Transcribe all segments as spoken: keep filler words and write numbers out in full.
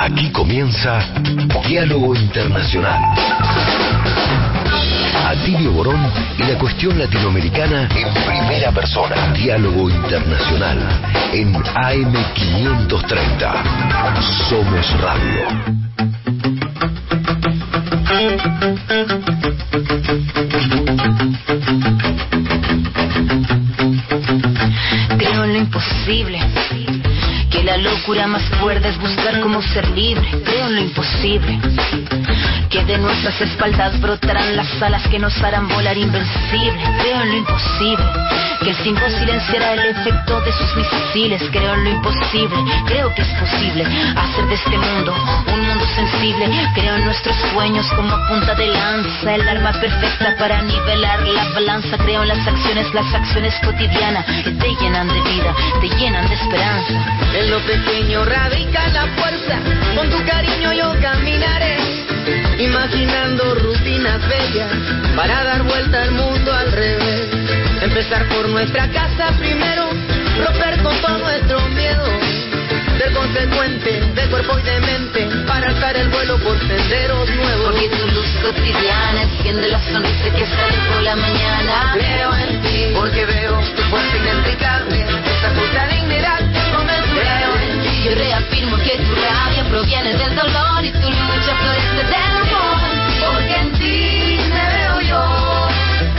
Aquí comienza Diálogo Internacional. Atilio Borón y la cuestión latinoamericana en primera persona. Diálogo Internacional en A M quinientos treinta. Somos Radio. Creo en lo imposible, que la locura más cuerda es buscar cómo ser libre. Creo en lo imposible, que de nuestras espaldas brotarán las alas que nos harán volar invencible. Creo en lo imposible, que el tiempo silenciará el efecto de sus misiles. Creo en lo imposible, creo que es posible hacer de este mundo un mundo sensible. Creo en nuestros sueños como punta de lanza, el arma perfecta para nivelar la balanza. Creo en las acciones, las acciones cotidianas que te llenan de vida, te llenan de esperanza. En lo pequeño radica la fuerza, con tu cariño yo caminaré, imaginando rutinas bellas para dar vuelta al mundo al revés. Empezar por nuestra casa primero, romper con todo nuestro miedo, ser consecuente de cuerpo y de mente para alzar el vuelo por senderos nuevos. Porque tu luz cotidiana enciende la sonrisa que sale por la mañana. Creo en ti, porque veo tu fuerza inexplicable, esa justa dignidad inconmensurable. Creo en ti, yo reafirmo que tu rabia proviene del dolor y tu lucha florece del amor. Porque en ti me veo yo.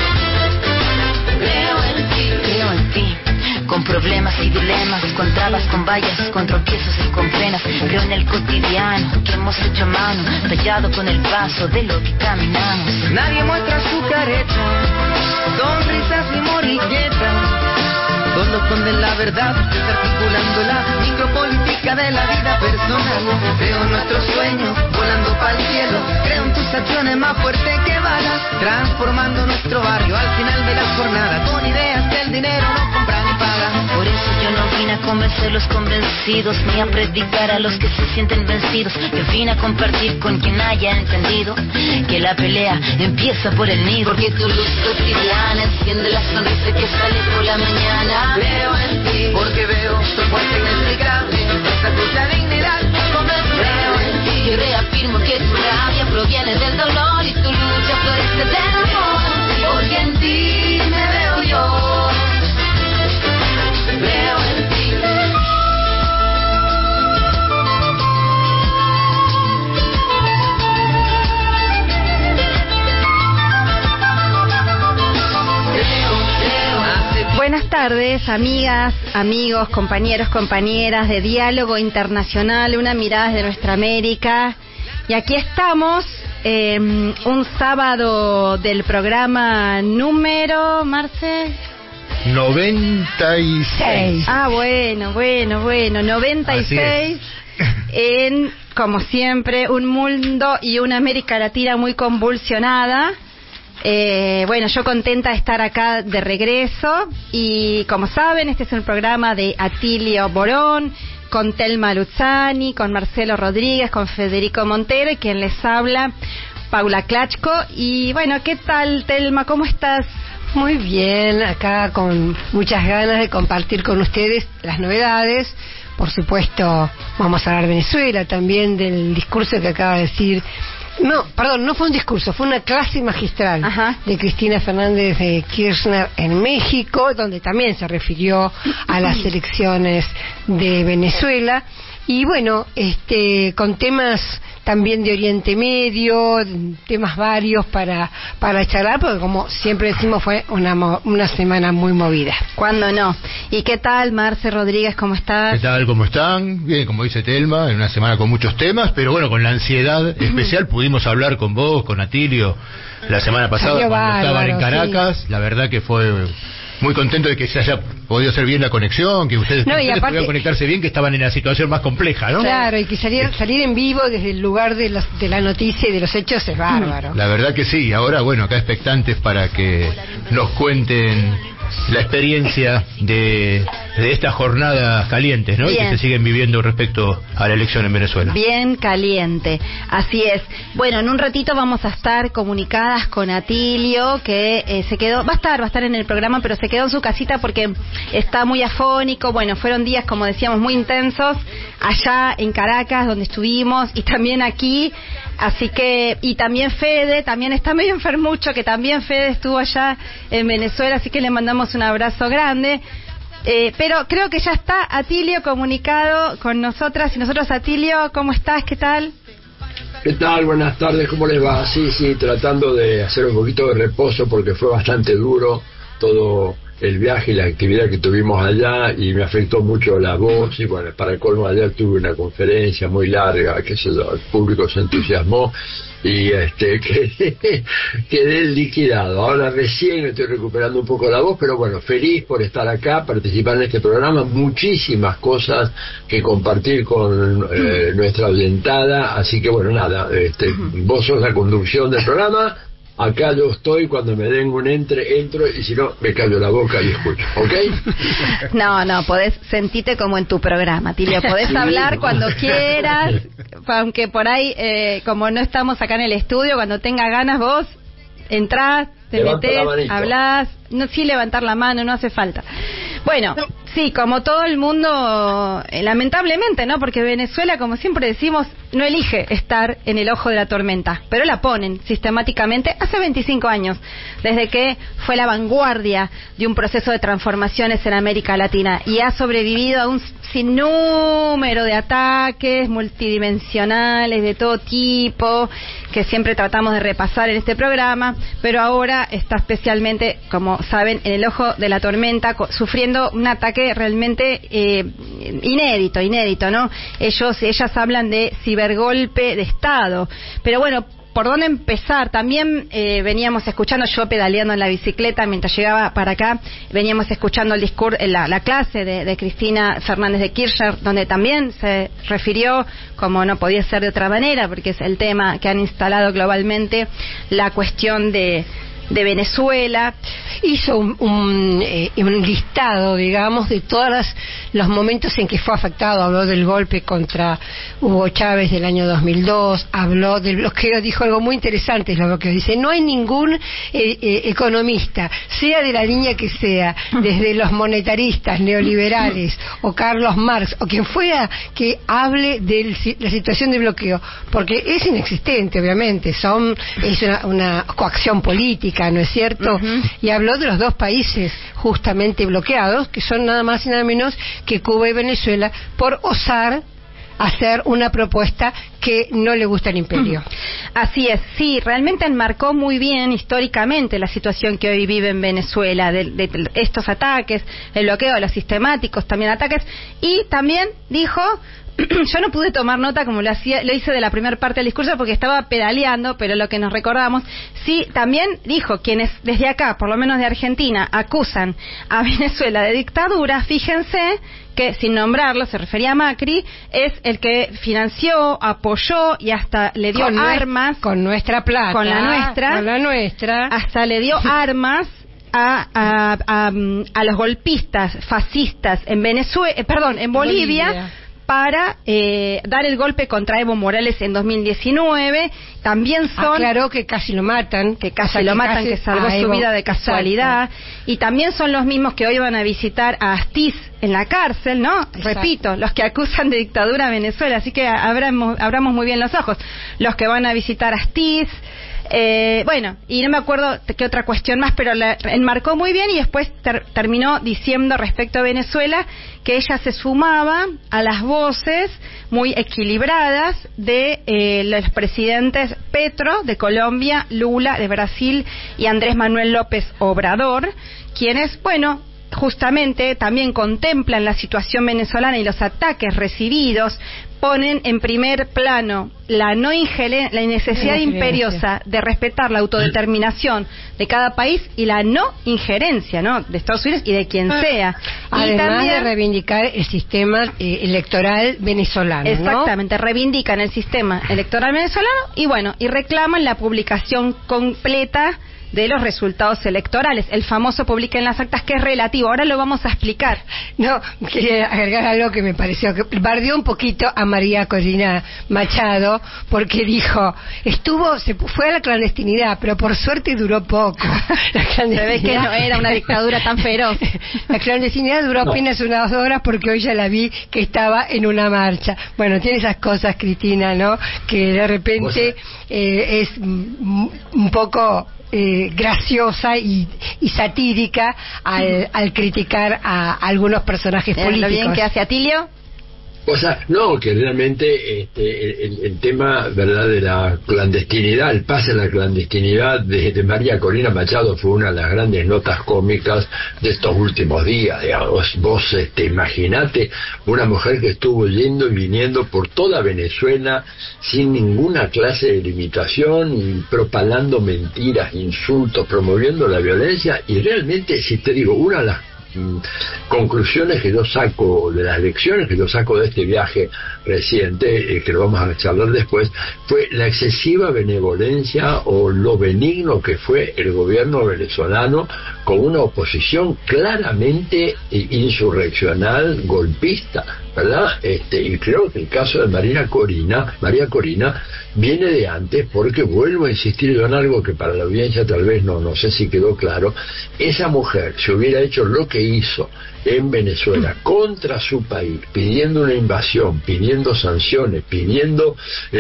Creo en ti, creo en ti, con problemas y dilemas, con trabas, con vallas, con tropiezos y con penas. Creo en el cotidiano que hemos hecho a mano, tallado con el paso de lo que caminamos. Nadie muestra su careta, sonrisas y morilletas, solo esconden la verdad, desarticulando la micropolítica de la vida personal. Creo en nuestros sueños, volando para el cielo. Creo en tus acciones más fuertes que balas, transformando nuestro barrio al final de la jornada, con ideas que el dinero no compra ni paga. Por eso yo no vine a convencer los convencidos, ni a predicar a los que se sienten vencidos. Yo vine a compartir con quien haya entendido que la pelea empieza por el nido. Porque tu luz cotidiana enciende la sonrisa que sale por la mañana. Creo en ti, porque veo tu fuerza inexplicable, esa tuya dignidad inconmensurable. Creo en ti, yo reafirmo que tu rabia proviene del dolor y tu lucha florece del amor. Porque en ti me veo yo. Creo en ti. Buenas tardes, amigas, amigos, compañeros, compañeras de Diálogo Internacional, una mirada de nuestra América. Y aquí estamos, eh, un sábado del programa número, Marce... noventa y seis. Ah, bueno, bueno, bueno, noventa y seis. En, como siempre, un mundo y una América Latina muy convulsionada. Eh, bueno, yo contenta de estar acá de regreso y como saben, este es un programa de Atilio Borón, con Telma Luzzani, con Marcelo Rodríguez, con Federico Montero y quien les habla, Paula Klachko. Y bueno, ¿qué tal, Telma? ¿Cómo estás? Muy bien, acá con muchas ganas de compartir con ustedes las novedades. Por supuesto, vamos a hablar de Venezuela, también del discurso que acaba de decir. No, perdón, no fue un discurso, fue una clase magistral. Ajá. De Cristina Fernández de Kirchner en México, donde también se refirió a las elecciones de Venezuela. Y bueno, este, con temas también de Oriente Medio, temas varios para para charlar, porque como siempre decimos fue una una semana muy movida. ¿Cuándo no? ¿Y qué tal, Marce Rodríguez, cómo estás? ¿Qué tal, cómo están? Bien, como dice Telma, en una semana con muchos temas, pero bueno, con la ansiedad especial pudimos hablar con vos, con Atilio, la semana pasada cuando bárbaro, estaban en Caracas. Sí. La verdad que fue... muy contento de que se haya podido hacer bien la conexión, que ustedes, no, ustedes aparte, pudieran conectarse bien, que estaban en la situación más compleja, ¿no? Claro, y que salir, salir en vivo desde el lugar de, los, de la noticia y de los hechos es bárbaro. La verdad que sí, ahora bueno, acá expectantes para que nos cuenten la experiencia de de estas jornadas calientes, ¿no? Bien. Y que se siguen viviendo respecto a la elección en Venezuela. Bien caliente, así es. Bueno, en un ratito vamos a estar comunicadas con Atilio, que eh, se quedó, va a estar, va a estar en el programa, pero se quedó en su casita porque está muy afónico. Bueno, fueron días, como decíamos, muy intensos allá en Caracas, donde estuvimos, y también aquí. Así que, y también Fede, también está medio enfermucho, que también Fede estuvo allá en Venezuela, así que le mandamos un abrazo grande. Eh, pero creo que ya está Atilio comunicado con nosotras y nosotros. Atilio, ¿cómo estás? ¿Qué tal? ¿Qué tal? Buenas tardes, ¿cómo les va? Sí, sí, tratando de hacer un poquito de reposo porque fue bastante duro todo el viaje y la actividad que tuvimos allá, y me afectó mucho la voz. Y bueno, para el colmo, ayer tuve una conferencia muy larga, que sé yo, el público se entusiasmó y este quedé, quedé liquidado. Ahora recién estoy recuperando un poco la voz, pero bueno, feliz por estar acá, participar en este programa, muchísimas cosas que compartir con eh, nuestra orientada, así que bueno, nada, este, vos sos la conducción del programa. Acá yo estoy, cuando me den un entre, entro, y si no, me callo la boca y escucho, ¿ok? No, no, podés sentirte como en tu programa, Tilio, podés sí, hablar no. cuando quieras, aunque por ahí, eh, como no estamos acá en el estudio, cuando tengas ganas vos, entrás, te Levanta metés, hablás, no, sí levantar la mano, no hace falta. Bueno, sí, como todo el mundo, eh, lamentablemente, ¿no? Porque Venezuela, como siempre decimos, no elige estar en el ojo de la tormenta, pero la ponen sistemáticamente hace veinticinco años, desde que fue la vanguardia de un proceso de transformaciones en América Latina, y ha sobrevivido a un sinnúmero de ataques multidimensionales de todo tipo, que siempre tratamos de repasar en este programa, pero ahora está especialmente, como saben, en el ojo de la tormenta, sufriendo un ataque realmente eh, inédito, inédito, ¿no? Ellos, ellas hablan de cibergolpe de Estado, pero bueno, ¿por dónde empezar? También eh, veníamos escuchando, yo pedaleando en la bicicleta mientras llegaba para acá, veníamos escuchando el discurso, la, la clase de, de Cristina Fernández de Kirchner, donde también se refirió, como no podía ser de otra manera, porque es el tema que han instalado globalmente, la cuestión de de Venezuela. Hizo un, un, eh, un listado, digamos, de todos los momentos en que fue afectado. Habló del golpe contra Hugo Chávez del año dos mil dos, habló del bloqueo, dijo algo muy interesante, es lo bloqueo. Dice, no hay ningún eh, eh, economista, sea de la línea que sea, desde los monetaristas, neoliberales, o Carlos Marx, o quien fuera, que hable de la situación de bloqueo, porque es inexistente, obviamente, son es una, una coacción política, ¿no es cierto? Uh-huh. Y habló de los dos países justamente bloqueados, que son nada más y nada menos que Cuba y Venezuela, por osar hacer una propuesta que no le gusta al imperio. Así es, sí, realmente enmarcó muy bien históricamente la situación que hoy vive en Venezuela, de, de estos ataques, el bloqueo de los sistemáticos, también ataques, y también dijo... Yo no pude tomar nota como lo hacía, lo hice de la primera parte del discurso porque estaba pedaleando, pero lo que nos recordamos, sí, también dijo quienes desde acá, por lo menos de Argentina, acusan a Venezuela de dictadura, fíjense que sin nombrarlo, se refería a Macri, es el que financió, apoyó y hasta le dio con armas. Nue- con nuestra plata. Con la nuestra. Con la nuestra. Hasta le dio armas A, a, a, a los golpistas fascistas en Venezuela, eh, perdón, en Bolivia, Bolivia. para eh, dar el golpe contra Evo Morales en dos mil diecinueve. También son... Aclaró que casi lo matan. Que casi o sea, lo que matan, casi que salvó su vida de casualidad. Exacto. Y también son los mismos que hoy van a visitar a Astiz en la cárcel, ¿no? Exacto. Repito, los que acusan de dictadura a Venezuela. Así que abramos, abramos muy bien los ojos. Los que van a visitar a Astiz... Eh, bueno, y no me acuerdo qué otra cuestión más, pero la enmarcó muy bien y después ter- terminó diciendo respecto a Venezuela que ella se sumaba a las voces muy equilibradas de eh, los presidentes Petro de Colombia, Lula de Brasil y Andrés Manuel López Obrador, quienes, bueno, justamente también contemplan la situación venezolana y los ataques recibidos, ponen en primer plano la no ingeren- la necesidad imperiosa de respetar la autodeterminación de cada país y la no injerencia, ¿no?, de Estados Unidos y de quien sea. Además y también, de reivindicar el sistema eh, electoral venezolano, exactamente, ¿no? reivindican el sistema electoral venezolano y bueno, y reclaman la publicación completa de los resultados electorales. El famoso publica en las actas, que es relativo. Ahora lo vamos a explicar. No, quería agregar algo que me pareció, que bardeó un poquito a María Corina Machado, porque dijo, estuvo, se fue a la clandestinidad, pero por suerte duró poco. La clandestinidad, se ve que no era una dictadura tan feroz. La clandestinidad duró no. apenas unas horas, porque hoy ya la vi que estaba en una marcha. Bueno, tiene esas cosas, Cristina, ¿no? Que de repente eh, es un poco eh, graciosa y, y satírica al, al criticar a, a algunos personajes políticos. ¿Lo bien que hace Atilio? O sea, no, que realmente este, el, el tema, ¿verdad?, de la clandestinidad, el pase a la clandestinidad de, de María Corina Machado fue una de las grandes notas cómicas de estos últimos días. Digamos, vos este, imaginate una mujer que estuvo yendo y viniendo por toda Venezuela sin ninguna clase de limitación, y propalando mentiras, insultos, promoviendo la violencia, y realmente, si te digo, una de las conclusiones que yo saco de las lecciones que yo saco de este viaje reciente, eh, que lo vamos a charlar después, fue la excesiva benevolencia o lo benigno que fue el gobierno venezolano con una oposición claramente eh, insurreccional, golpista, ¿verdad? Este, y creo que el caso de María Corina, María Corina viene de antes, porque vuelvo a insistir yo en algo que para la audiencia tal vez no, no sé si quedó claro. Esa mujer, si hubiera hecho lo que hizo en Venezuela contra su país, pidiendo una invasión, pidiendo sanciones, pidiendo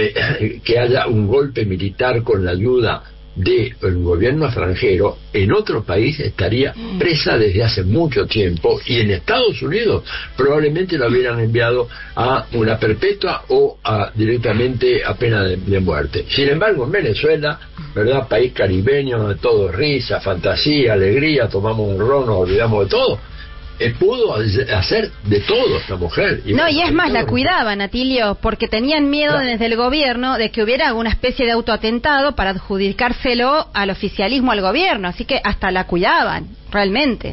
eh, que haya un golpe militar con la ayuda del gobierno extranjero, en otro país estaría presa desde hace mucho tiempo, y en Estados Unidos probablemente la hubieran enviado a una perpetua o a, directamente a pena de, de muerte. Sin embargo, en Venezuela, ¿verdad?, país caribeño donde todo es risa, fantasía, alegría, tomamos un ron, nos olvidamos de todo, Eh, pudo hacer de todo esta mujer. Y no, y es más, la cuidaban, Atilio, porque tenían miedo claro. desde el gobierno de que hubiera una especie de autoatentado para adjudicárselo al oficialismo, al gobierno, así que hasta la cuidaban, realmente.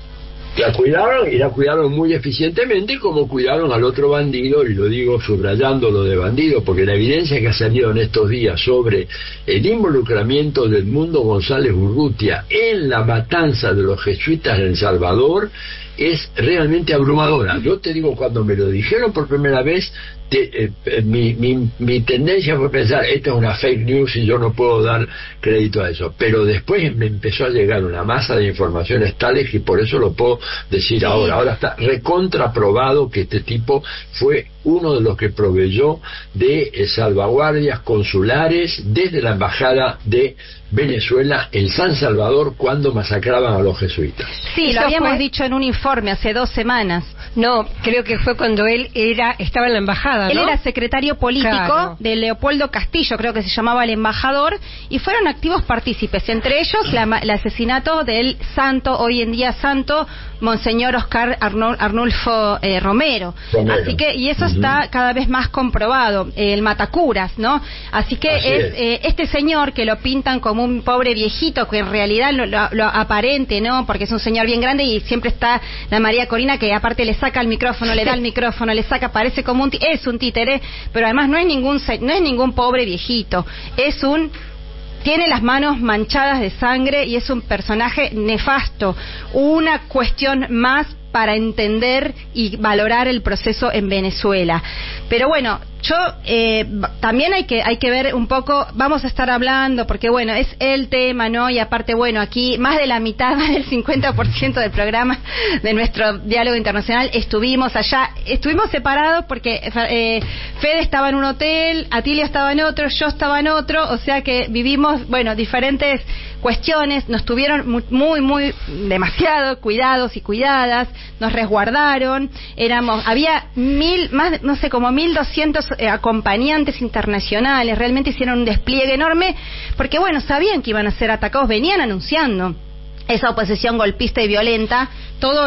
La cuidaron, y la cuidaron muy eficientemente, como cuidaron al otro bandido, y lo digo subrayando lo de bandido, porque la evidencia que ha salido en estos días sobre el involucramiento del Mundo González Urrutia en la matanza de los jesuitas en El Salvador es realmente abrumadora. Yo te digo, cuando me lo dijeron por primera vez, te, eh, mi, mi, mi tendencia fue pensar, esta es una fake news y yo no puedo dar crédito a eso. Pero después me empezó a llegar una masa de informaciones tales, y por eso lo puedo decir sí. ahora. Ahora está recontraprobado que este tipo fue uno de los que proveyó de eh, salvaguardias consulares desde la embajada de Venezuela en San Salvador cuando masacraban a los jesuitas. Sí, lo habíamos fue... dicho en un informe hace dos semanas. No, creo que fue cuando él era estaba en la embajada, ¿no? Él era secretario político claro. de Leopoldo Castillo, creo que se llamaba el embajador, y fueron activos partícipes, entre ellos la, el asesinato del santo, hoy en día santo, Monseñor Oscar Arnul, Arnulfo eh, Romero. Romero. Así que, y eso uh-huh. está cada vez más comprobado, eh, el matacuras, ¿no? Así que Así es, es. Eh, este señor que lo pintan como un pobre viejito, que en realidad lo, lo, lo aparente, ¿no? Porque es un señor bien grande, y siempre está la María Corina, que aparte le saca el micrófono, le da el micrófono, le saca, parece como un tí- es un títere, pero además no es ningún no es ningún pobre viejito, es un tiene las manos manchadas de sangre y es un personaje nefasto, una cuestión más para entender y valorar el proceso en Venezuela. Pero bueno, yo eh, también hay que hay que ver un poco, vamos a estar hablando, porque bueno, es el tema, ¿no? Y aparte, bueno, aquí más de la mitad, más del cincuenta por ciento del programa de nuestro diálogo internacional estuvimos allá, estuvimos separados porque eh, Fede estaba en un hotel, Atilio estaba en otro, yo estaba en otro, o sea que vivimos, bueno, diferentes cuestiones, nos tuvieron muy, muy, muy demasiado cuidados y cuidadas, nos resguardaron, éramos, había mil, más, no sé, como mil doscientos eh, acompañantes internacionales, realmente hicieron un despliegue enorme, porque bueno, sabían que iban a ser atacados, venían anunciando esa oposición golpista y violenta, todo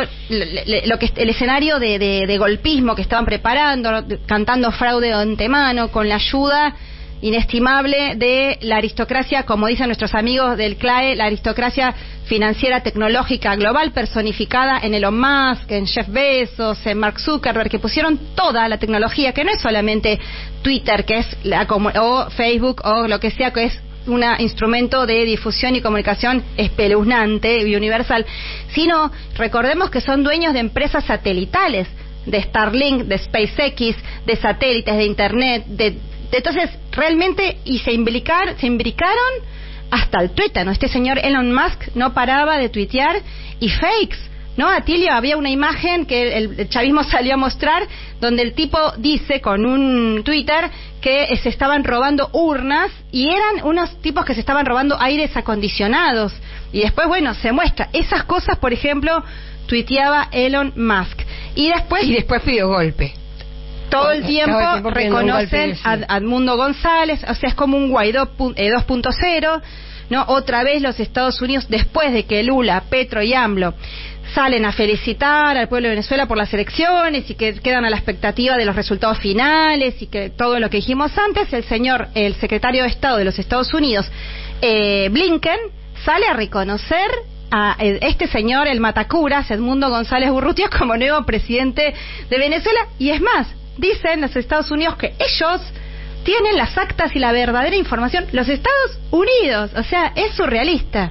lo que el escenario de, de, de golpismo que estaban preparando, cantando fraude de antemano, con la ayuda inestimable de la aristocracia, como dicen nuestros amigos del C L A E, la aristocracia financiera tecnológica global, personificada en Elon Musk, en Jeff Bezos, en Mark Zuckerberg, que pusieron toda la tecnología, que no es solamente Twitter, que es la, o Facebook, o lo que sea, que es un instrumento de difusión y comunicación espeluznante y universal, sino recordemos que son dueños de empresas satelitales, de Starlink, de SpaceX, de satélites, de Internet, de, de entonces realmente, y se imbricar, se imbricaron hasta el tuétano. Este señor Elon Musk no paraba de tuitear y fakes, ¿no? Atilio, había una imagen que el, el chavismo salió a mostrar donde el tipo dice con un Twitter que se estaban robando urnas y eran unos tipos que se estaban robando aires acondicionados. Y después, bueno, se muestra. Esas cosas, por ejemplo, tuiteaba Elon Musk. Y después... Y después pidió golpe. Todo el tiempo, el tiempo reconocen a Edmundo González, o sea, es como un Guaidó dos punto cero, ¿no? Otra vez los Estados Unidos, después de que Lula, Petro y AMLO salen a felicitar al pueblo de Venezuela por las elecciones y que quedan a la expectativa de los resultados finales y que todo lo que dijimos antes, el señor, el secretario de Estado de los Estados Unidos, eh, Blinken, sale a reconocer a este señor, el Matacuras, Edmundo González Urrutia, como nuevo presidente de Venezuela. Y es más, dicen los Estados Unidos que ellos tienen las actas y la verdadera información. Los Estados Unidos, o sea, es surrealista.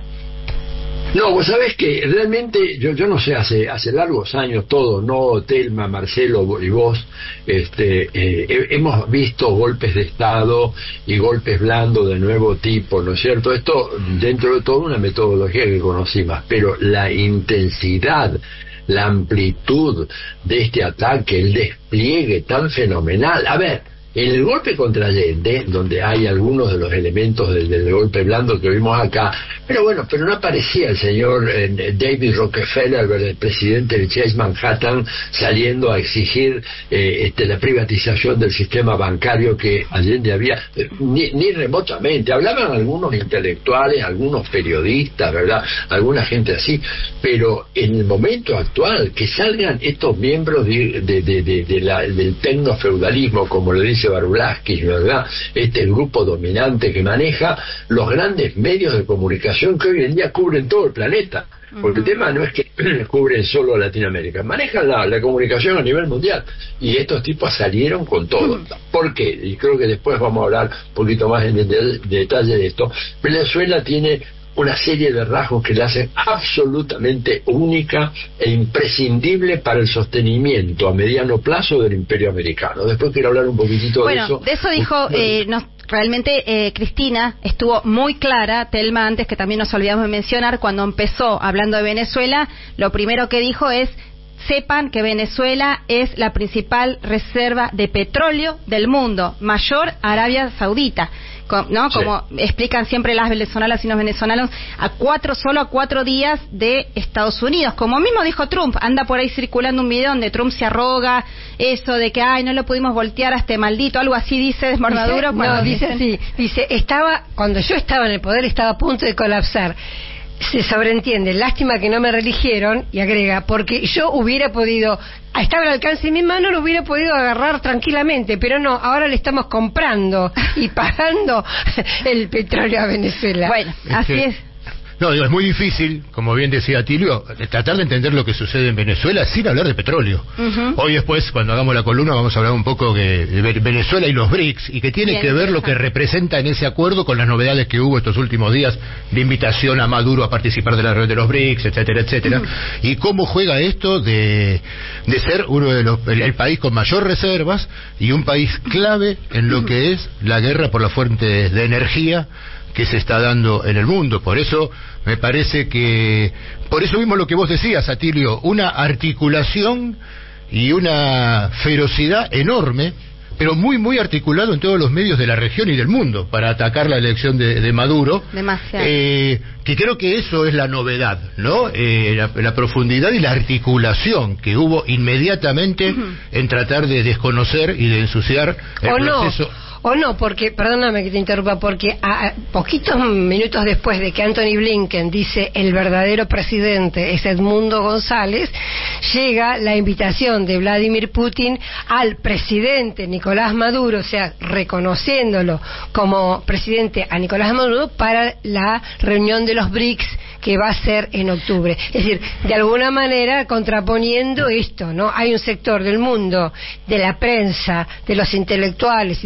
No, vos sabés que realmente, yo yo no sé, hace hace largos años todos, no, Telma, Marcelo y vos, este, eh, hemos visto golpes de Estado y golpes blandos de nuevo tipo, ¿no es cierto? Esto, dentro de todo, una metodología que conocí más, pero la intensidad, la amplitud de este ataque, el despliegue tan fenomenal. A ver, en el golpe contra Allende, donde hay algunos de los elementos del, del golpe blando que vimos acá, pero bueno, pero no aparecía el señor eh, David Rockefeller, el presidente de Chase Manhattan, saliendo a exigir eh, este, la privatización del sistema bancario que Allende había, eh, ni, ni remotamente. Hablaban algunos intelectuales, algunos periodistas, ¿verdad? Alguna gente así, pero en el momento actual, que salgan estos miembros de, de, de, de, de la, del tecnofeudalismo, como le dice Barulaski, ¿verdad? Este grupo dominante que maneja los grandes medios de comunicación que hoy en día cubren todo el planeta, porque uh-huh. el tema no es que cubren solo Latinoamérica, manejan la, la comunicación a nivel mundial, y estos tipos salieron con todo. Uh-huh. ¿Por qué? Y creo que después vamos a hablar un poquito más en de, de, de detalle de esto. Venezuela tiene una serie de rasgos que la hacen absolutamente única e imprescindible para el sostenimiento a mediano plazo del imperio americano. Después quiero hablar un poquitito bueno, de eso. Bueno, de eso dijo, eh, nos, realmente eh, Cristina estuvo muy clara, Telma antes, que también nos olvidamos de mencionar, cuando empezó hablando de Venezuela, lo primero que dijo es: sepan que Venezuela es la principal reserva de petróleo del mundo, mayor a Arabia Saudita, ¿no? Como sí. explican siempre las venezolanas y los venezolanos, a cuatro, solo a cuatro días de Estados Unidos. Como mismo dijo Trump, anda por ahí circulando un video donde Trump se arroga eso de que, ay, no lo pudimos voltear a este maldito, algo así dice Desmordaduro. Dice, no, dice así, dice, estaba, cuando yo estaba en el poder estaba a punto de colapsar. Se sobreentiende, lástima que no me reeligieron, y agrega, porque yo hubiera podido, estaba al alcance de mi mano, lo hubiera podido agarrar tranquilamente, pero no, ahora le estamos comprando y pagando el petróleo a Venezuela. Bueno, es así que... es. No, digo, es muy difícil, como bien decía Tilio, tratar de entender lo que sucede en Venezuela sin hablar de petróleo. Uh-huh. Hoy después, cuando hagamos la columna, vamos a hablar un poco de Venezuela y los BRICS, y que tiene bien, que ver lo que representa en ese acuerdo con las novedades que hubo estos últimos días de invitación a Maduro a participar de la red de los BRICS, etcétera, etcétera. Uh-huh. Y cómo juega esto de, de ser uno de los el, el país con mayor reservas y un país clave en lo uh-huh. que es la guerra por las fuentes de energía que se está dando en el mundo. Por eso me parece que, por eso vimos lo que vos decías, Atilio, una articulación y una ferocidad enorme, pero muy muy articulado en todos los medios de la región y del mundo para atacar la elección de, de Maduro. Demasiado. Eh, que creo que eso es la novedad, ¿no? Eh, la, la profundidad y la articulación que hubo inmediatamente uh-huh. en tratar de desconocer y de ensuciar el o proceso. No. O no, porque, perdóname que te interrumpa, porque a, a poquitos minutos después de que Anthony Blinken dice el verdadero presidente es Edmundo González, llega la invitación de Vladimir Putin al presidente Nicolás Maduro, o sea, reconociéndolo como presidente a Nicolás Maduro para la reunión de los BRICS que va a ser en octubre. Es decir, de alguna manera contraponiendo esto, ¿no? Hay un sector del mundo, de la prensa, de los intelectuales y de los políticos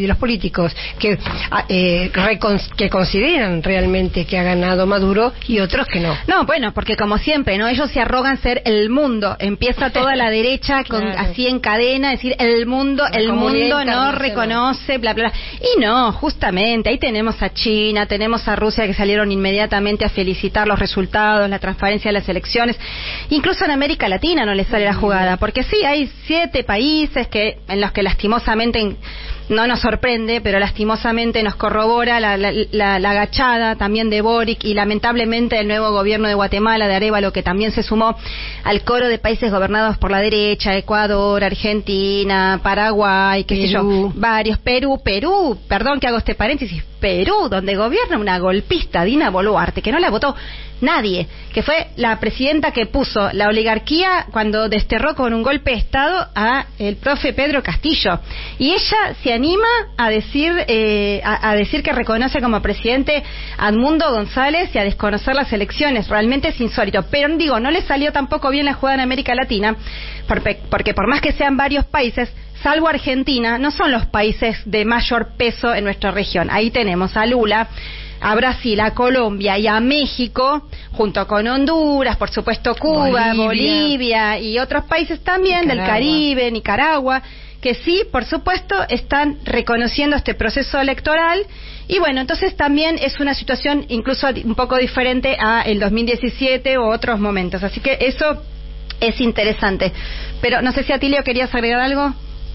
políticos que eh, recon, que consideran realmente que ha ganado Maduro y otros que no. No, bueno, porque como siempre, ¿no? Ellos se arrogan ser el mundo. Empieza toda la derecha con, claro, así en cadena, decir el mundo, la el mundo no reconoce, bla, bla, bla. Y no, justamente, ahí tenemos a China, tenemos a Rusia que salieron inmediatamente a felicitar los resultados, la transparencia de las elecciones. Incluso en América Latina no les sale la jugada, porque sí, hay siete países que en los que lastimosamente no nos sorprende, pero lastimosamente nos corrobora la, la, la, la agachada también de Boric y lamentablemente el nuevo gobierno de Guatemala, de Arévalo, que también se sumó al coro de países gobernados por la derecha, Ecuador, Argentina, Paraguay, qué Perú. sé yo, varios, Perú, Perú, perdón que hago este paréntesis, Perú, donde gobierna una golpista, Dina Boluarte, que no la votó nadie, que fue la presidenta que puso la oligarquía cuando desterró con un golpe de Estado a el profe Pedro Castillo, y ella se anima a decir eh, a, a decir que reconoce como presidente a Edmundo González y a desconocer las elecciones. Realmente es insólito, pero digo, no le salió tampoco bien la jugada en América Latina, porque, porque por más que sean varios países, salvo Argentina, no son los países de mayor peso en nuestra región. Ahí tenemos a Lula, a Brasil, a Colombia y a México, junto con Honduras, por supuesto Cuba, Bolivia, Bolivia y otros países también Nicaragua. del Caribe, Nicaragua, que sí, por supuesto, están reconociendo este proceso electoral. Y bueno, entonces también es una situación incluso un poco diferente a el dos mil diecisiete o otros momentos. Así que eso es interesante. Pero no sé si Atilio querías agregar algo.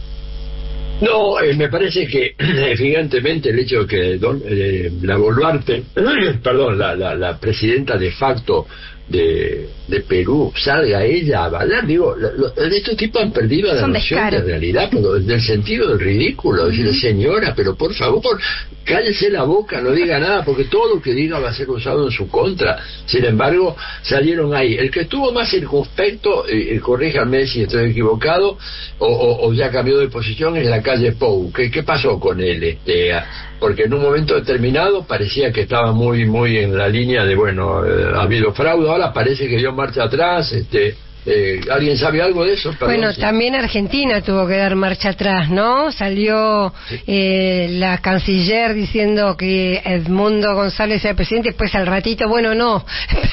No, eh, me parece que gigantemente el hecho de que don, eh, la Boluarte, perdón, la, la, la presidenta de facto de, de Perú, salga ella a avalar, digo, lo, lo, estos tipos han perdido la Son noción descaros. de realidad, pero del sentido del ridículo. Decir, uh-huh. señora, pero por favor, cállese la boca, no diga nada, porque todo lo que diga va a ser usado en su contra. Sin embargo, salieron ahí. El que estuvo más circunspecto, eh, corríjame si estoy equivocado, o, o, o ya cambió de posición, es la calle Pou. ¿Qué, qué pasó con él? Este, porque en un momento determinado parecía que estaba muy muy en la línea de, bueno, eh, ha habido fraude, ahora parece que dio marcha atrás. este Eh, ¿Alguien sabe algo de eso? Perdón, bueno, sí. También Argentina tuvo que dar marcha atrás, ¿no? Salió sí. eh, la canciller diciendo que Edmundo González era presidente, después al ratito, bueno, no,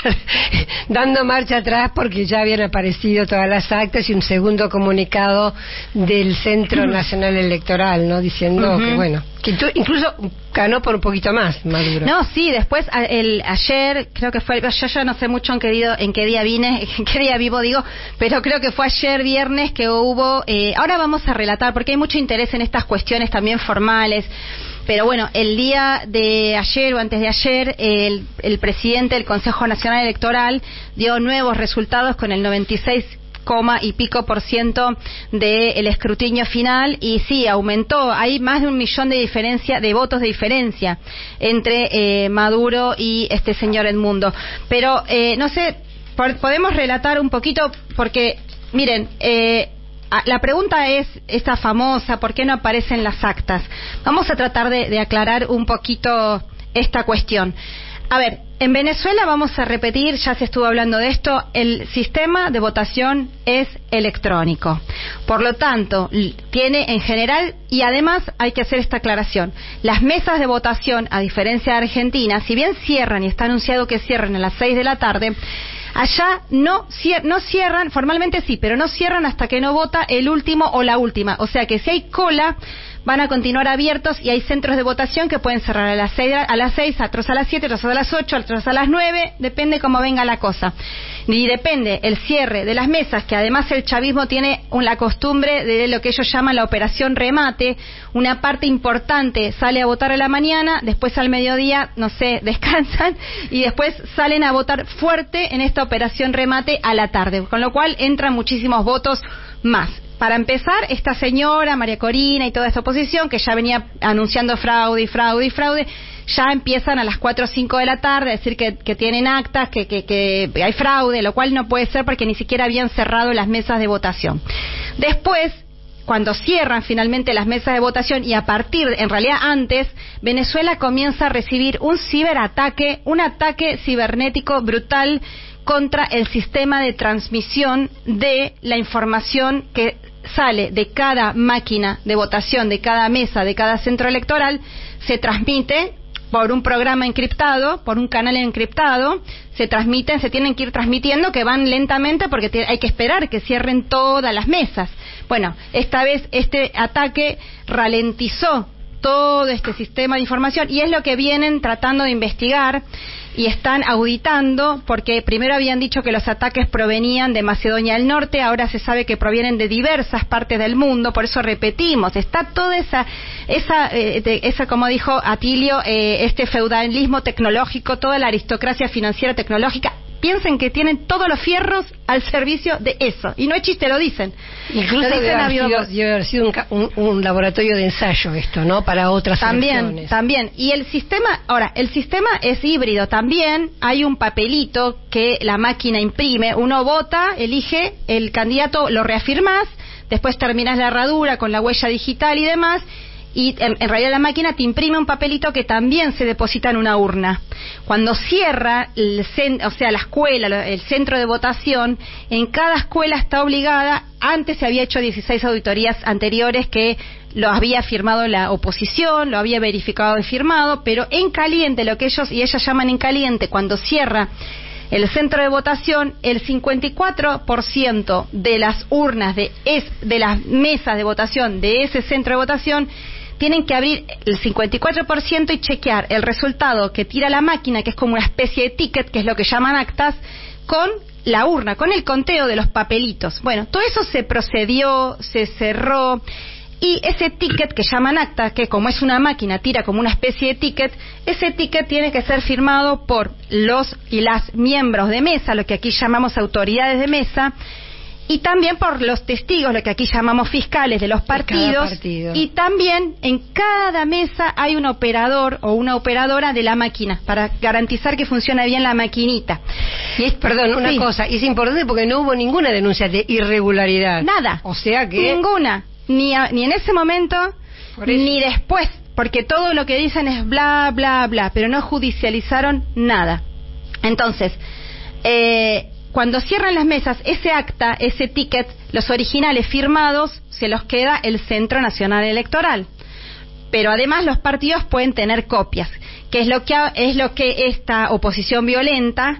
dando marcha atrás porque ya habían aparecido todas las actas y un segundo comunicado del Centro Nacional Electoral, ¿no? Diciendo uh-huh. que, bueno, que tú, incluso ganó por un poquito más Maduro. No, sí, después el, ayer, creo que fue, yo ya no sé mucho en qué día, en qué día vine, en qué día vivo, digo, pero creo que fue ayer viernes que hubo, eh, ahora vamos a relatar, porque hay mucho interés en estas cuestiones también formales, pero bueno, el día de ayer o antes de ayer, el, el presidente del Consejo Nacional Electoral dio nuevos resultados con el noventa y seis coma y pico por ciento del escrutinio final, y sí, aumentó, hay más de un millón de diferencia, de votos de diferencia entre eh, Maduro y este señor Edmundo, pero eh, no sé, por, podemos relatar un poquito, porque miren, eh, la pregunta es esta famosa, ¿por qué no aparecen las actas? Vamos a tratar de, de aclarar un poquito esta cuestión. A ver, en Venezuela, vamos a repetir, ya se estuvo hablando de esto, el sistema de votación es electrónico. Por lo tanto, tiene en general, y además hay que hacer esta aclaración, las mesas de votación, a diferencia de Argentina, si bien cierran, y está anunciado que cierran a las seis de la tarde, allá no, cier- no cierran, formalmente sí, pero no cierran hasta que no vota el último o la última. O sea que si hay cola, van a continuar abiertos, y hay centros de votación que pueden cerrar a las seis, a las seis, otros a las siete, otros a las ocho, otros a las nueve, depende cómo venga la cosa. Y depende el cierre de las mesas, que además el chavismo tiene la costumbre de lo que ellos llaman la operación remate. Una parte importante sale a votar a la mañana, después al mediodía, no sé, descansan, y después salen a votar fuerte en esta operación remate a la tarde, con lo cual entran muchísimos votos más. Para empezar, esta señora, María Corina, y toda esta oposición, que ya venía anunciando fraude y fraude y fraude, ya empiezan a las cuatro o cinco de la tarde a decir que, que tienen actas, que, que, que hay fraude, lo cual no puede ser porque ni siquiera habían cerrado las mesas de votación. Después, cuando cierran finalmente las mesas de votación, y a partir, en realidad antes, Venezuela comienza a recibir un ciberataque, un ataque cibernético brutal contra el sistema de transmisión de la información que sale de cada máquina de votación, de cada mesa, de cada centro electoral, se transmite por un programa encriptado, por un canal encriptado, se transmiten, se tienen que ir transmitiendo, que van lentamente porque te, hay que esperar que cierren todas las mesas. Bueno, esta vez este ataque ralentizó todo este sistema de información y es lo que vienen tratando de investigar y están auditando, porque primero habían dicho que los ataques provenían de Macedonia del Norte, ahora se sabe que provienen de diversas partes del mundo, por eso repetimos, está toda esa, esa, eh, de, esa como dijo Atilio, eh, este feudalismo tecnológico, toda la aristocracia financiera tecnológica. Piensen que tienen todos los fierros al servicio de eso. Y no es chiste, lo dicen. Incluso lo dicen debe, haber sido, debe haber sido un, un, un laboratorio de ensayo esto, ¿no? Para otras También, elecciones. también. Y el sistema, ahora, el sistema es híbrido. También hay un papelito que la máquina imprime. Uno vota, elige el candidato, lo reafirmás, después terminás la herradura con la huella digital y demás. Y en, en realidad la máquina te imprime un papelito que también se deposita en una urna. Cuando cierra, el cen, o sea, la escuela, el centro de votación, en cada escuela está obligada, antes se había hecho dieciséis auditorías anteriores que lo había firmado la oposición, lo había verificado y firmado, pero en caliente, lo que ellos y ellas llaman en caliente, cuando cierra el centro de votación, el cincuenta y cuatro por ciento de las urnas, de, es, de las mesas de votación de ese centro de votación, tienen que abrir el cincuenta y cuatro por ciento y chequear el resultado que tira la máquina, que es como una especie de ticket, que es lo que llaman actas, con la urna, con el conteo de los papelitos. Bueno, todo eso se procedió, se cerró, y ese ticket que llaman acta, que como es una máquina, tira como una especie de ticket, ese ticket tiene que ser firmado por los y las miembros de mesa, lo que aquí llamamos autoridades de mesa, y también por los testigos, lo que aquí llamamos fiscales de los partidos, partido. Y también en cada mesa hay un operador o una operadora de la máquina para garantizar que funciona bien la maquinita. Y es, perdón, una sí. cosa, es importante porque no hubo ninguna denuncia de irregularidad. Nada. O sea que... Ninguna. Ni, a, ni en ese momento, ni después, porque todo lo que dicen es bla, bla, bla, pero no judicializaron nada. Entonces, eh... cuando cierran las mesas, ese acta, ese ticket, los originales firmados, se los queda el Centro Nacional Electoral. Pero además los partidos pueden tener copias, que es lo que es lo que esta oposición violenta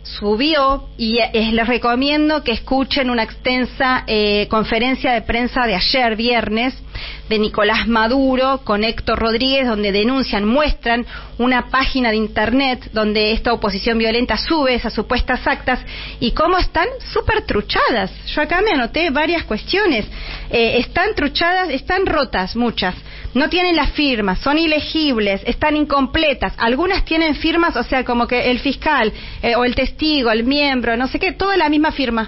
subió, y eh, les recomiendo que escuchen una extensa eh, conferencia de prensa de ayer viernes de Nicolás Maduro con Héctor Rodríguez, donde denuncian, muestran una página de internet donde esta oposición violenta sube esas supuestas actas y cómo están súper truchadas. Yo acá me anoté varias cuestiones. Eh, están truchadas, están rotas muchas. No tienen las firmas, son ilegibles, están incompletas. Algunas tienen firmas, o sea, como que el fiscal eh, o el testigo, el miembro, no sé qué, toda la misma firma.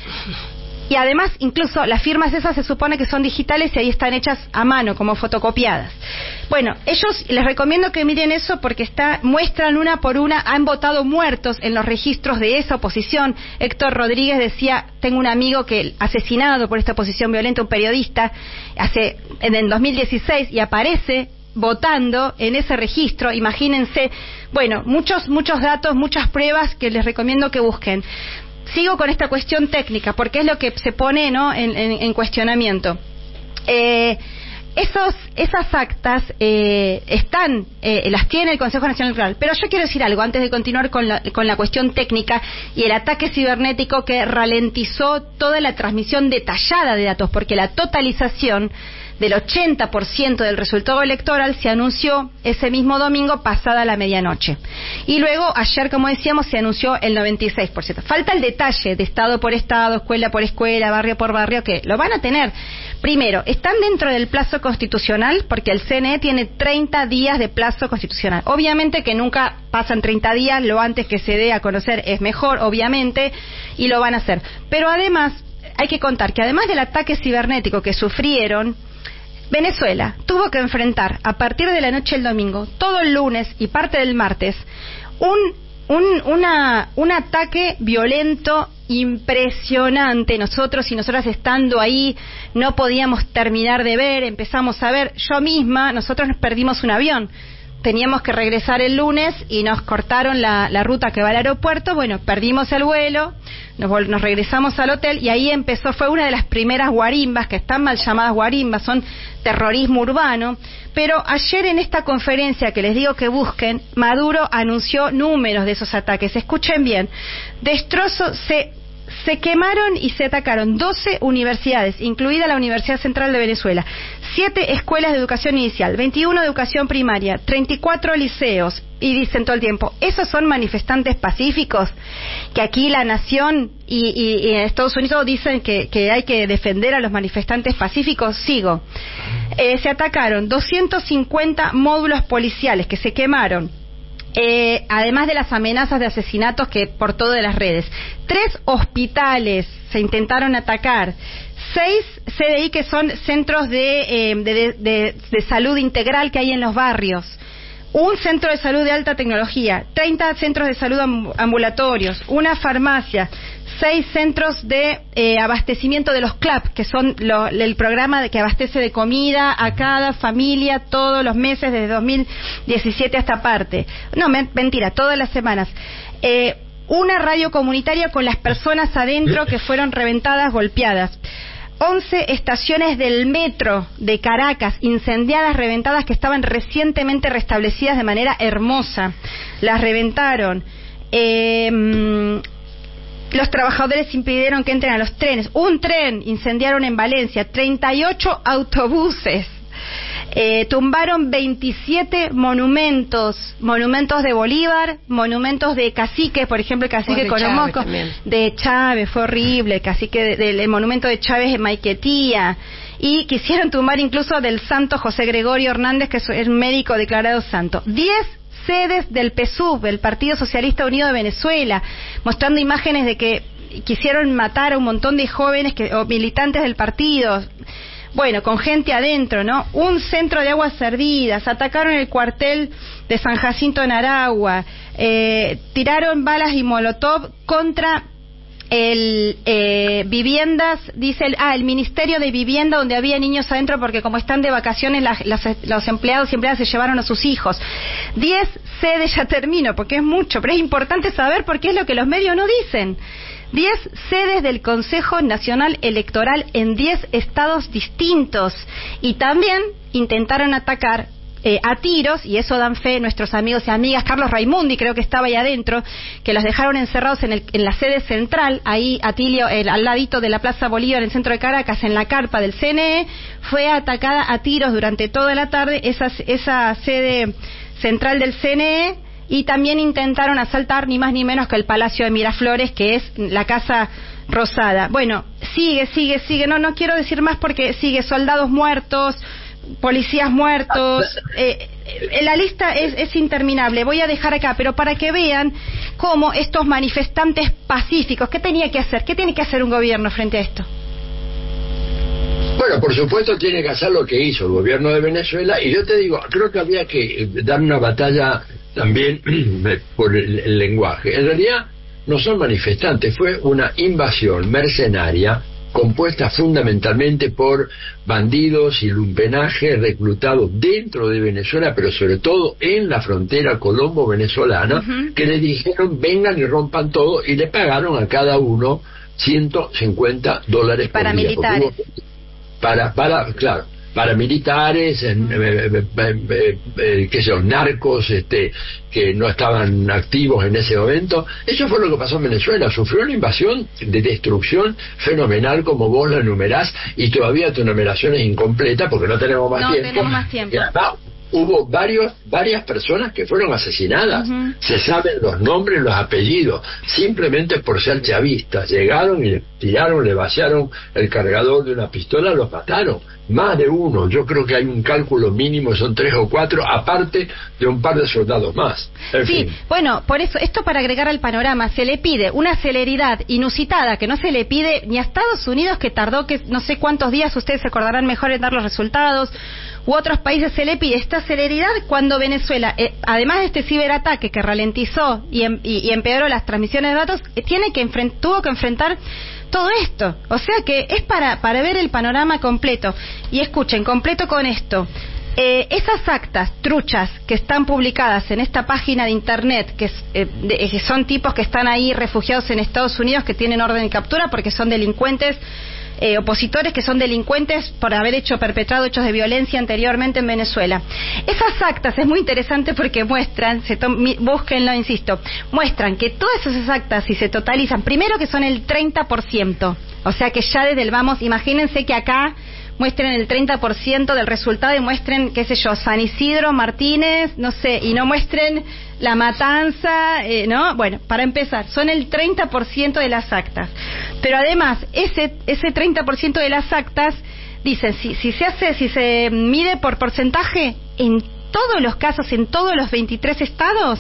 Y además, incluso las firmas esas se supone que son digitales y ahí están hechas a mano, como fotocopiadas. Bueno, ellos les recomiendo que miren eso porque está muestran una por una, han votado muertos en los registros de esa oposición. Héctor Rodríguez decía, tengo un amigo que asesinado por esta oposición violenta, un periodista, hace en el dos mil dieciséis, y aparece votando en ese registro. Imagínense, bueno, muchos, muchos datos, muchas pruebas que les recomiendo que busquen. Sigo con esta cuestión técnica, porque es lo que se pone, ¿no?, en, en, en cuestionamiento. Eh, esos, esas actas eh, están, eh, las tiene el Consejo Nacional Electoral. Pero yo quiero decir algo antes de continuar con la, con la cuestión técnica y el ataque cibernético que ralentizó toda la transmisión detallada de datos, porque la totalización del ochenta por ciento del resultado electoral se anunció ese mismo domingo pasada la medianoche. Y luego, ayer, como decíamos, se anunció el noventa y seis por ciento. Falta el detalle de estado por estado, escuela por escuela, barrio por barrio, que lo van a tener. Primero, están dentro del plazo constitucional, porque el C N E tiene treinta días de plazo constitucional. Obviamente que nunca pasan treinta días, lo antes que se dé a conocer es mejor, obviamente, y lo van a hacer. Pero además, hay que contar que además del ataque cibernético que sufrieron, Venezuela tuvo que enfrentar a partir de la noche del domingo, todo el lunes y parte del martes, un, un, una, un ataque violento impresionante. Nosotros y nosotras estando ahí no podíamos terminar de ver, empezamos a ver, yo misma, nosotros nos perdimos un avión. teníamos que regresar el lunes y nos cortaron la, la ruta que va al aeropuerto. Bueno, perdimos el vuelo, nos, nos regresamos al hotel y ahí empezó, fue una de las primeras guarimbas, que están mal llamadas guarimbas, son terrorismo urbano. Pero ayer en esta conferencia que les digo que busquen, Maduro anunció números de esos ataques. Escuchen bien, destrozos, se... Se quemaron y se atacaron doce universidades, incluida la Universidad Central de Venezuela, siete escuelas de educación inicial, veintiuno de educación primaria, treinta y cuatro liceos, y dicen todo el tiempo, ¿esos son manifestantes pacíficos? Que aquí la nación y, y, y en Estados Unidos dicen que, que hay que defender a los manifestantes pacíficos. Sigo. Eh, se atacaron doscientos cincuenta módulos policiales que se quemaron. Eh, además de las amenazas de asesinatos que por todas las redes. Tres hospitales se intentaron atacar. Seis C D I, que son centros de, eh, de, de, de salud integral que hay en los barrios. Un centro de salud de alta tecnología. treinta centros de salud ambulatorios. Una farmacia. Seis centros de eh, abastecimiento de los C L A P, que son lo, el programa de que abastece de comida a cada familia todos los meses desde dos mil diecisiete hasta parte. No, me, mentira, todas las semanas. Eh, una radio comunitaria con las personas adentro que fueron reventadas, golpeadas. once estaciones del metro de Caracas incendiadas, reventadas, que estaban recientemente restablecidas de manera hermosa. Las reventaron. Eh... Los trabajadores impidieron que entren a los trenes. Un tren incendiaron en Valencia. treinta y ocho autobuses. Eh, tumbaron veintisiete monumentos. Monumentos de Bolívar, monumentos de caciques, por ejemplo, el cacique Conomoco. De Chávez, fue horrible. El cacique del de, de, monumento de Chávez en Maiquetía. Y quisieron tumbar incluso del santo José Gregorio Hernández, que es médico declarado santo. Diez sedes del P S U V, el Partido Socialista Unido de Venezuela, mostrando imágenes de que quisieron matar a un montón de jóvenes que, o militantes del partido, bueno, con gente adentro, ¿no? Un centro de aguas servidas, atacaron el cuartel de San Jacinto en Aragua, eh, tiraron balas y molotov contra el eh, viviendas, dice el, ah, el Ministerio de Vivienda, donde había niños adentro, porque como están de vacaciones las, las, los empleados y empleadas se llevaron a sus hijos. Diez sedes, ya termino porque es mucho, pero es importante saber porque es lo que los medios no dicen. Diez sedes del Consejo Nacional Electoral en diez estados distintos, y también intentaron atacar Eh, a tiros, y eso dan fe nuestros amigos y amigas. Carlos Raimundi creo que estaba ahí adentro, que los dejaron encerrados en, el, en la sede central, ahí Atilio, el, al ladito de la Plaza Bolívar, en el centro de Caracas, en la carpa del C N E. Fue atacada a tiros durante toda la tarde esa, esa sede central del C N E, y también intentaron asaltar ni más ni menos que el Palacio de Miraflores, que es la Casa Rosada. Bueno, sigue, sigue, sigue, no, no quiero decir más porque sigue, soldados muertos, policías muertos, eh, eh, la lista es, es interminable. Voy a dejar acá, pero para que vean cómo estos manifestantes pacíficos, ¿qué tenía que hacer? ¿Qué tiene que hacer un gobierno frente a esto? Bueno, por supuesto tiene que hacer lo que hizo el gobierno de Venezuela, y yo te digo, creo que había que dar una batalla también por el, el lenguaje. En realidad no son manifestantes, fue una invasión mercenaria compuesta fundamentalmente por bandidos y lumpenaje reclutados dentro de Venezuela, pero sobre todo en la frontera colombo-venezolana, uh-huh. que le dijeron vengan y rompan todo, y le pagaron a cada uno ciento cincuenta dólares por paramilitares. día. Para, para, claro, paramilitares, en, eh, eh, eh, eh, que son narcos, este, que no estaban activos en ese momento. Eso fue lo que pasó en Venezuela. Sufrió una invasión de destrucción fenomenal, como vos la enumerás, y todavía tu numeración es incompleta porque no tenemos más no, tiempo. No tenemos más tiempo. Hubo varios, varias personas que fueron asesinadas. Uh-huh. Se saben los nombres, los apellidos, simplemente por ser chavistas. Llegaron y le tiraron, le vaciaron el cargador de una pistola, los mataron. Más de uno, yo creo que hay un cálculo mínimo, son tres o cuatro, aparte de un par de soldados más. En sí, fin. Bueno, por eso, esto para agregar al panorama, se le pide una celeridad inusitada que no se le pide ni a Estados Unidos, que tardó que no sé cuántos días, ustedes se acordarán mejor en dar los resultados, u otros países. Se le pide esta celeridad cuando Venezuela, eh, además de este ciberataque que ralentizó y, em, y, y empeoró las transmisiones de datos, eh, tiene que enfrent- tuvo que enfrentar todo esto. O sea que es para, para ver el panorama completo. Y escuchen, completo con esto. Eh, esas actas truchas que están publicadas en esta página de internet, que, es, eh, de, que son tipos que están ahí refugiados en Estados Unidos, que tienen orden de captura porque son delincuentes, eh, opositores que son delincuentes por haber hecho perpetrado hechos de violencia anteriormente en Venezuela. Esas actas es muy interesante porque muestran, se búsquenlo, insisto, muestran que todas esas actas, si se totalizan, primero que son el treinta por ciento, o sea que ya desde el vamos, imagínense que acá muestren el treinta por ciento del resultado y muestren, qué sé yo, San Isidro, Martínez, no sé, y no muestren La Matanza, eh, ¿no? Bueno, para empezar, son el treinta por ciento de las actas. Pero además, ese ese treinta por ciento de las actas, dicen, si, si se hace, si se mide por porcentaje, en todos los casos, en todos los veintitrés estados,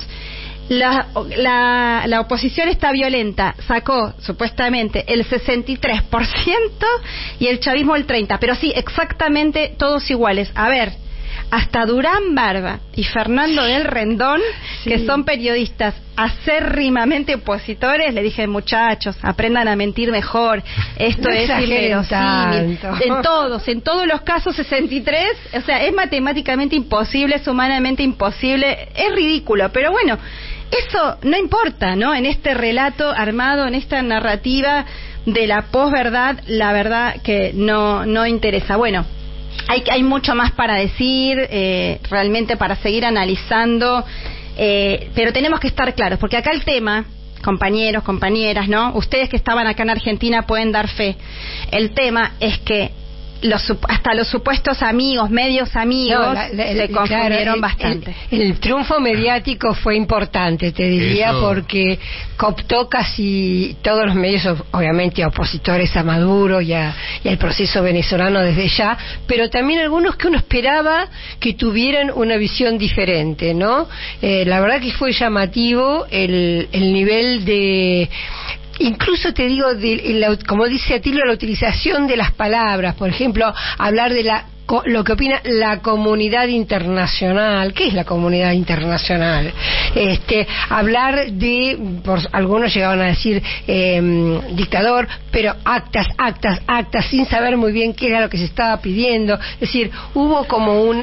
La, la, la oposición está violenta, sacó supuestamente el sesenta y tres por ciento y el chavismo el treinta por ciento, pero sí, exactamente todos iguales. A ver, hasta Durán Barba y Fernando del Rendón, sí, que son periodistas acérrimamente opositores, le dije, muchachos, aprendan a mentir mejor, esto no es inverosímil. En todos, en todos los casos sesenta y tres, o sea, es matemáticamente imposible, es humanamente imposible, es ridículo, pero bueno, eso no importa, ¿no? En este relato armado, en esta narrativa de la posverdad, la verdad que no, no interesa. Bueno, hay, hay mucho más para decir, eh, realmente para seguir analizando, eh, pero tenemos que estar claros, porque acá el tema, compañeros, compañeras, ¿no? Ustedes que estaban acá en Argentina pueden dar fe. El tema es que Los, hasta los supuestos amigos, medios amigos, no, la, la, se confundieron claro, bastante. El, el, el triunfo mediático fue importante, te diría, Eso. porque cooptó casi todos los medios, obviamente opositores a Maduro y, a, y al proceso venezolano desde ya, pero también algunos que uno esperaba que tuvieran una visión diferente, ¿no? Eh, la verdad que fue llamativo el, el nivel de... Incluso te digo, de, la, como dice Atilio, la utilización de las palabras, por ejemplo, hablar de la lo que opina la comunidad internacional. ¿Qué es la comunidad internacional? Este, hablar de, por, algunos llegaban a decir eh, dictador, pero actas, actas, actas, sin saber muy bien qué era lo que se estaba pidiendo. Es decir, hubo como un,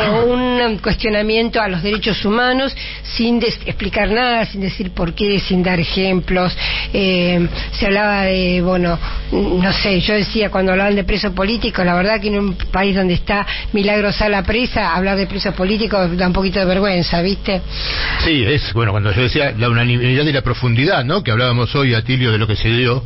un cuestionamiento a los derechos humanos sin des, explicar nada, sin decir por qué, sin dar ejemplos. Eh, se hablaba de, bueno, no sé, yo decía cuando hablaban de presos políticos, la verdad que en un país donde está Milagro Sala presa, hablar de presos políticos da un poquito de vergüenza, ¿viste? Sí, es, bueno, cuando yo decía la unanimidad y la profundidad, ¿no?, que hablábamos hoy, Atilio, de lo que se dio,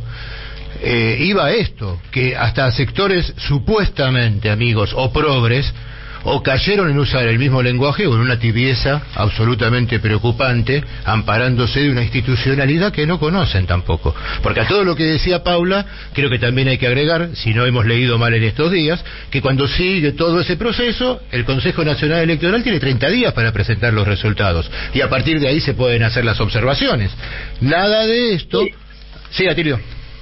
eh, iba a esto, que hasta sectores supuestamente amigos o progres, o cayeron en usar el mismo lenguaje o en una tibieza absolutamente preocupante, amparándose de una institucionalidad que no conocen tampoco. Porque a todo lo que decía Paula, creo que también hay que agregar, si no hemos leído mal en estos días, que cuando sigue todo ese proceso, el Consejo Nacional Electoral tiene treinta días para presentar los resultados, y a partir de ahí se pueden hacer las observaciones. Nada de esto... Sí, sí, Atilio.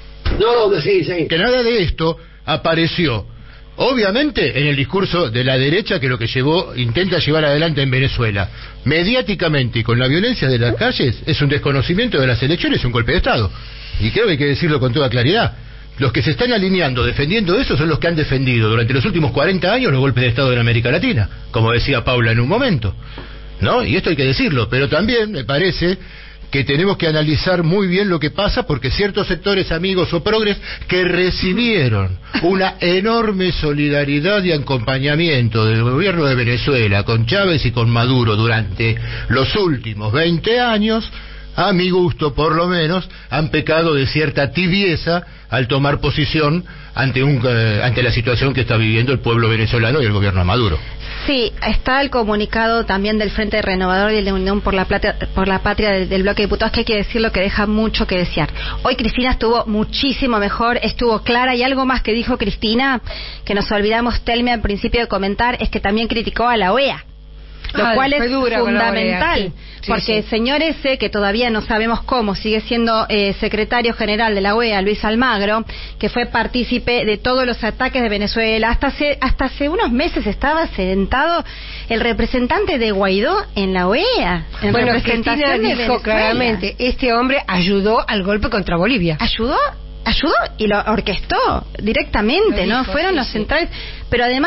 No, no, sí, sí. Que nada de esto apareció obviamente en el discurso de la derecha, que lo que llevó, intenta llevar adelante en Venezuela, mediáticamente y con la violencia de las calles, es un desconocimiento de las elecciones, un golpe de Estado. Y creo que hay que decirlo con toda claridad. Los que se están alineando, defendiendo eso, son los que han defendido durante los últimos cuarenta años los golpes de Estado en América Latina, como decía Paula en un momento, ¿no? Y esto hay que decirlo, pero también me parece que tenemos que analizar muy bien lo que pasa, porque ciertos sectores amigos o progres que recibieron una enorme solidaridad y acompañamiento del gobierno de Venezuela con Chávez y con Maduro durante los últimos veinte años, a mi gusto por lo menos, han pecado de cierta tibieza al tomar posición ante un eh, ante la situación que está viviendo el pueblo venezolano y el gobierno de Maduro. Sí, está el comunicado también del Frente Renovador y de la Unión por la, Plata, por la Patria del, del bloque de diputados, que hay que decirlo, que deja mucho que desear. Hoy Cristina estuvo muchísimo mejor, estuvo clara, y algo más que dijo Cristina, que nos olvidamos, Telme, al principio de comentar, es que también criticó a la O E A. Lo ah, cual es fundamental, O E A, sí. Sí, porque sí. Señor ese, que todavía no sabemos cómo, sigue siendo eh, secretario general de la O E A, Luis Almagro, que fue partícipe de todos los ataques de Venezuela. Hasta hace, hasta hace unos meses estaba sentado el representante de Guaidó en la O E A. En bueno, Cristina dijo claramente, este hombre ayudó al golpe contra Bolivia. ¿Ayudó? Ayudó y lo orquestó directamente, lo ¿no? Dijo, Fueron sí, los centrales, sí. Pero además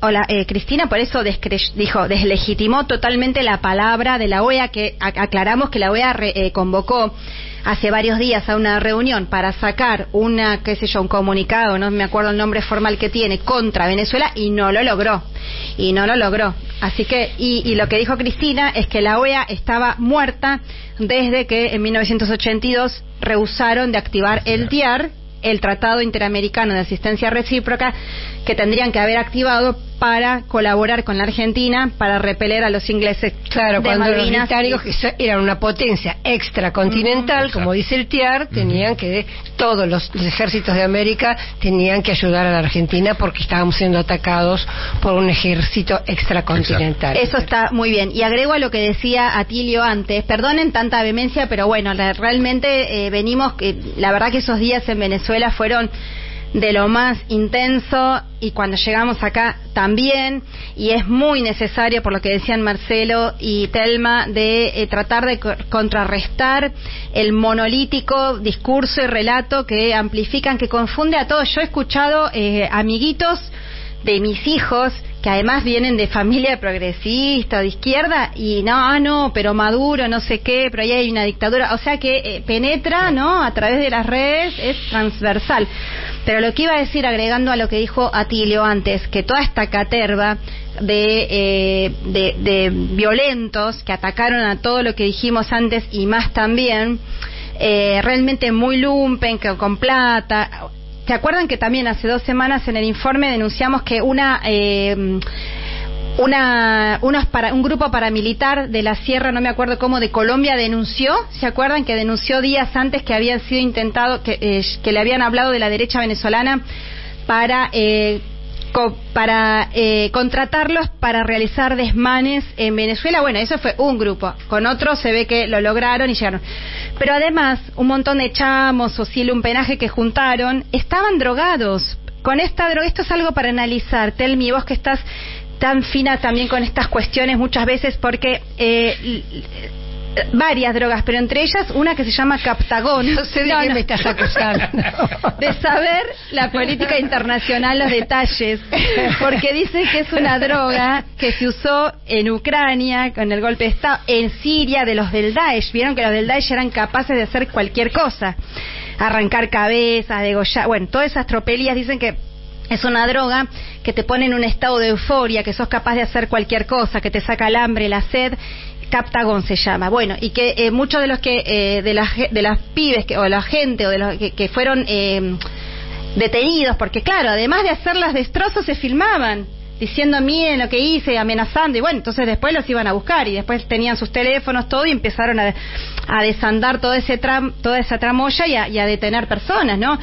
Hola, eh, Cristina, por eso descre- dijo, deslegitimó totalmente la palabra de la O E A, que a- aclaramos que la O E A re- eh, convocó hace varios días a una reunión para sacar una, qué sé yo, un comunicado, no me acuerdo el nombre formal que tiene, contra Venezuela, y no lo logró, y no lo logró. Así que, y, y lo que dijo Cristina es que la O E A estaba muerta desde que en mil novecientos ochenta y dos rehusaron de activar el T I A R, el Tratado Interamericano de Asistencia Recíproca, que tendrían que haber activado para colaborar con la Argentina para repeler a los ingleses. Claro, de cuando Malvinas. los británicos, que eran una potencia extracontinental, mm, como dice el T I A R, tenían que, todos los, los ejércitos de América tenían que ayudar a la Argentina porque estábamos siendo atacados por un ejército extracontinental. Eso está muy bien. Y agrego a lo que decía Atilio antes, perdonen tanta vehemencia, pero bueno, la, realmente eh, venimos, eh, la verdad que esos días en Venezuela fueron de lo más intenso, y cuando llegamos acá también, y es muy necesario, por lo que decían Marcelo y Telma, de eh, tratar de co- contrarrestar el monolítico discurso y relato que amplifican, que confunde a todos. Yo he escuchado eh, amiguitos de mis hijos que además vienen de familia progresista, de izquierda, y no, ah, no, pero Maduro, no sé qué, pero ahí hay una dictadura, o sea que eh, penetra, ¿no?, a través de las redes, es transversal. Pero lo que iba a decir, agregando a lo que dijo Atilio antes, que toda esta caterva de, eh, de, de violentos que atacaron a todo lo que dijimos antes y más también, eh, realmente muy lumpen, que con plata. ¿Se acuerdan que también hace dos semanas en el informe denunciamos que una eh, una unos para, un grupo paramilitar de la Sierra, no me acuerdo cómo, de Colombia denunció? ¿Se acuerdan que denunció días antes que habían sido intentado, que, eh, que le habían hablado de la derecha venezolana para eh, co, para eh, contratarlos para realizar desmanes en Venezuela? Bueno, eso fue un grupo. Con otros se ve que lo lograron y llegaron. Pero además, un montón de chamos o sí lumpenaje que juntaron estaban drogados. Con esta droga, esto es algo para analizar, Telmi, vos que estás tan fina también con estas cuestiones muchas veces, porque eh, varias drogas, pero entre ellas una que se llama Captagón. No sé de no, qué no. me estás acusando. De saber la política internacional, los detalles, porque dicen que es una droga que se usó en Ucrania con el golpe de Estado, en Siria de los del Daesh. Vieron que los del Daesh eran capaces de hacer cualquier cosa, arrancar cabezas, degollar, bueno, todas esas tropelías. Dicen que es una droga que te pone en un estado de euforia, que sos capaz de hacer cualquier cosa, que te saca el hambre, la sed. Captagón se llama. Bueno, y que eh, muchos de los que eh, de las de las pibes que, o de la gente o de los que, que fueron eh, detenidos, porque claro, además de hacer las destrozos, se filmaban diciendo miren lo que hice, amenazando, y bueno, entonces después los iban a buscar y después tenían sus teléfonos, todo, y empezaron a, a desandar todo ese tram, toda esa tramoya y a, y a detener personas, ¿no?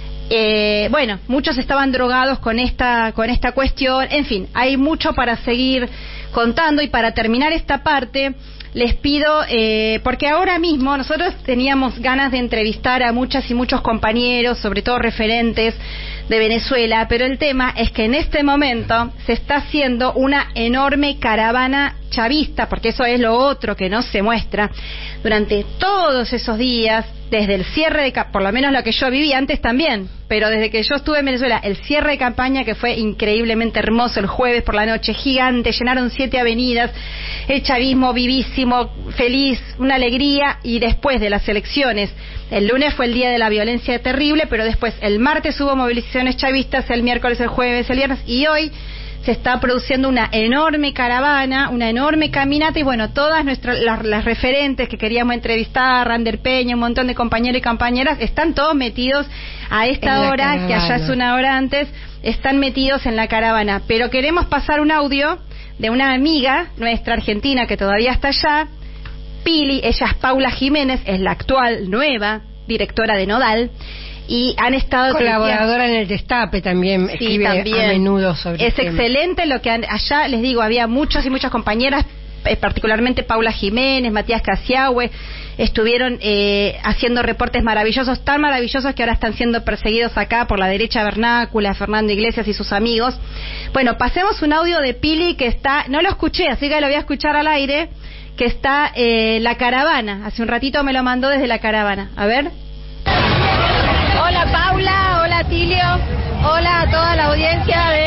Eh, bueno, muchos estaban drogados con esta con esta cuestión. En fin, hay mucho para seguir contando, y para terminar esta parte les pido, eh, porque ahora mismo nosotros teníamos ganas de entrevistar a muchas y muchos compañeros, sobre todo referentes de Venezuela, pero el tema es que en este momento se está haciendo una enorme caravana chavista, porque eso es lo otro que no se muestra, durante todos esos días, desde el cierre de, por lo menos lo que yo viví antes también, pero desde que yo estuve en Venezuela, el cierre de campaña, que fue increíblemente hermoso, el jueves por la noche, gigante, llenaron siete avenidas, el chavismo vivísimo, feliz, una alegría. Y después de las elecciones, el lunes fue el día de la violencia terrible, pero después el martes hubo movilizaciones chavistas, el miércoles, el jueves, el viernes, y hoy se está produciendo una enorme caravana, una enorme caminata, y bueno, todas nuestras las, las referentes que queríamos entrevistar, Rander Peña, un montón de compañeros y compañeras, están todos metidos a esta hora, caravana, que allá es una hora antes, están metidos en la caravana. Pero queremos pasar un audio de una amiga nuestra argentina que todavía está allá, Pili. Ella es Paula Jiménez, es la actual nueva directora de Nodal, y han estado colaboradora en el Destape también, sí, escribe también a menudo sobre es excelente tema. Lo que han, allá les digo, había muchos y muchas compañeras, eh, particularmente Paula Jiménez, Matías Casiahue, estuvieron eh, haciendo reportes maravillosos, tan maravillosos que ahora están siendo perseguidos acá por la derecha vernácula, Fernando Iglesias y sus amigos. Bueno, pasemos un audio de Pili que está, no lo escuché, así que lo voy a escuchar al aire, que está eh, la caravana, hace un ratito me lo mandó desde la caravana. A ver. Hola Paula, hola Tilio, hola a toda la audiencia de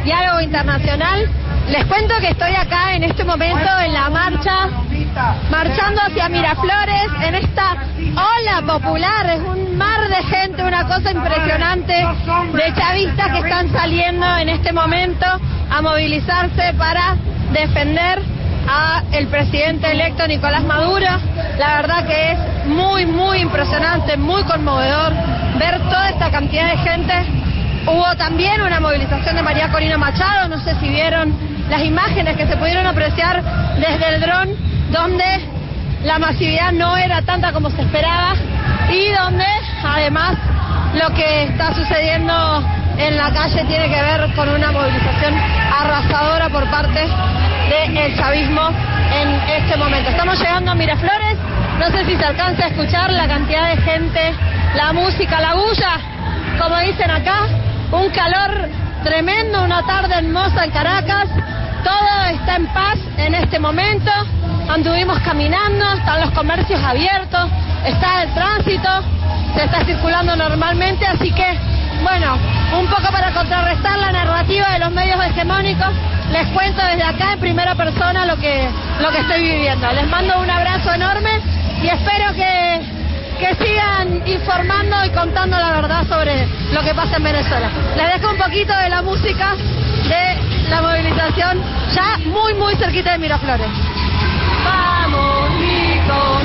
Diálogo Internacional. Les cuento que estoy acá en este momento en la marcha, marchando hacia Miraflores, en esta ola popular. Es un mar de gente, una cosa impresionante, de chavistas que están saliendo en este momento a movilizarse para defender a el presidente electo Nicolás Maduro. La verdad que es muy, muy impresionante, muy conmovedor ver toda esta cantidad de gente. Hubo también una movilización de María Corina Machado, no sé si vieron las imágenes que se pudieron apreciar desde el dron, donde la masividad no era tanta como se esperaba y donde además lo que está sucediendo en la calle tiene que ver con una movilización arrasadora por parte del chavismo en este momento. Estamos llegando a Miraflores, no sé si se alcanza a escuchar la cantidad de gente, la música, la bulla, como dicen acá, un calor tremendo, una tarde hermosa en Caracas, todo está en paz en este momento, anduvimos caminando, están los comercios abiertos, está el tránsito, se está circulando normalmente, así que, bueno, un poco para contrarrestar la narrativa de los medios hegemónicos, les cuento desde acá en primera persona lo que, lo que estoy viviendo. Les mando un abrazo enorme y espero que, que sigan informando y contando la verdad sobre lo que pasa en Venezuela. Les dejo un poquito de la música de la movilización, ya muy, muy cerquita de Miraflores. ¡Vamos, Nico!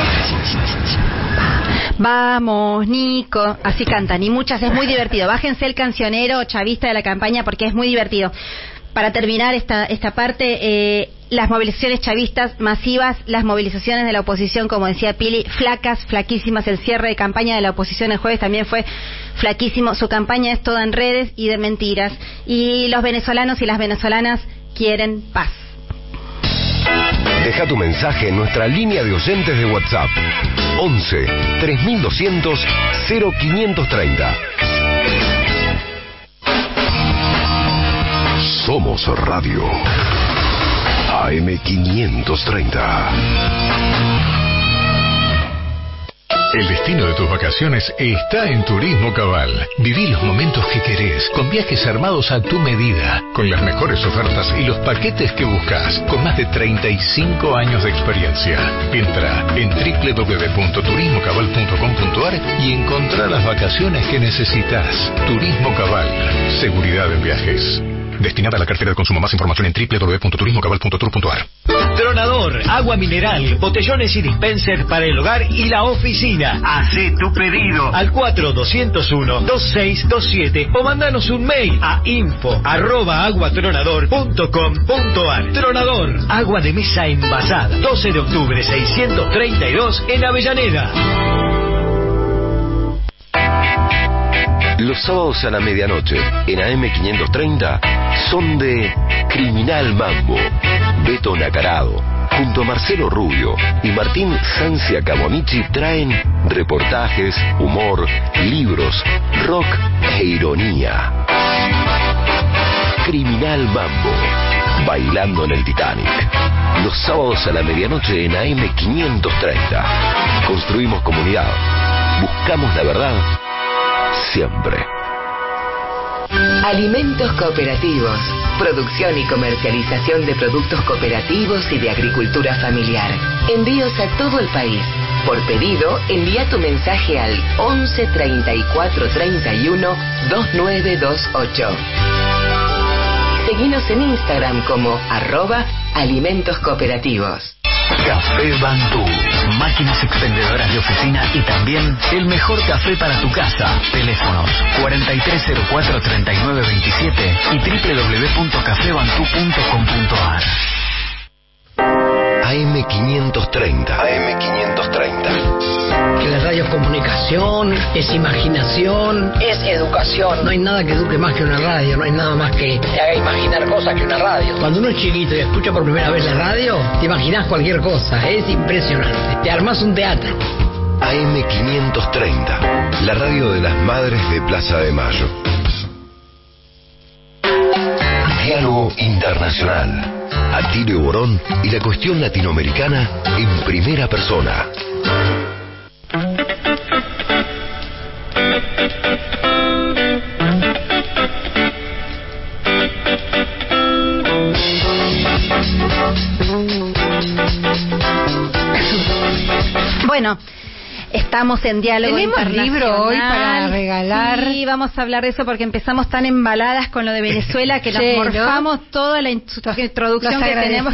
Vamos, Nico. Así cantan, y muchas, es muy divertido. Bájense el cancionero chavista de la campaña porque es muy divertido. Para terminar esta, esta parte, eh, las movilizaciones chavistas masivas, las movilizaciones de la oposición, como decía Pili, flacas, flaquísimas. El cierre de campaña de la oposición el jueves también fue flaquísimo. Su campaña es toda en redes y de mentiras. Y los venezolanos y las venezolanas quieren paz. Deja tu mensaje en nuestra línea de oyentes de WhatsApp. once, tres mil doscientos, cero quinientos treinta. Somos Radio A M quinientos treinta. El destino de tus vacaciones está en Turismo Cabal. Viví los momentos que querés, con viajes armados a tu medida, con las mejores ofertas y los paquetes que buscas, con más de treinta y cinco años de experiencia. Entra en doble u doble u doble u punto turismo cabal punto com punto a r y encontrá las vacaciones que necesitas. Turismo Cabal, seguridad en viajes. Destinada a la cartera de consumo. Más información en doble u doble u doble u punto turismo cabal punto tour punto a r. Tronador, agua mineral, botellones y dispensers para el hogar y la oficina. Hacé tu pedido al cuatro dos cero uno, dos seis dos siete o mandanos un mail a info arroba aguatronador punto com punto a r. Tronador, agua de mesa envasada. doce de octubre seiscientos treinta y dos en Avellaneda. Los sábados a la medianoche en A M quinientos treinta son de Criminal Mambo. Beto Nacarado, junto a Marcelo Rubio y Martín Sancia Camonichi, traen reportajes, humor, libros, rock e ironía. Criminal Mambo, bailando en el Titanic. Los sábados a la medianoche en A M quinientos treinta. Construimos comunidad. Buscamos la verdad. Siempre. Alimentos cooperativos. Producción y comercialización de productos cooperativos y de agricultura familiar. Envíos a todo el país. Por pedido, envía tu mensaje al once treinta y cuatro treinta y uno veintinueve veintiocho. Seguinos en Instagram como arroba alimentos cooperativos. Café Bantú, máquinas expendedoras de oficina y también el mejor café para tu casa. Teléfonos cuarenta y tres cero cuatro treinta y nueve veintisiete y doble u doble u doble u punto café bantú punto com punto a r. A M quinientos treinta. A M quinientos treinta. Que la radio es comunicación, es imaginación, es educación. No hay nada que eduque más que una radio, no hay nada más que te haga imaginar cosas que una radio. Cuando uno es chiquito y escucha por primera vez la radio, te imaginas cualquier cosa, es impresionante. Te armas un teatro. A M quinientos treinta, la radio de las madres de Plaza de Mayo. Diálogo Internacional. Atilio Borón y la cuestión latinoamericana en primera persona. bueno, estamos en diálogo internacional. ¿Tenemos libro hoy para regalar? Sí, vamos a hablar de eso porque empezamos tan embaladas con lo de Venezuela que nos sí, morfamos ¿no? toda la introducción Los que tenemos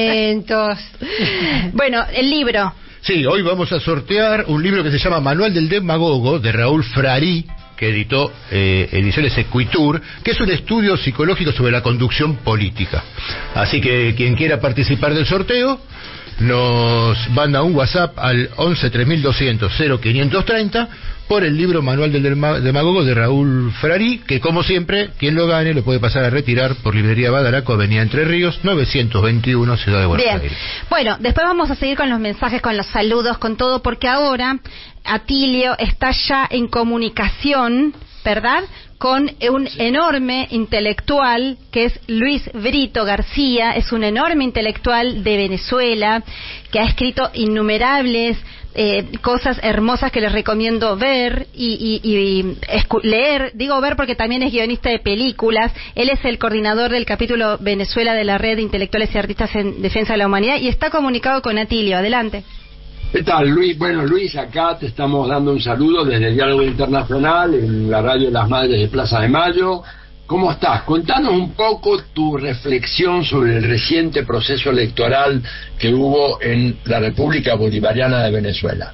que... Bueno, el libro. Sí, hoy vamos a sortear un libro que se llama Manual del Demagogo, de Raúl Frarí, que editó eh, Ediciones Equitur, que es un estudio psicológico sobre la conducción política. Así que quien quiera participar del sorteo, nos manda un WhatsApp al once tres mil doscientos cero quinientos treinta por el libro Manual del Demagogo de Raúl Frarí, que como siempre, quien lo gane lo puede pasar a retirar por Librería Badaraco, Avenida Entre Ríos, novecientos veintiuno, Ciudad de Buenos Bien. Aires. Bueno, después vamos a seguir con los mensajes, con los saludos, con todo, porque ahora Atilio está ya en comunicación, ¿verdad?, con un enorme intelectual que es Luis Brito García. Es un enorme intelectual de Venezuela que ha escrito innumerables eh, cosas hermosas que les recomiendo ver y, y, y leer. Digo ver porque también es guionista de películas. Él es el coordinador del capítulo Venezuela de la Red de Intelectuales y Artistas en Defensa de la Humanidad y está comunicado con Atilio. Adelante. ¿Qué tal, Luis? Bueno, Luis, acá te estamos dando un saludo desde el Diálogo Internacional, en la radio de las Madres de Plaza de Mayo. ¿Cómo estás? Contanos un poco tu reflexión sobre el reciente proceso electoral que hubo en la República Bolivariana de Venezuela.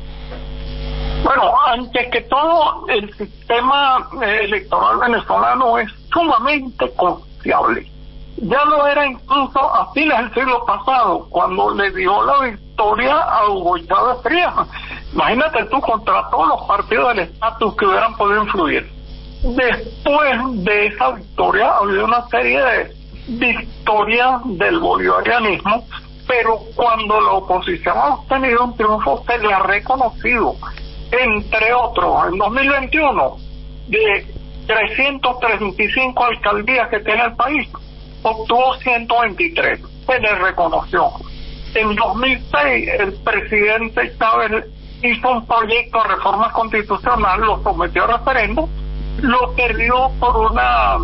Bueno, antes que todo, el sistema electoral venezolano es sumamente confiable. Ya lo era incluso a fines del siglo pasado, cuando le dio la victoria a Hugo Chávez Frías. Imagínate tú, contra todos los partidos del estatus que hubieran podido influir. Después de esa victoria ha habido una serie de victorias del bolivarianismo, pero cuando la oposición ha obtenido un triunfo se le ha reconocido, entre otros, en dos mil veintiuno, de trescientas treinta y cinco alcaldías que tiene el país, obtuvo ciento veintitrés, se le reconoció. En dos mil seis el presidente Chávez hizo un proyecto de reforma constitucional, lo sometió a referéndum, lo perdió por una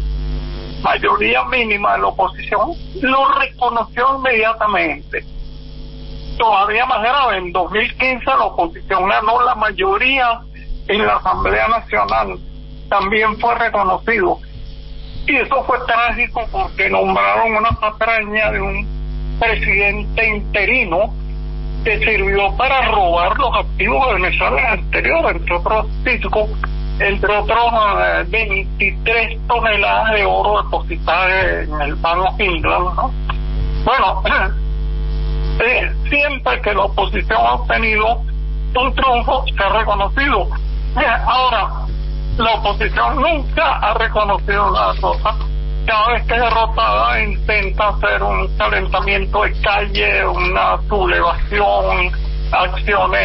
mayoría mínima de la oposición, lo reconoció inmediatamente. Todavía más grave, en dos mil quince la oposición ganó la mayoría en la Asamblea Nacional, también fue reconocido. Y eso fue trágico porque nombraron una patraña de un presidente interino que sirvió para robar los activos de Venezuela anterior, entre otros títulos, entre otros eh, veintitrés toneladas de oro depositadas en el Banco England, ¿no? Bueno, eh, siempre que la oposición ha obtenido un triunfo se ha reconocido. Eh, ahora, la oposición nunca ha reconocido una derrota. Cada vez que es derrotada intenta hacer un calentamiento de calle, una sublevación, acciones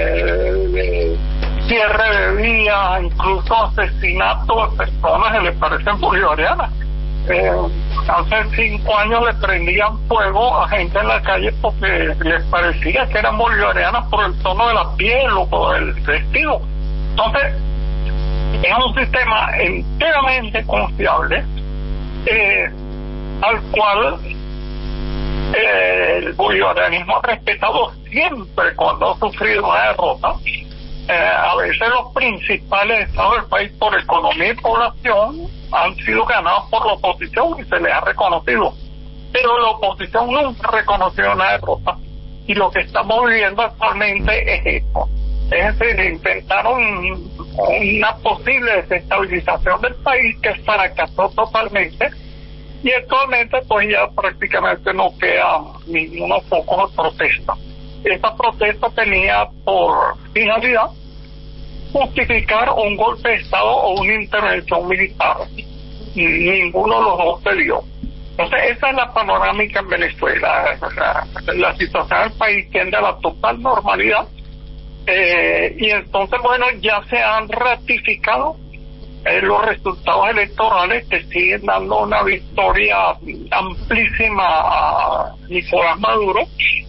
de cierre de vías, incluso asesinatos de personas que le parecen bolivarianas. Eh, hace cinco años le prendían fuego a gente en la calle porque les parecía que eran bolivarianas por el tono de la piel o por el vestido. Entonces, es un sistema enteramente confiable, eh, al cual eh, el bolivarianismo ha respetado siempre cuando ha sufrido una derrota. Eh, a veces los principales estados del país por economía y población han sido ganados por la oposición y se les ha reconocido, pero la oposición nunca ha reconocido una derrota, y lo que estamos viviendo actualmente es esto. Es decir, intentaron una posible desestabilización del país que fracasó totalmente, y actualmente pues ya prácticamente no queda ningunos focos de protesta. Esta protesta tenía por finalidad justificar un golpe de Estado o una intervención militar. Ninguno de los dos se dio. Entonces esa es la panorámica en Venezuela. La, la situación del país tiende a la total normalidad. Eh, y entonces, bueno, ya se han ratificado eh, los resultados electorales que siguen dando una victoria amplísima a Nicolás Maduro,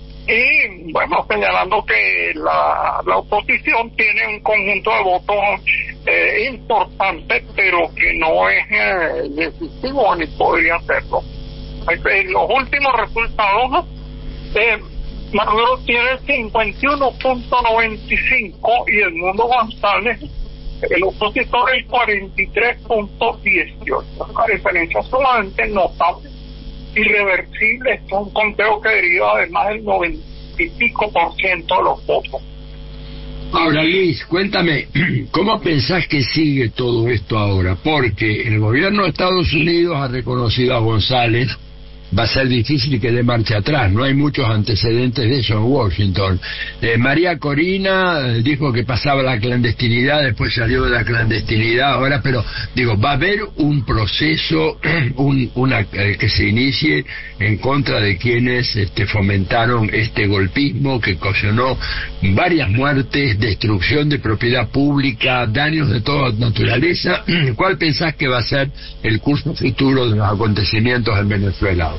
y bueno, señalando que la, la oposición tiene un conjunto de votos eh, importante, pero que no es eh, decisivo ni podría serlo. En los últimos resultados, eh, Maduro tiene cincuenta y uno punto noventa y cinco y Edmundo González, el opositor, el cuarenta y tres punto dieciocho. Una diferencia sumamente notable, irreversible. Esto es un conteo que deriva de más del noventa y pico por ciento de los votos. Ahora, Luis, cuéntame, ¿cómo pensás que sigue todo esto ahora? Porque el gobierno de Estados Unidos ha reconocido a González. Va a ser difícil que dé marcha atrás, no hay muchos antecedentes de eso en Washington. Eh, María Corina dijo que pasaba la clandestinidad, después salió de la clandestinidad ahora, pero digo, va a haber un proceso un, una eh, que se inicie en contra de quienes este, fomentaron este golpismo que ocasionó varias muertes, destrucción de propiedad pública, daños de toda naturaleza. ¿Cuál pensás que va a ser el curso futuro de los acontecimientos en Venezuela?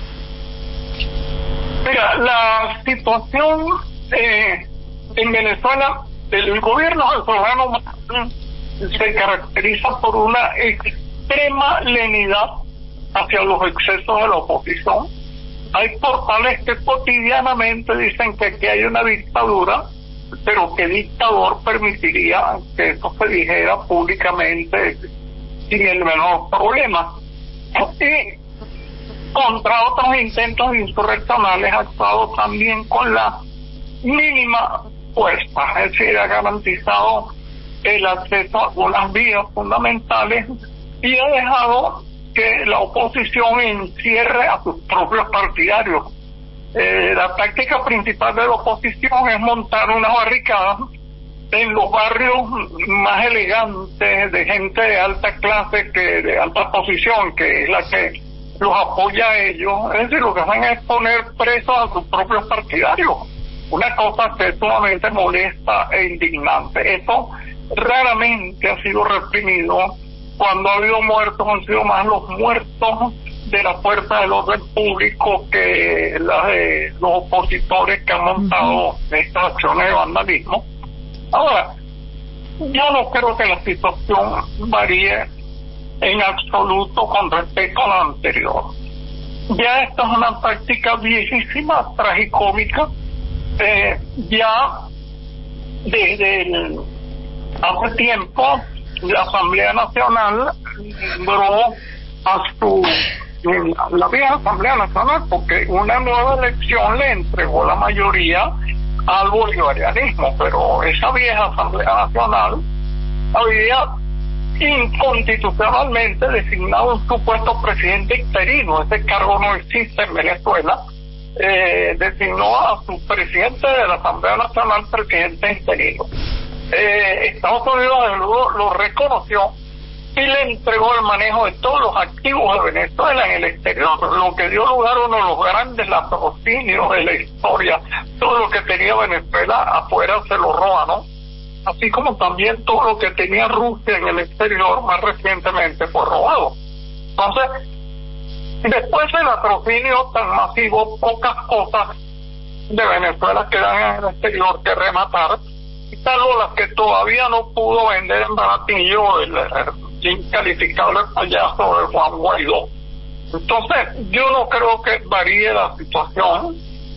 Mira, la situación eh, en Venezuela, el gobierno venezolano se caracteriza por una extrema lenidad hacia los excesos de la oposición. Hay portales que cotidianamente dicen que aquí hay una dictadura, pero ¿qué dictador permitiría que esto se dijera públicamente sin el menor problema? Y contra otros intentos insurreccionales ha actuado también con la mínima fuerza, es decir, ha garantizado el acceso a algunas vías fundamentales y ha dejado que la oposición encierre a sus propios partidarios. Eh, la táctica principal de la oposición es montar una barricada en los barrios más elegantes de gente de alta clase, que de alta posición, que es la que los apoya a ellos. Es decir, lo que hacen es poner presos a sus propios partidarios, una cosa que es sumamente molesta e indignante. Eso raramente ha sido reprimido. Cuando ha habido muertos, han sido más los muertos de la fuerza del orden público que las de los opositores que han montado estas acciones de vandalismo. Ahora, yo no creo que la situación varíe en absoluto con respecto a la anterior. Ya esta es una práctica viejísima, tragicómica. Eh, ya desde el, hace tiempo la Asamblea Nacional nombró a su la, la vieja Asamblea Nacional, porque una nueva elección le entregó la mayoría al bolivarianismo, pero esa vieja Asamblea Nacional había inconstitucionalmente designado un supuesto presidente interino. Ese cargo no existe en Venezuela. Eh, designó a su presidente de la Asamblea Nacional presidente interino. Eh, Estados Unidos luego lo reconoció y le entregó el manejo de todos los activos de Venezuela en el exterior, lo que dio lugar a uno de los grandes latrocinios de la historia. Todo lo que tenía Venezuela afuera se lo roba, ¿no? Así como también todo lo que tenía Rusia en el exterior más recientemente fue robado. Entonces, después del latrocinio tan masivo, pocas cosas de Venezuela quedan en el exterior que rematar, salvo las que todavía no pudo vender en baratillo el, el incalificable payaso de Juan Guaidó. Entonces, yo no creo que varíe la situación.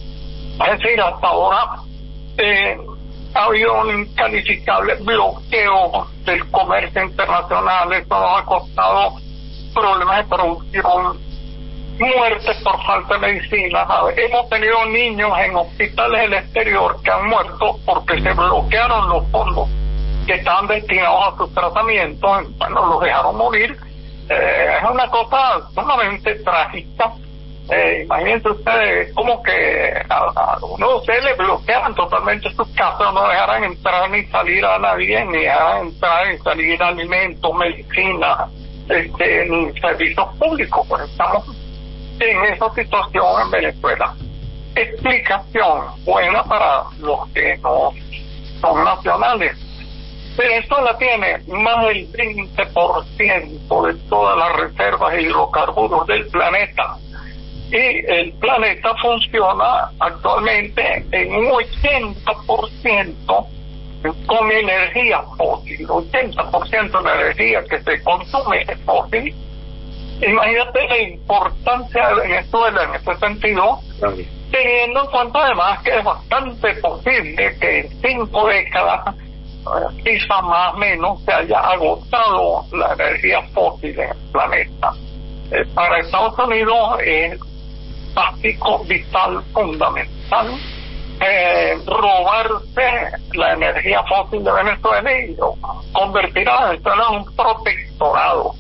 Es decir, hasta ahora eh, ha habido un incalificable bloqueo del comercio internacional. Esto nos ha costado problemas de producción, muertes por falta de medicina. Hemos tenido niños en hospitales del exterior que han muerto porque se bloquearon los fondos que estaban destinados a sus tratamientos. Bueno, los dejaron morir. Eh, es una cosa sumamente trágica. Eh, imagínense ustedes como que a, a uno de ustedes le bloquearan totalmente sus casas, no dejaran entrar ni salir a nadie, ni dejaran entrar ni salir alimentos, medicina, este, ni servicios públicos. Pues estamos en esa situación en Venezuela. Explicación buena para los que no son nacionales. Venezuela tiene más del veinte por ciento de todas las reservas de hidrocarburos del planeta. Y el planeta funciona actualmente en un ochenta por ciento con energía fósil. ochenta por ciento de la energía que se consume es fósil. Imagínate la importancia de Venezuela en este sentido, claro, teniendo en cuenta además que es bastante posible que en cinco décadas, quizá más o menos, se haya agotado la energía fósil en el planeta. Eh, para Estados Unidos es básico, vital, fundamental eh, robarse la energía fósil de Venezuela y convertir a Venezuela en un protectorado.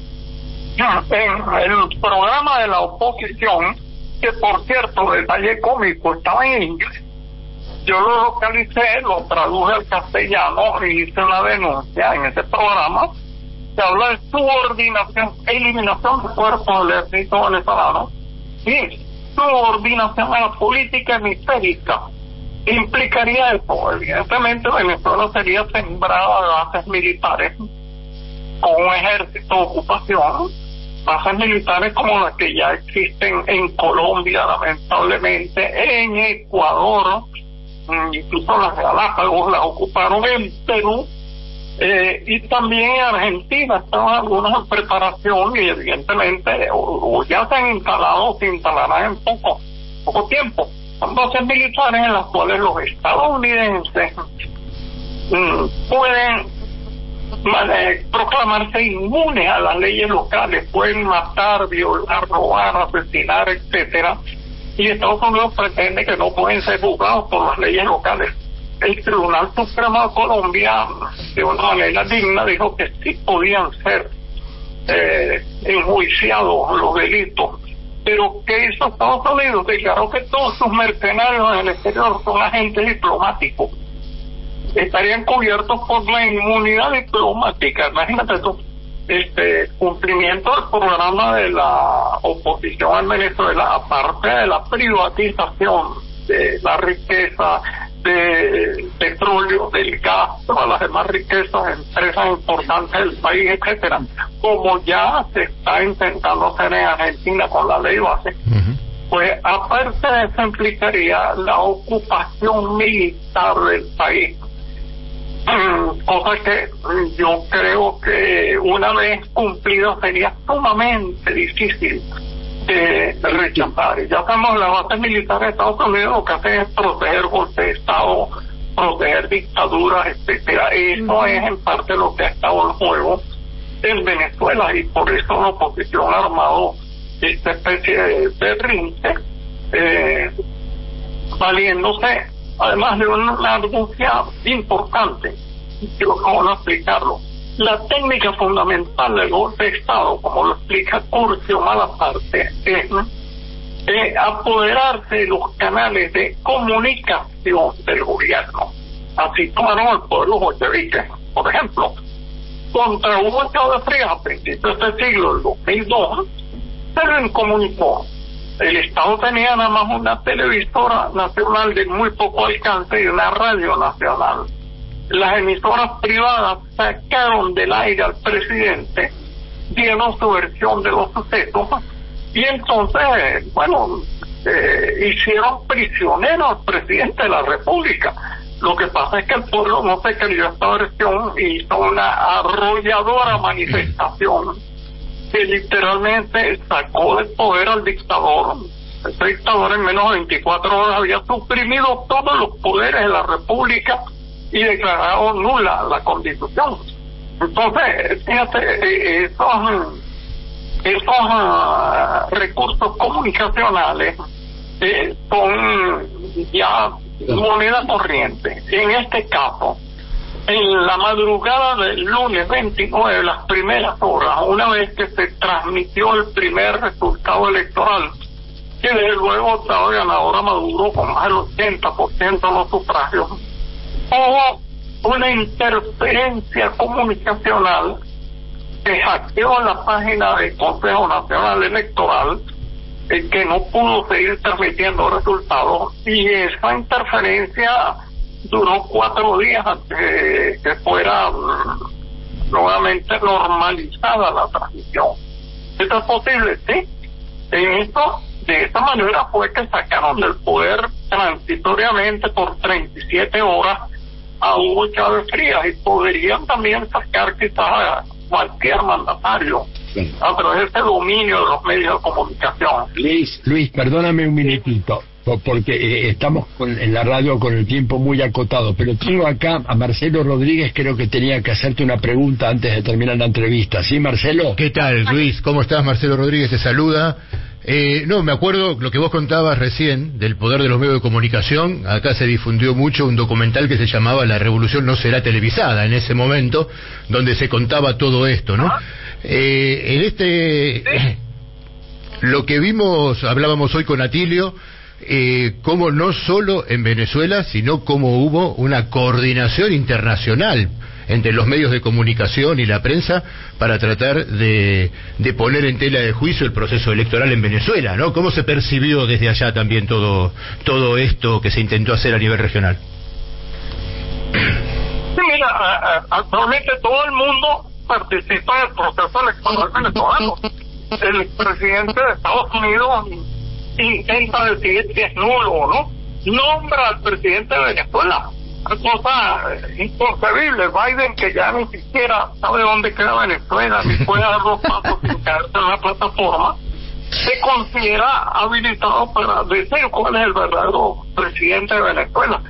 En el programa de la oposición, que por cierto, detalle cómico, estaba en inglés, yo lo localicé, lo traduje al castellano y hice una denuncia en ese programa. Se habla de subordinación, eliminación de cuerpos del ejército venezolano y subordinación a la política hemisférica. Implicaría eso. Evidentemente Venezuela sería sembrada de bases militares con un ejército de ocupación, bases militares como las que ya existen en Colombia, lamentablemente, en Ecuador, incluso las Galápagos las ocuparon, en Perú, eh, y también en Argentina estaban algunas en preparación y evidentemente o, o ya se han instalado o se instalarán en poco, poco tiempo. Son bases militares en las cuales los estadounidenses mmm, pueden eh, proclamarse inmunes a las leyes locales, pueden matar, violar, robar, asesinar, etcétera, y Estados Unidos pretende que no pueden ser juzgados por las leyes locales. El Tribunal Supremo de Colombia, de una manera digna, dijo que sí podían ser eh, enjuiciados los delitos. Pero ¿qué hizo Estados Unidos? Declaró que todos sus mercenarios en el exterior son agentes diplomáticos. Estarían cubiertos por la inmunidad diplomática. Imagínate tú, este cumplimiento del programa de la oposición en Venezuela, aparte de la privatización de la riqueza, del petróleo, del gas, todas las demás riquezas, empresas importantes del país, etcétera, como ya se está intentando hacer en Argentina con la ley base. Uh-huh. Pues aparte de eso implicaría la ocupación militar del país, cosa que yo creo que una vez cumplido sería sumamente difícil de rechazar. Y ya sabemos, las bases militares de Estados Unidos lo que hacen es proteger golpes de Estado, proteger dictaduras, etcétera. Eso es en parte lo que ha estado en juego en Venezuela, y por eso la oposición ha armado esta especie de berrinche, eh, valiéndose además de una argucia importante, quiero cómo explicarlo. La técnica fundamental del golpe de Estado, como lo explica Curcio Malaparte, es eh, apoderarse de los canales de comunicación del gobierno. Así tomaron el poder los bolcheviques, por ejemplo. Contra Hugo Chávez Frías a principios de este siglo, el dos mil dos, se lo incomunicó. El Estado tenía nada más una televisora nacional de muy poco alcance y una radio nacional. Las emisoras privadas sacaron del aire al presidente, dieron su versión de los sucesos y entonces, bueno, eh, hicieron prisionero al presidente de la República. Lo que pasa es que el pueblo no se creyó esta versión y hizo una arrolladora manifestación que literalmente sacó del poder al dictador. Este dictador en menos de veinticuatro horas había suprimido todos los poderes de la República y declarado nula la Constitución. Entonces, fíjate, esos, esos uh, recursos comunicacionales eh, son ya moneda corriente. En este caso, en la madrugada del lunes veintinueve, las primeras horas, una vez que se transmitió el primer resultado electoral, que desde luego estaba ganador a Maduro con más del ochenta por ciento de los sufragios, hubo una interferencia comunicacional que hackeó la página del Consejo Nacional Electoral, eh, que no pudo seguir transmitiendo resultados, y esa interferencia duró cuatro días hasta que, que fuera um, nuevamente normalizada la transmisión. ¿Esto es posible? Sí. En esto, de esta manera fue que sacaron del poder transitoriamente por treinta y siete horas a Hugo Chávez Frías, y podrían también sacar quizás a cualquier mandatario a través de este dominio de los medios de comunicación. Luis, Luis, perdóname un minutito, porque eh, estamos con, en la radio con el tiempo muy acotado, pero tengo acá a Marcelo Rodríguez, creo que tenía que hacerte una pregunta antes de terminar la entrevista. ¿Sí, Marcelo? ¿Qué tal, Luis? ¿Cómo estás? Marcelo Rodríguez te saluda. Eh, no, me acuerdo lo que vos contabas recién del poder de los medios de comunicación. Acá se difundió mucho un documental que se llamaba La Revolución no será televisada en ese momento, donde se contaba todo esto, ¿no? Eh, en este... Lo que vimos, hablábamos hoy con Atilio, eh, cómo no solo en Venezuela, sino cómo hubo una coordinación internacional entre los medios de comunicación y la prensa para tratar de, de poner en tela de juicio el proceso electoral en Venezuela, ¿no? ¿Cómo se percibió desde allá también todo todo esto que se intentó hacer a nivel regional? Sí, mira, actualmente todo el mundo participa del proceso electoral venezolano. El presidente de Estados Unidos intenta decidir si es nulo o no. Nombra al presidente de Venezuela. Cosa inconcebible. Biden, que ya ni siquiera sabe dónde queda Venezuela, ni puede dar dos pasos sin caerse en la plataforma, se considera habilitado para decir cuál es el verdadero presidente de Venezuela.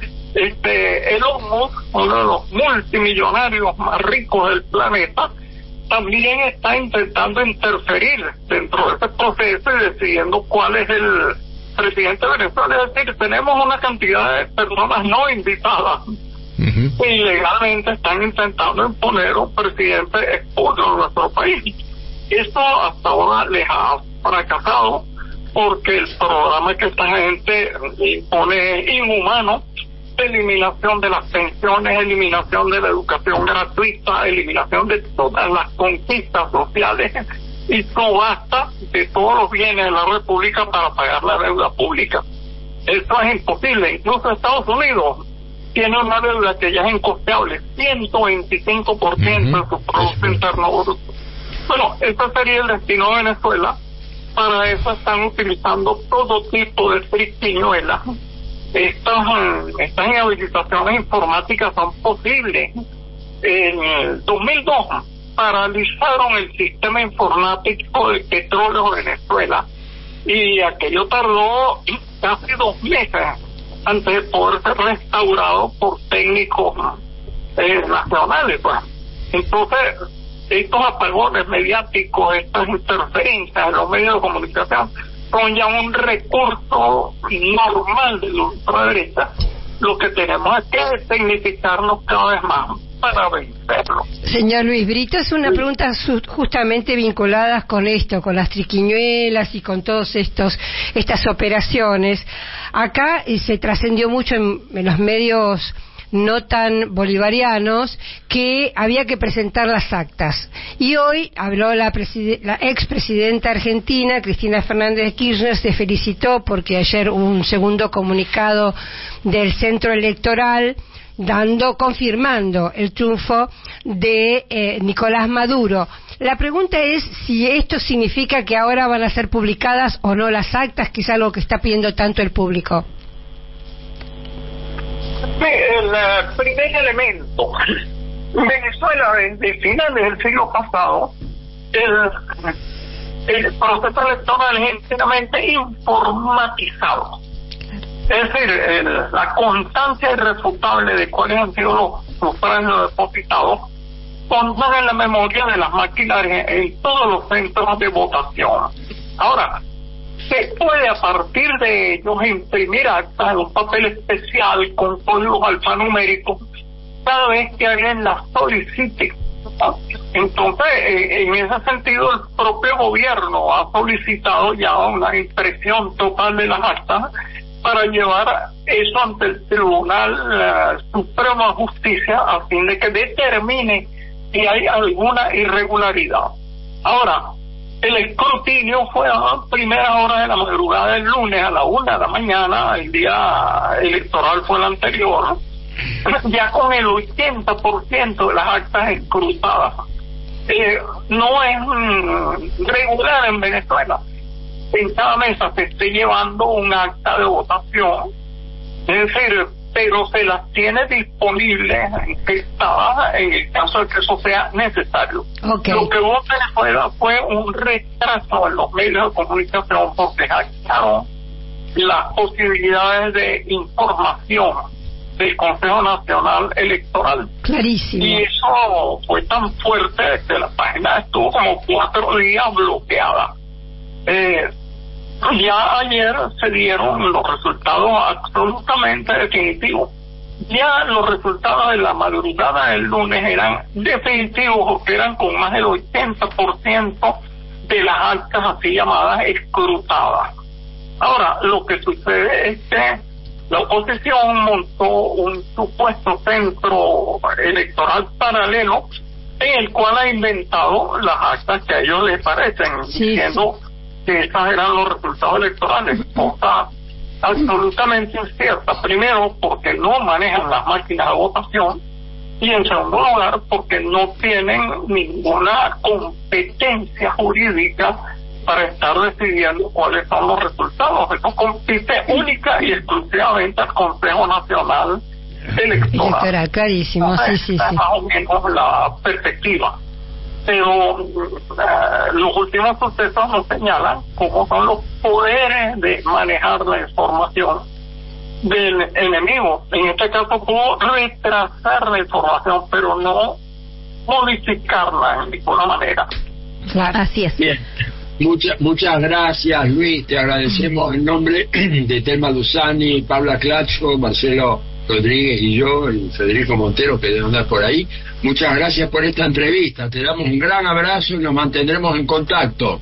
Este Elon Musk, uno de los multimillonarios más ricos del planeta, también está intentando interferir dentro de ese proceso y decidiendo cuál es el presidente de Venezuela. Es decir, tenemos una cantidad de personas no invitadas uh-huh. que ilegalmente están intentando imponer un presidente expulso de nuestro país. Esto hasta ahora les ha fracasado porque el programa que esta gente impone es inhumano: eliminación de las pensiones, eliminación de la educación gratuita, eliminación de todas las conquistas sociales y subasta de todos los bienes de la República para pagar la deuda pública. Eso es imposible. Incluso Estados Unidos tiene una deuda que ya es incosteable, ciento veinticinco por ciento uh-huh. de su Producto Interno Bruto. Bueno, ese sería el destino de Venezuela. Para eso están utilizando todo tipo de triquiñuelas. Estas, estas inhabilitaciones informáticas son posibles. En el dos mil dos paralizaron el sistema informático de Petróleo de Venezuela y aquello tardó casi dos meses antes de poder ser restaurado por técnicos eh, nacionales. Pues. Entonces, estos apagones mediáticos, estas interferencias en los medios de comunicación son ya un recurso normal de la ultraderecha. Lo que tenemos es que significarnos cada vez más para vencerlo. Señor Luis Brito, es una pregunta justamente vinculadas con esto, con las triquiñuelas y con todos estos estas operaciones. Acá eh, se trascendió mucho en, en los medios no tan bolivarianos que había que presentar las actas. Y hoy habló la, preside- la expresidenta argentina, Cristina Fernández de Kirchner, se felicitó porque ayer hubo un segundo comunicado del centro electoral dando, confirmando el triunfo de eh, Nicolás Maduro. La pregunta es si esto significa que ahora van a ser publicadas o no las actas, que es algo que está pidiendo tanto el público. El uh, primer elemento. Venezuela, desde finales del siglo pasado, el, el proceso electoral es enteramente informatizado. Es decir, el, la constancia irrefutable de cuáles han sido los sufragios depositados constan en la memoria de las máquinas en todos los centros de votación. Ahora, se puede a partir de ellos imprimir actas en un papel especial con códigos alfanuméricos cada vez que alguien las solicite. Entonces, en ese sentido, el propio gobierno ha solicitado ya una impresión total de las actas para llevar eso ante el Tribunal uh, Supremo de Justicia a fin de que determine si hay alguna irregularidad. Ahora, el escrutinio fue a primeras horas de la madrugada del lunes a la una de la mañana, el día electoral fue el anterior, ya con el ochenta por ciento de las actas escrutadas. Eh, no es mm, regular en Venezuela. En cada mesa se esté llevando un acta de votación. Es decir, pero se las tiene disponibles, encriptadas, en el caso de que eso sea necesario. Okay. Lo que hubo en Venezuela fue un retraso en los medios de comunicación porque hackearon las posibilidades de información del Consejo Nacional Electoral. Clarísimo. Y eso fue tan fuerte que la página estuvo como cuatro días bloqueada. Eh, ya ayer se dieron los resultados absolutamente definitivos. Ya los resultados de la madrugada del lunes eran definitivos, porque eran con más del ochenta por ciento de las actas así llamadas escrutadas. Ahora, lo que sucede es que la oposición montó un supuesto centro electoral paralelo en el cual ha inventado las actas que a ellos les parecen, sí, diciendo que esos eran los resultados electorales, cosa absolutamente incierta. Primero, porque no manejan las máquinas de votación, y en segundo lugar, porque no tienen ninguna competencia jurídica para estar decidiendo cuáles son los resultados. Eso compite única y exclusivamente al Consejo Nacional Electoral. Electoral, clarísimo, sí, sí, sí. Más o menos la perspectiva. Pero uh, los últimos sucesos nos señalan cómo son los poderes de manejar la información del enemigo. En este caso pudo retrasar la información, pero no modificarla en ninguna manera. Claro, así es. Bien. Muchas muchas gracias, Luis. Te agradecemos en nombre de Telma Luzani, Paula Clacho, Marcelo Rodríguez y yo, y Federico Montero, que debe andar por ahí. Muchas gracias por esta entrevista. Te damos un gran abrazo y nos mantendremos en contacto.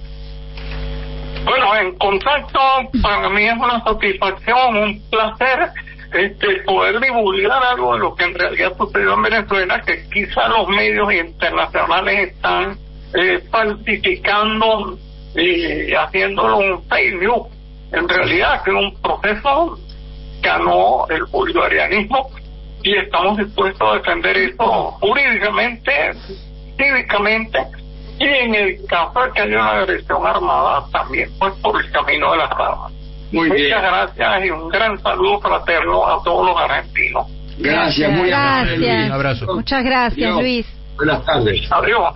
Bueno, en contacto, para mí es una satisfacción, un placer este poder divulgar algo de lo que en realidad sucedió en Venezuela, que quizá los medios internacionales están eh, falsificando y haciéndolo un fake news. En realidad que es un proceso que ganó el bolivarianismo y estamos dispuestos a defender eso jurídicamente, cívicamente, y en el caso de que haya una agresión armada también pues por el camino de las armas. Muy Muchas bien. gracias y un gran saludo fraterno a todos los argentinos. Gracias, muy amable, Luis. Gracias. Un abrazo. Muchas gracias, Adiós. Luis. Buenas tardes. Adiós.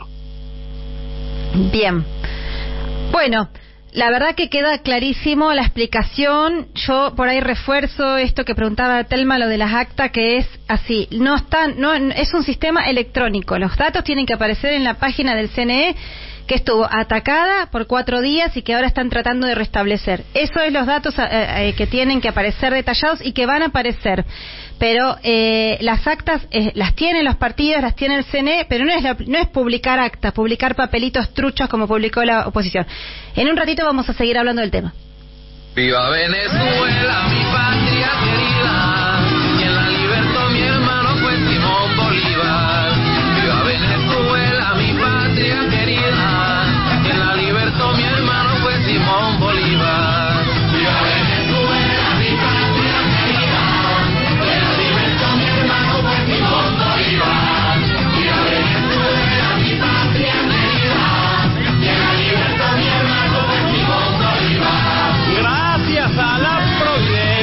Bien. Bueno, la verdad que queda clarísimo la explicación. Yo por ahí refuerzo esto que preguntaba Telma, lo de las actas, que es así. No están, no es un sistema electrónico. Los datos tienen que aparecer en la página del C N E, que estuvo atacada por cuatro días y que ahora están tratando de restablecer. Eso es los datos eh, eh, que tienen que aparecer detallados y que van a aparecer. Pero eh, las actas eh, las tienen los partidos, las tiene el C N E, pero no es, la, no es publicar actas, publicar papelitos truchos como publicó la oposición. En un ratito vamos a seguir hablando del tema. Viva Venezuela, mi patria querida, quien la libertó mi hermano fue Simón Bolívar. Viva Venezuela, mi patria querida, quien la libertó mi hermano fue Simón Bolívar. Viva Venezuela, mi patria querida, quien la libertó mi hermano fue Simón Bolívar. Viva Venezuela, mi patria querida, quien la libertó mi hermano fue Simón Bolívar. Gracias a la providencia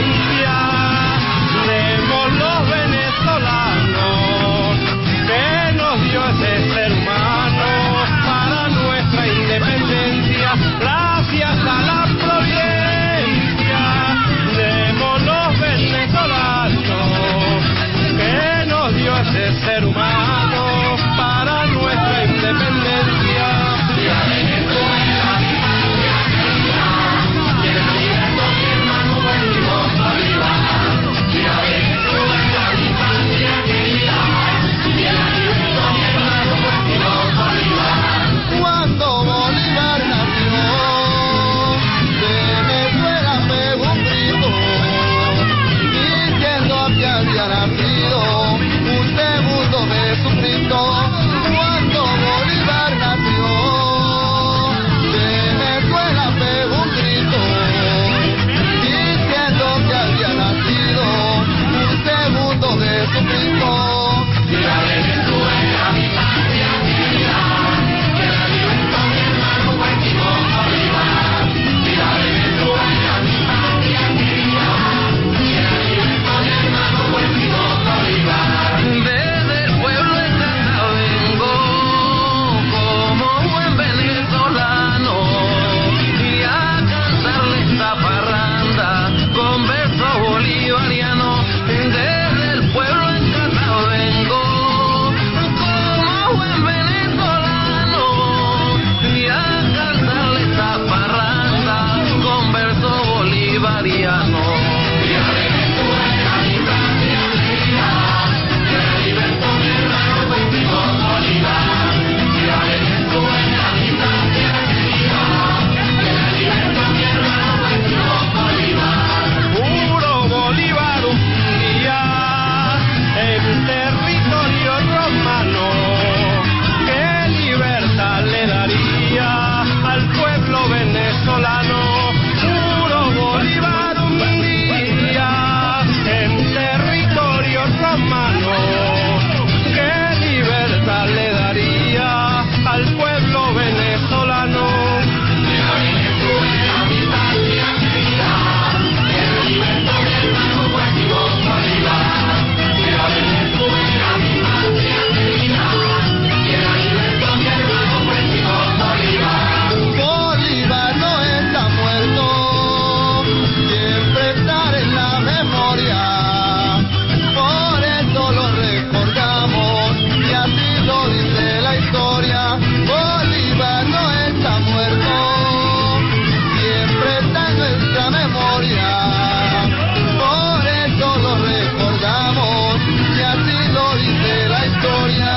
hermano, ¿qué libertad le daría al pueblo venezolano? Viva Venezuela, mi patria querida, que el libertad mi hermano fue Simón Bolívar. Viva Venezuela, mi patria querida, que el libertad mi hermano fue Simón Bolívar. Bolívar no está muerto, siempre estará en la memoria. Por eso lo recordamos y así lo dice la historia. Bolívar no está muerto, siempre está en nuestra memoria. Por eso lo recordamos y así lo dice la historia.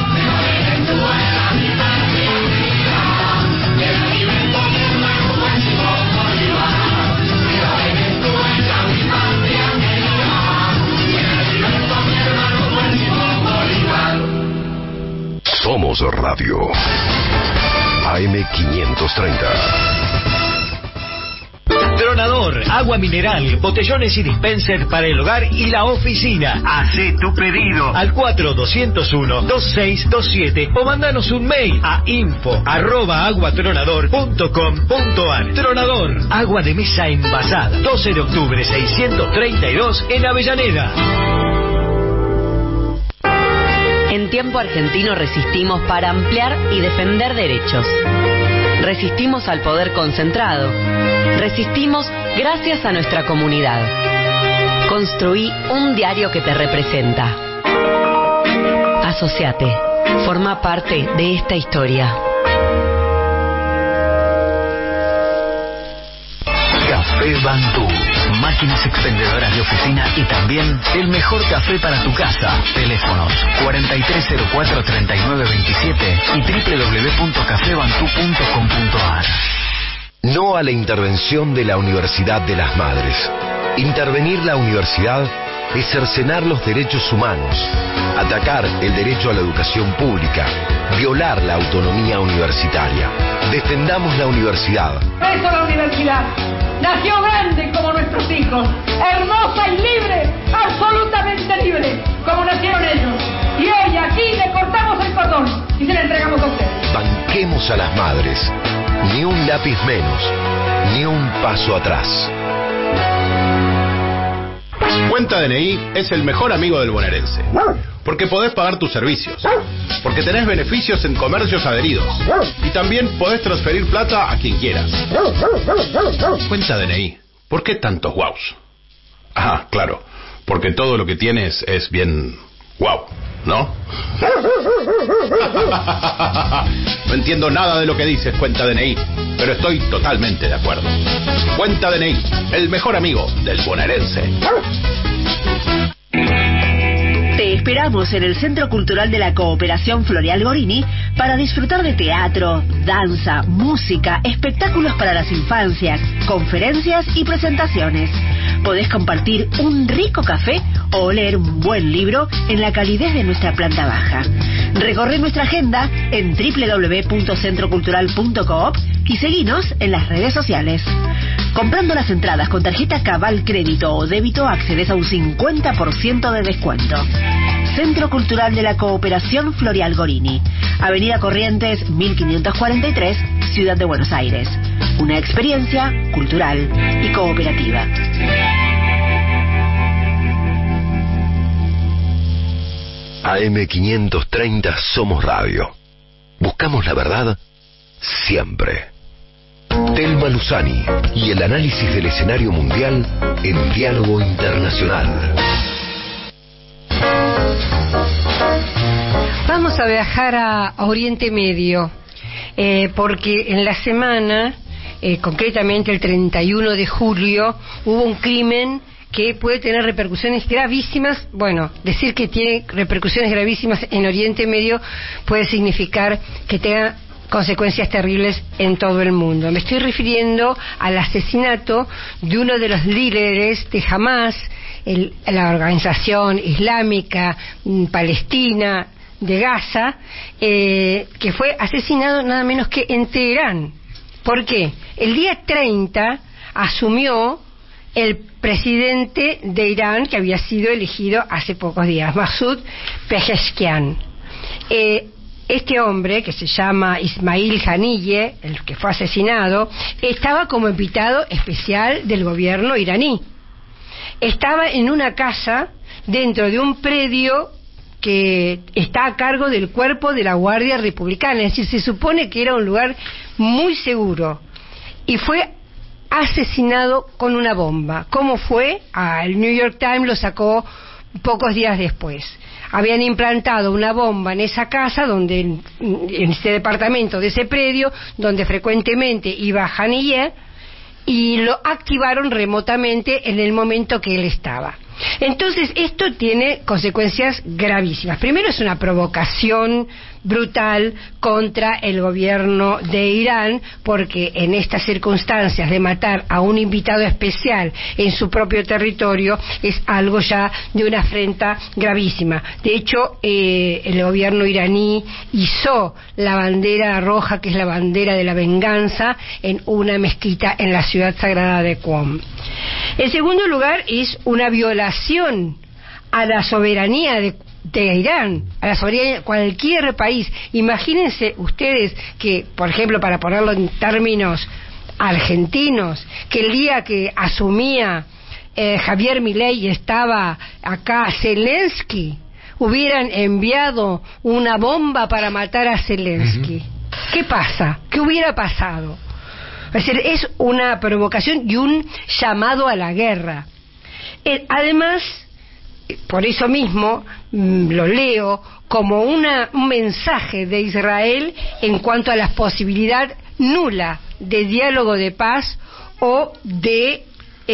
Somos Radio A M quinientos treinta. Tronador, agua mineral, botellones y dispenser para el hogar y la oficina. Hacé tu pedido al cuatro dos cero uno, dos seis dos siete o mandanos un mail a info arroba aguatronador punto com punto ar. Tronador, agua de mesa envasada, doce de octubre seiscientos treinta y dos en Avellaneda. En Tiempo Argentino resistimos para ampliar y defender derechos. Resistimos al poder concentrado. Resistimos gracias a nuestra comunidad. Construí un diario que te representa. Asociate. Forma parte de esta historia. Café Bantú. Máquinas expendedoras de oficina y también el mejor café para tu casa. Teléfonos cuarenta y tres cero cuatro, treinta y nueve veintisiete y doble u doble u doble u punto café bantú punto com punto ar. No a la intervención de la Universidad de las Madres. Intervenir la universidad es cercenar los derechos humanos, atacar el derecho a la educación pública, violar la autonomía universitaria. Defendamos la universidad. Eso es la universidad. Nació grande como nuestros hijos, hermosa y libre, absolutamente libre, como nacieron ellos. Y hoy aquí le cortamos el cordón y se le entregamos a ustedes. Banquemos a las madres. Ni un lápiz menos, ni un paso atrás. Cuenta D N I es el mejor amigo del bonaerense, porque podés pagar tus servicios, porque tenés beneficios en comercios adheridos y también podés transferir plata a quien quieras. Cuenta D N I, ¿por qué tantos guaus? Ah, claro, porque todo lo que tienes es bien guau, ¿no? No entiendo nada de lo que dices, Cuenta D N I, pero estoy totalmente de acuerdo. Cuenta D N I, el mejor amigo del bonaerense. Te esperamos en el Centro Cultural de la Cooperación Floreal Gorini para disfrutar de teatro, danza, música, espectáculos para las infancias, conferencias y presentaciones. Podés compartir un rico café o leer un buen libro en la calidez de nuestra planta baja. Recorre nuestra agenda en doble u doble u doble u punto centro cultural punto coop y seguinos en las redes sociales. Comprando las entradas con tarjeta Cabal Crédito o Débito accedes a un cincuenta por ciento de descuento. Centro Cultural de la Cooperación Floreal Gorini, Avenida Corrientes mil quinientos cuarenta y tres, Ciudad de Buenos Aires. Una experiencia cultural y cooperativa. A M quinientos treinta Somos Radio. Buscamos la verdad siempre. Telma Luzani y el análisis del escenario mundial en Diálogo Internacional. Vamos a viajar a Oriente Medio, eh, porque en la semana, eh, concretamente el treinta y uno de julio, hubo un crimen que puede tener repercusiones gravísimas. Bueno, decir que tiene repercusiones gravísimas en Oriente Medio puede significar que tenga consecuencias terribles en todo el mundo. Me estoy refiriendo al asesinato de uno de los líderes de Hamas, el, la organización islámica mm, palestina de Gaza, eh, que fue asesinado nada menos que en Teherán. ¿Por qué? El día treinta asumió el presidente de Irán que había sido elegido hace pocos días, Masoud Pezeshkian. Eh, este hombre, que se llama Ismail Haniyeh, el que fue asesinado, estaba como invitado especial del gobierno iraní. Estaba en una casa dentro de un predio que está a cargo del cuerpo de la Guardia Republicana, es decir, se supone que era un lugar muy seguro, y fue asesinado con una bomba. ¿Cómo fue? Ah, el New York Times lo sacó pocos días después. Habían implantado una bomba en esa casa, donde en este departamento de ese predio, donde frecuentemente iba Haniyeh, y lo activaron remotamente en el momento que él estaba. Entonces, esto tiene consecuencias gravísimas. Primero, es una provocación brutal contra el gobierno de Irán, porque en estas circunstancias de matar a un invitado especial en su propio territorio es algo ya de una afrenta gravísima. De hecho, eh, el gobierno iraní izó la bandera roja, que es la bandera de la venganza, en una mezquita en la ciudad sagrada de Qom. En segundo lugar, es una violación a la soberanía de de Irán, a la soberanía de cualquier país. Imagínense ustedes que, por ejemplo, para ponerlo en términos argentinos, que el día que asumía eh, Javier Milei y estaba acá Zelensky, hubieran enviado una bomba para matar a Zelensky. Uh-huh. ¿Qué pasa? ¿Qué hubiera pasado? Es decir, es una provocación y un llamado a la guerra. Eh, además, por eso mismo mmm, lo leo como una, un mensaje de Israel en cuanto a la posibilidad nula de diálogo de paz o de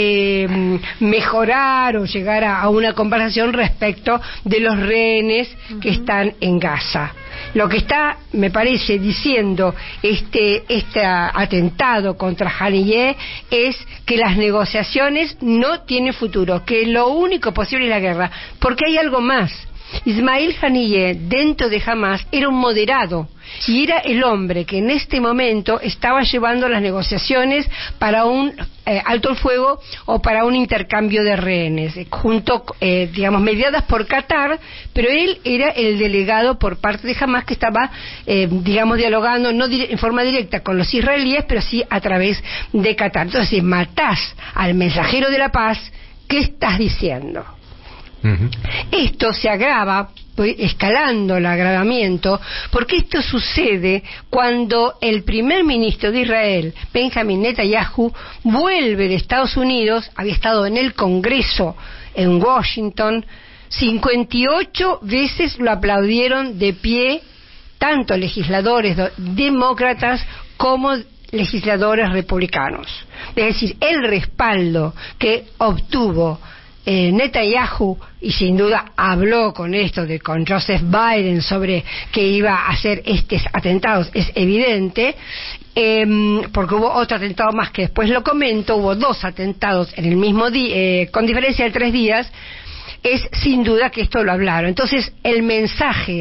eh, mejorar o llegar a, a una conversación respecto de los rehenes uh-huh. que están en Gaza. Lo que está, me parece, diciendo este, este atentado contra Haniyeh es que las negociaciones no tienen futuro, que lo único posible es la guerra, porque hay algo más. Ismail Haniyeh, dentro de Hamás, era un moderado y era el hombre que en este momento estaba llevando las negociaciones para un eh, alto el fuego o para un intercambio de rehenes, eh, junto, eh, digamos, mediadas por Qatar, pero él era el delegado por parte de Hamás que estaba, eh, digamos, dialogando no dire- en forma directa con los israelíes, pero sí a través de Qatar. Entonces, si matás al mensajero de la paz, ¿qué estás diciendo? Uh-huh. Esto se agrava, escalando el agravamiento, porque esto sucede cuando el primer ministro de Israel, Benjamin Netanyahu, vuelve de Estados Unidos. Había estado en el Congreso en Washington, cincuenta y ocho veces lo aplaudieron de pie, tanto legisladores demócratas como legisladores republicanos. Es decir, el respaldo que obtuvo Eh, Netanyahu, y sin duda habló con esto de con Joseph Biden sobre que iba a hacer estos atentados, es evidente, eh, porque hubo otro atentado más que después lo comento, hubo dos atentados en el mismo día, eh, con diferencia de tres días. Es sin duda que esto lo hablaron. Entonces, el mensaje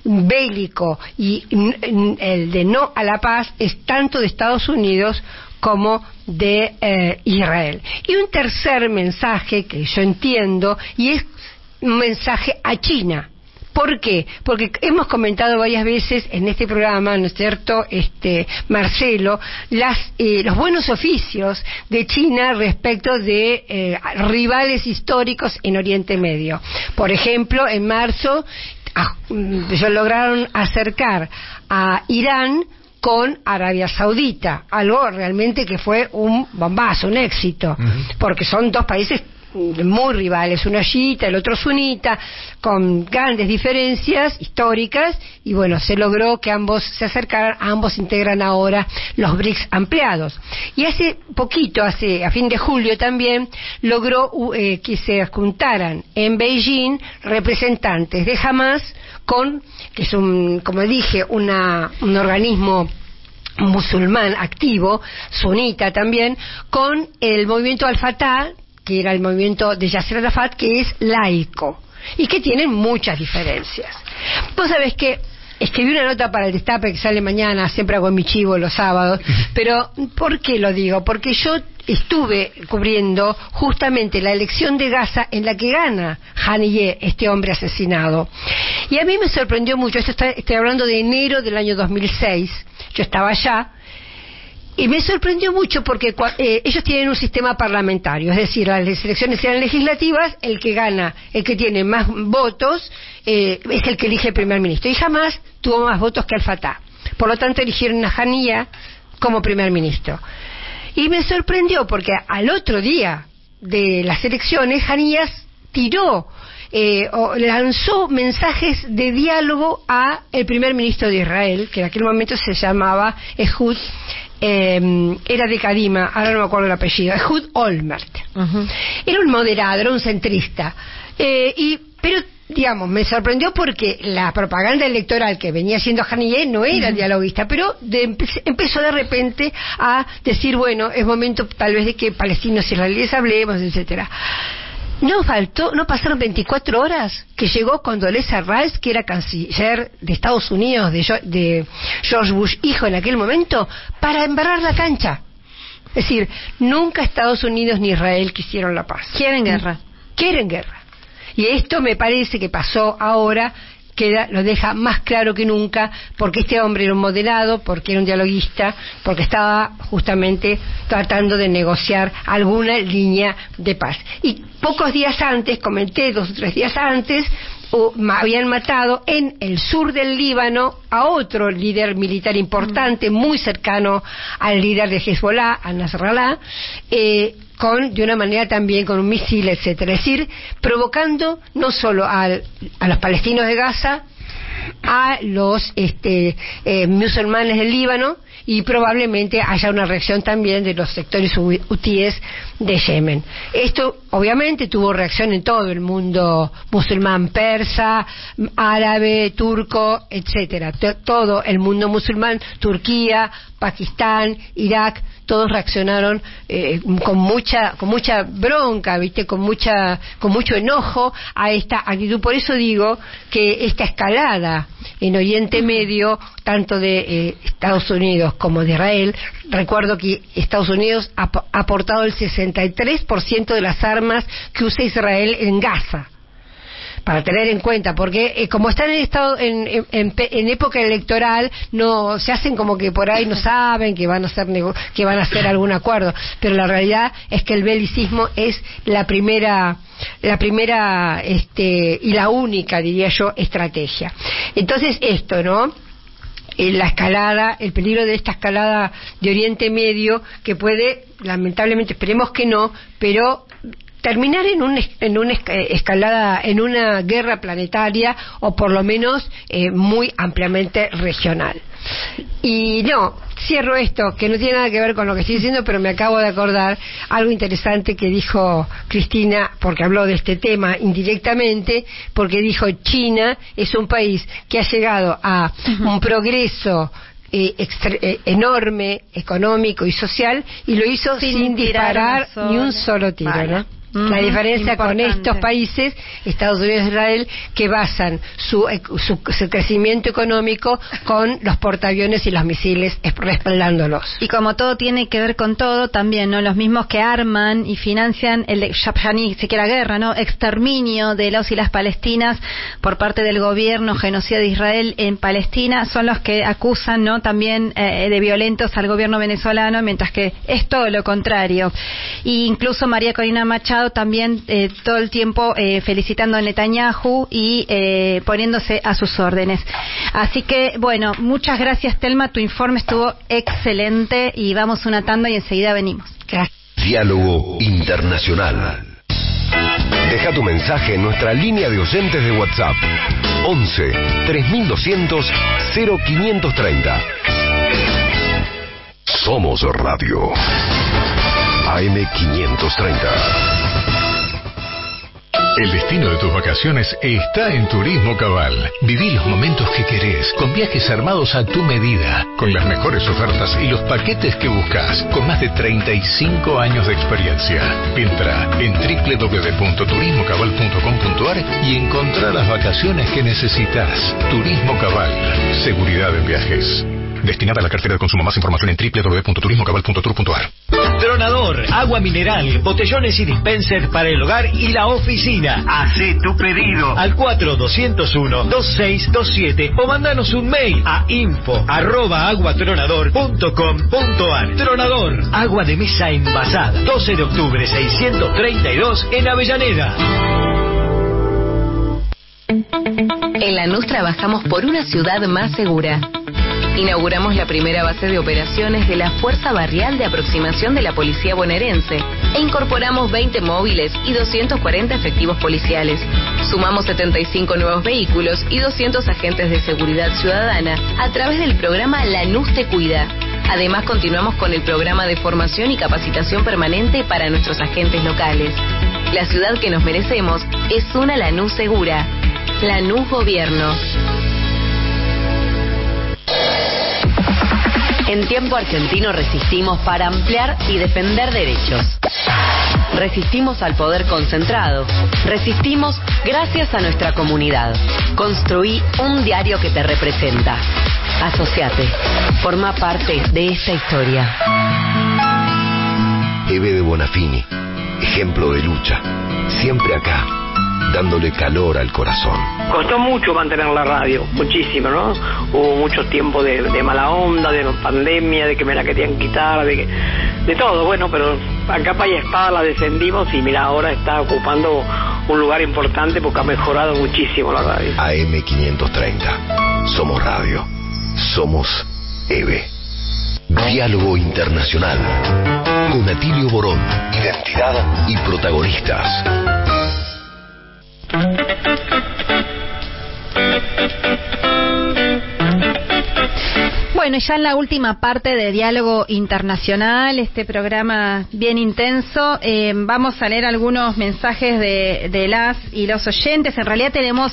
bélico y el de no a la paz es tanto de Estados Unidos como de eh, Israel. Y un tercer mensaje que yo entiendo, y es un mensaje a China. ¿Por qué? Porque hemos comentado varias veces en este programa, ¿no es cierto?, este, Marcelo, las, eh, los buenos oficios de China respecto de eh, rivales históricos en Oriente Medio. Por ejemplo, en marzo ah, ellos lograron acercar a Irán con Arabia Saudita, algo realmente que fue un bombazo, un éxito, uh-huh. porque son dos países muy rivales, uno chiita, el otro sunita, con grandes diferencias históricas, y bueno, se logró que ambos se acercaran, ambos integran ahora los BRICS ampliados. Y hace poquito, hace a fin de julio también, logró eh, que se juntaran en Beijing representantes de Hamás con, que es un, como dije, una, un organismo musulmán activo, sunita también, con el movimiento Al-Fatah, que era el movimiento de Yasser Arafat, que es laico, y que tienen muchas diferencias. Vos sabés que escribí una nota para el Destape que sale mañana, siempre hago mi chivo los sábados, pero ¿por qué lo digo? Porque yo estuve cubriendo justamente la elección de Gaza en la que gana Haniyeh, este hombre asesinado. Y a mí me sorprendió mucho, esto está, estoy hablando de enero del año dos mil seis, yo estaba allá, y me sorprendió mucho porque eh, ellos tienen un sistema parlamentario, es decir, las elecciones eran legislativas, el que gana, el que tiene más votos, eh, es el que elige el primer ministro, y jamás tuvo más votos que Al-Fatah. Por lo tanto, eligieron a Haniyeh como primer ministro. Y me sorprendió porque al otro día de las elecciones, Haniyeh tiró, eh, o lanzó mensajes de diálogo a el primer ministro de Israel, que en aquel momento se llamaba Ehud, eh, era de Kadima, ahora no me acuerdo el apellido, Ehud Olmert. Uh-huh. Era un moderado, era un centrista. Eh, y, pero, digamos, me sorprendió porque la propaganda electoral que venía haciendo Haniyeh no era uh-huh. dialoguista, pero de, empezó de repente a decir, bueno, es momento tal vez de que palestinos y israelíes hablemos, etcétera. No faltó, no pasaron veinticuatro horas que llegó Condoleezza Rice, que era canciller de Estados Unidos, de, de George Bush hijo en aquel momento, para embarrar la cancha. Es decir, nunca Estados Unidos ni Israel quisieron la paz. Quieren guerra. Quieren guerra. Y esto me parece que pasó ahora, queda, lo deja más claro que nunca, porque este hombre era un moderado, porque era un dialoguista, porque estaba justamente tratando de negociar alguna línea de paz. Y pocos días antes, comenté dos o tres días antes, uh, habían matado en el sur del Líbano a otro líder militar importante, muy cercano al líder de Hezbollah, a Nasrallah, eh, con, de una manera también con un misil, etcétera. Es decir, provocando no solo al, a los palestinos de Gaza, a los este, eh, musulmanes del Líbano, y probablemente haya una reacción también de los sectores hutíes de Yemen. Esto obviamente tuvo reacción en todo el mundo musulmán, persa, árabe, turco, etcétera. Todo el mundo musulmán, Turquía, Pakistán, Irak, todos reaccionaron eh, con mucha con mucha bronca, viste, con mucha con mucho enojo a esta actitud. Por eso digo que esta escalada en Oriente Medio, tanto de eh, Estados Unidos como de Israel, recuerdo que Estados Unidos ha aportado el sesenta y tres por ciento de las armas que usa Israel en Gaza, para tener en cuenta, porque eh, como están en estado en, en, en, en época electoral, no se hacen como que por ahí no saben que van a hacer nego- que van a hacer algún acuerdo, pero la realidad es que el belicismo es la primera la primera este y la única, diría yo, estrategia. Entonces esto, ¿no? La escalada, el peligro de esta escalada de Oriente Medio, que puede, lamentablemente, esperemos que no, pero terminar en, un, en una escalada, en una guerra planetaria, o por lo menos eh, muy ampliamente regional. Y no, cierro esto, que no tiene nada que ver con lo que estoy diciendo, pero me acabo de acordar algo interesante que dijo Cristina, porque habló de este tema indirectamente, porque dijo China es un país que ha llegado a un progreso eh, extre- eh, enorme, económico y social, y lo hizo sin, sin disparar ni un solo tiro, vale. ¿no? La diferencia importante con estos países, Estados Unidos e Israel, que basan su, su, su crecimiento económico con los portaaviones y los misiles respaldándolos. Y como todo tiene que ver con todo, también, ¿no? Los mismos que arman y financian el ya ni siquiera guerra, ¿no? Exterminio de los y las palestinas por parte del gobierno genocida de Israel en Palestina, son los que acusan, ¿no? También eh, de violentos al gobierno venezolano, mientras que es todo lo contrario. Y incluso María Corina Machado también eh, todo el tiempo eh, felicitando a Netanyahu y eh, poniéndose a sus órdenes. Así que, bueno, muchas gracias, Telma, tu informe estuvo excelente, y vamos una tanda y enseguida venimos. Gracias. Diálogo Internacional. Deja tu mensaje en nuestra línea de oyentes de WhatsApp once, tres mil doscientos, cero quinientos treinta. Somos Radio A M quinientos treinta. El destino de tus vacaciones está en Turismo Cabal. Viví los momentos que querés, con viajes armados a tu medida, con las mejores ofertas y los paquetes que buscas, con más de treinta y cinco años de experiencia. Entra en doble u doble u doble u punto turismo cabal punto com punto a r y encontrá las vacaciones que necesitas. Turismo Cabal, seguridad en viajes. Destinada a la cartera de consumo. Más información en doble u doble u doble u punto turismo cabal punto tour punto a r. Tronador, agua mineral, botellones y dispensers para el hogar y la oficina. Hacé tu pedido al cuatro dos cero uno dos seis dos siete o mandanos un mail a info arroba aguatronador punto com punto a r. Tronador, agua de mesa envasada. doce de octubre seiscientos treinta y dos en Avellaneda. En Lanús trabajamos por una ciudad más segura. Inauguramos la primera base de operaciones de la Fuerza Barrial de Aproximación de la Policía Bonaerense e incorporamos veinte móviles y doscientos cuarenta efectivos policiales. Sumamos setenta y cinco nuevos vehículos y doscientos agentes de seguridad ciudadana a través del programa Lanús Te Cuida. Además, continuamos con el programa de formación y capacitación permanente para nuestros agentes locales. La ciudad que nos merecemos es una Lanús segura. Lanús Gobierno. En Tiempo Argentino resistimos para ampliar y defender derechos. Resistimos al poder concentrado. Resistimos gracias a nuestra comunidad. Construí un diario que te representa. Asociate. Forma parte de esta historia. Eve de Bonafini, ejemplo de lucha. Siempre acá, dándole calor al corazón. Costó mucho mantener la radio, muchísimo, ¿no? Hubo mucho tiempo de, de mala onda, de pandemia, de que me la querían quitar, de que, de todo, bueno, pero a capa y espada la descendimos y mira, ahora está ocupando un lugar importante porque ha mejorado muchísimo la radio. A M quinientos treinta, somos radio, somos Eve. Diálogo Internacional, con Atilio Borón, identidad y protagonistas. Bueno, ya en la última parte de Diálogo Internacional, este programa bien intenso, eh, vamos a leer algunos mensajes de, de las y los oyentes. En realidad tenemos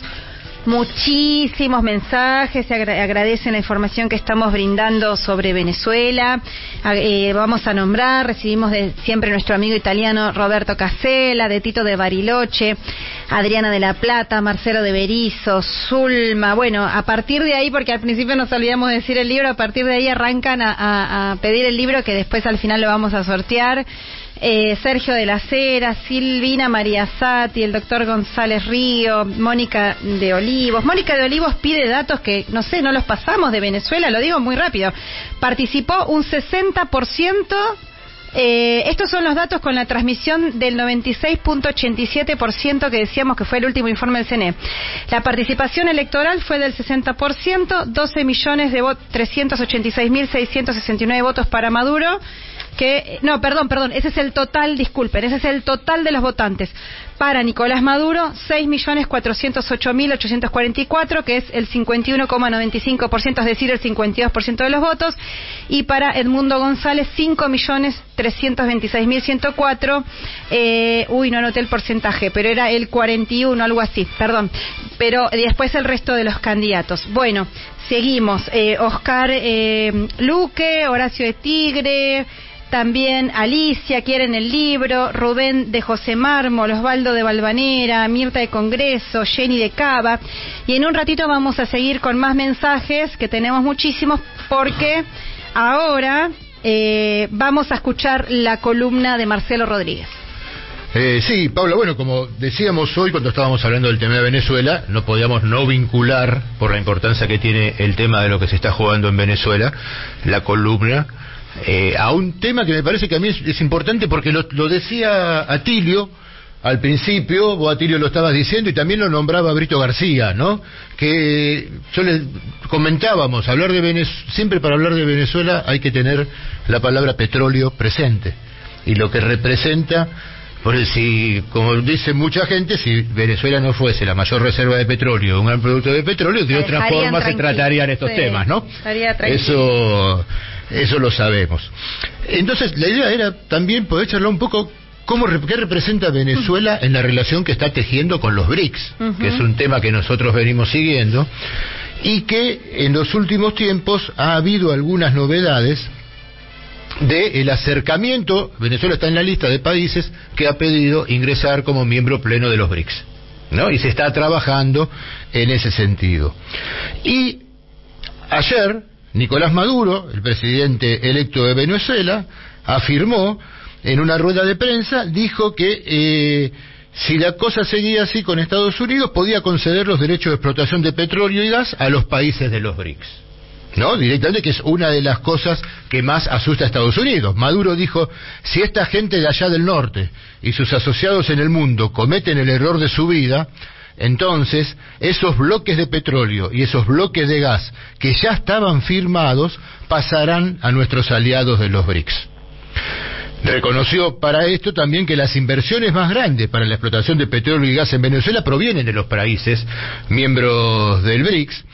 muchísimos mensajes, se agra- agradecen la información que estamos brindando sobre Venezuela. Eh, vamos a nombrar, recibimos de siempre nuestro amigo italiano Roberto Casella, de Tito de Bariloche, Adriana de la Plata, Marcelo de Berizo, Zulma. Bueno, a partir de ahí, porque al principio nos olvidamos de decir el libro, a partir de ahí arrancan a, a, a pedir el libro que después al final lo vamos a sortear. Eh, Sergio de la Cera, Silvina María Sati, el doctor González Río, Mónica de Olivos. Mónica de Olivos pide datos que, no sé, no los pasamos de Venezuela, lo digo muy rápido. Participó un sesenta por ciento. Eh, estos son los datos con la transmisión del noventa y seis punto ochenta y siete por ciento que decíamos que fue el último informe del C N E. La participación electoral fue del sesenta por ciento, doce millones de votos, trescientos ochenta y seis mil seiscientos sesenta y nueve votos para Maduro. Que, no, perdón, perdón, ese es el total, disculpen, ese es el total de los votantes. Para Nicolás Maduro, seis millones cuatrocientos ocho mil ochocientos cuarenta y cuatro, que es el cincuenta y uno coma noventa y cinco por ciento, es decir, el cincuenta y dos por ciento de los votos. Y para Edmundo González, cinco millones trescientos veintiséis mil ciento cuatro, eh, uy, no anoté el porcentaje, pero era el cuarenta y uno, algo así, perdón. Pero después el resto de los candidatos. Bueno, seguimos. Eh, Oscar eh, Luque, Horacio de Tigre... También Alicia, quieren el libro, Rubén de José Mármol, Osvaldo de Valvanera, Mirta de Congreso, Jenny de Cava. Y en un ratito vamos a seguir con más mensajes, que tenemos muchísimos, porque ahora eh, vamos a escuchar la columna de Marcelo Rodríguez. Eh, sí, Paula, bueno, como decíamos hoy cuando estábamos hablando del tema de Venezuela, no podíamos no vincular, por la importancia que tiene el tema de lo que se está jugando en Venezuela, la columna Eh, a un tema que me parece que a mí es, es importante porque lo, lo decía Atilio al principio, vos Atilio lo estabas diciendo y también lo nombraba Brito García, ¿no? Que yo les comentábamos, hablar de Venezuela, siempre para hablar de Venezuela hay que tener la palabra petróleo presente y lo que representa. Por eso, si, como dice mucha gente, si Venezuela no fuese la mayor reserva de petróleo, un gran producto de petróleo, de otra forma se tratarían estos sí, temas, ¿no? Eso, eso lo sabemos. Entonces, la idea era también poder charlar un poco ¿Cómo, ¿Qué representa Venezuela en la relación que está tejiendo con los BRICS? Uh-huh. Que es un tema que nosotros venimos siguiendo, y que en los últimos tiempos ha habido algunas novedades del acercamiento. Venezuela está en la lista de países que ha pedido ingresar como miembro pleno de los BRICS, ¿no? Y se está trabajando en ese sentido. Y ayer, Nicolás Maduro, el presidente electo de Venezuela, afirmó en una rueda de prensa, dijo que eh, si la cosa seguía así con Estados Unidos, podía conceder los derechos de explotación de petróleo y gas a los países de los BRICS, ¿no? Directamente, que es una de las cosas que más asusta a Estados Unidos. Maduro dijo, si esta gente de allá del norte y sus asociados en el mundo cometen el error de su vida, entonces esos bloques de petróleo y esos bloques de gas que ya estaban firmados pasarán a nuestros aliados de los BRICS. Reconoció para esto también que las inversiones más grandes para la explotación de petróleo y gas en Venezuela provienen de los países miembros del BRICS,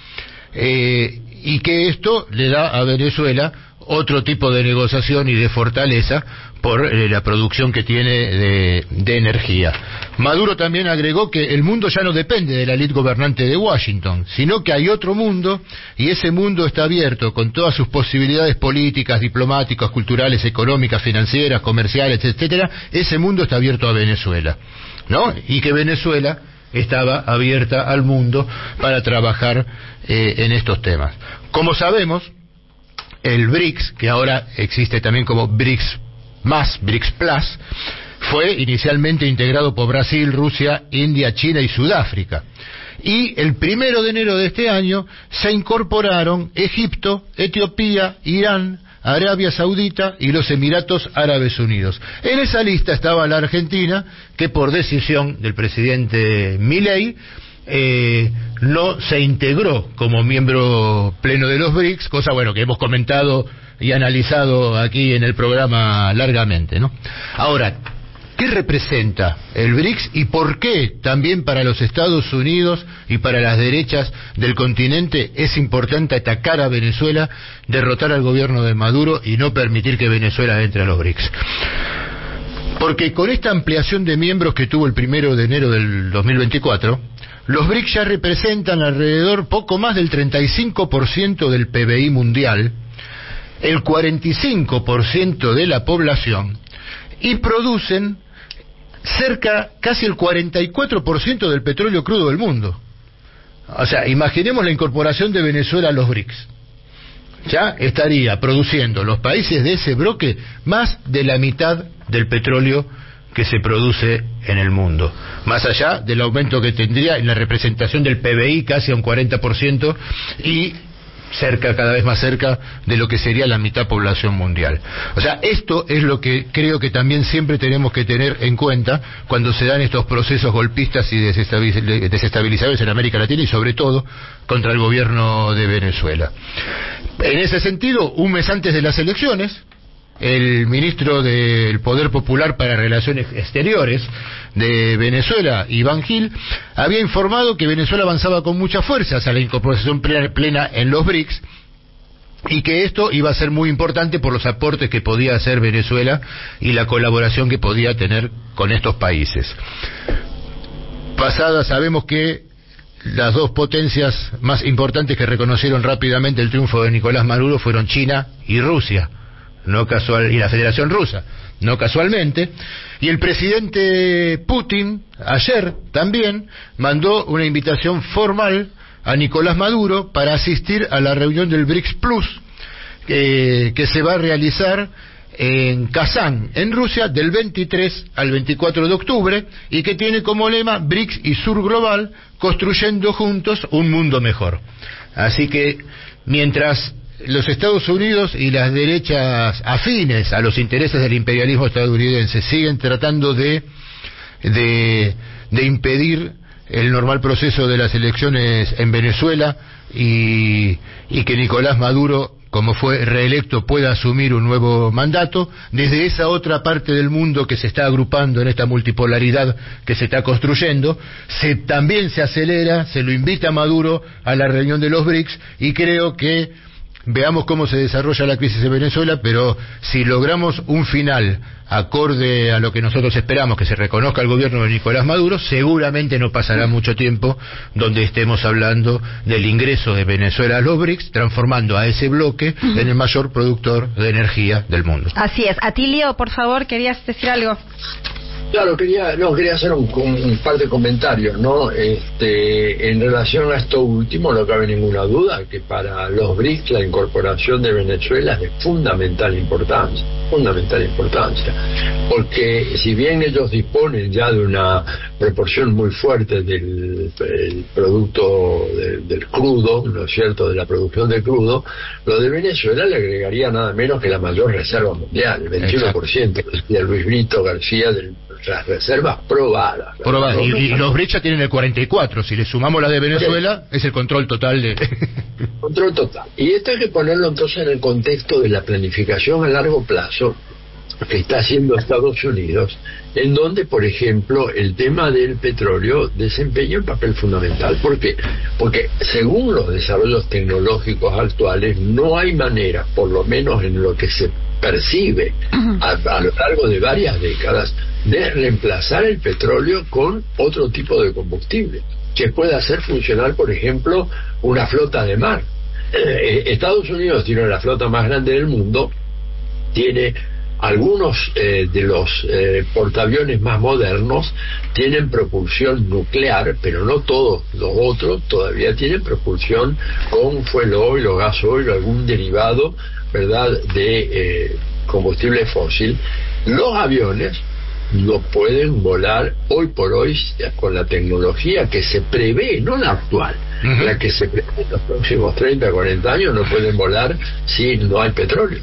eh, y que esto le da a Venezuela otro tipo de negociación y de fortaleza por eh, la producción que tiene de, de energía. Maduro también agregó que el mundo ya no depende de la élite gobernante de Washington, sino que hay otro mundo, y ese mundo está abierto con todas sus posibilidades políticas, diplomáticas, culturales, económicas, financieras, comerciales, etcétera. Ese mundo está abierto a Venezuela, ¿no? Y que Venezuela estaba abierta al mundo para trabajar eh, en estos temas. Como sabemos, el BRICS, que ahora existe también como BRICS más, BRICS Plus, fue inicialmente integrado por Brasil, Rusia, India, China y Sudáfrica. Y el primero de enero de este año se incorporaron Egipto, Etiopía, Irán, Arabia Saudita y los Emiratos Árabes Unidos. En esa lista estaba la Argentina, que por decisión del presidente Milei eh, no se integró como miembro pleno de los BRICS, cosa bueno que hemos comentado y analizado aquí en el programa largamente, ¿no? Ahora, ¿qué representa el BRICS y por qué también para los Estados Unidos y para las derechas del continente es importante atacar a Venezuela, derrotar al gobierno de Maduro y no permitir que Venezuela entre a los BRICS? Porque con esta ampliación de miembros que tuvo el primero de enero del dos mil veinticuatro, los BRICS ya representan alrededor poco más del treinta y cinco por ciento del P B I mundial, el cuarenta y cinco por ciento de la población, y producen cerca, casi el cuarenta y cuatro por ciento del petróleo crudo del mundo. O sea, imaginemos la incorporación de Venezuela a los BRICS. Ya estaría produciendo los países de ese bloque más de la mitad del petróleo que se produce en el mundo, más allá del aumento que tendría en la representación del P B I, casi a un cuarenta por ciento, y cerca, cada vez más cerca de lo que sería la mitad población mundial. O sea, esto es lo que creo que también siempre tenemos que tener en cuenta cuando se dan estos procesos golpistas y desestabilizadores en América Latina, y sobre todo contra el gobierno de Venezuela. En ese sentido, un mes antes de las elecciones, el ministro del Poder Popular para Relaciones Exteriores de Venezuela, Iván Gil, había informado que Venezuela avanzaba con mucha fuerza hacia la incorporación plena en los BRICS, y que esto iba a ser muy importante por los aportes que podía hacer Venezuela y la colaboración que podía tener con estos países. Pasada, sabemos que las dos potencias más importantes que reconocieron rápidamente el triunfo de Nicolás Maduro fueron China y Rusia, no casual, y la Federación Rusa, no casualmente, y el presidente Putin ayer también mandó una invitación formal a Nicolás Maduro para asistir a la reunión del BRICS Plus, eh, que se va a realizar en Kazán, en Rusia, del veintitrés al veinticuatro de octubre, y que tiene como lema BRICS y Sur Global, construyendo juntos un mundo mejor. Así que mientras los Estados Unidos y las derechas afines a los intereses del imperialismo estadounidense siguen tratando de, de, de impedir el normal proceso de las elecciones en Venezuela, y, y que Nicolás Maduro, como fue reelecto, pueda asumir un nuevo mandato, desde esa otra parte del mundo que se está agrupando en esta multipolaridad que se está construyendo, se, también se acelera, se lo invita a Maduro a la reunión de los BRICS, y creo que veamos cómo se desarrolla la crisis en Venezuela, pero si logramos un final acorde a lo que nosotros esperamos, que se reconozca el gobierno de Nicolás Maduro, seguramente no pasará mucho tiempo donde estemos hablando del ingreso de Venezuela a los B R I C S, transformando a ese bloque en el mayor productor de energía del mundo. Así es. Atilio, por favor, ¿querías decir algo? Claro, quería, no, quería hacer un, un par de comentarios, ¿no? Este, en relación a esto último, no cabe ninguna duda que para los B R I C S la incorporación de Venezuela es de fundamental importancia, fundamental importancia, porque si bien ellos disponen ya de una proporción muy fuerte del el producto de, del crudo, ¿no es cierto?, de la producción de crudo, lo de Venezuela le agregaría nada menos que la mayor reserva mundial, el veintiuno por ciento, decía Luis Brito García, del las reservas probadas. Probadas. Y, y los B R I C S ya tienen el cuarenta y cuatro. Si le sumamos las de Venezuela, es el control total de... Control total. Y esto hay que ponerlo entonces en el contexto de la planificación a largo plazo que está haciendo Estados Unidos, en donde, por ejemplo, el tema del petróleo desempeña un papel fundamental. ¿Por qué? Porque según los desarrollos tecnológicos actuales, no hay manera, por lo menos en lo que se percibe a, a lo largo de varias décadas, de reemplazar el petróleo con otro tipo de combustible que pueda hacer funcionar, por ejemplo, una flota de mar. Eh, Estados Unidos tiene la flota más grande del mundo, tiene algunos eh, de los eh, portaaviones más modernos, tienen propulsión nuclear, pero no todos los otros todavía tienen propulsión con fuel oil o gas oil o algún derivado, ¿verdad?, de eh, combustible fósil. Los aviones no pueden volar hoy por hoy con la tecnología que se prevé, no la actual, uh-huh. la que se prevé en los próximos treinta, cuarenta años, no pueden volar si no hay petróleo.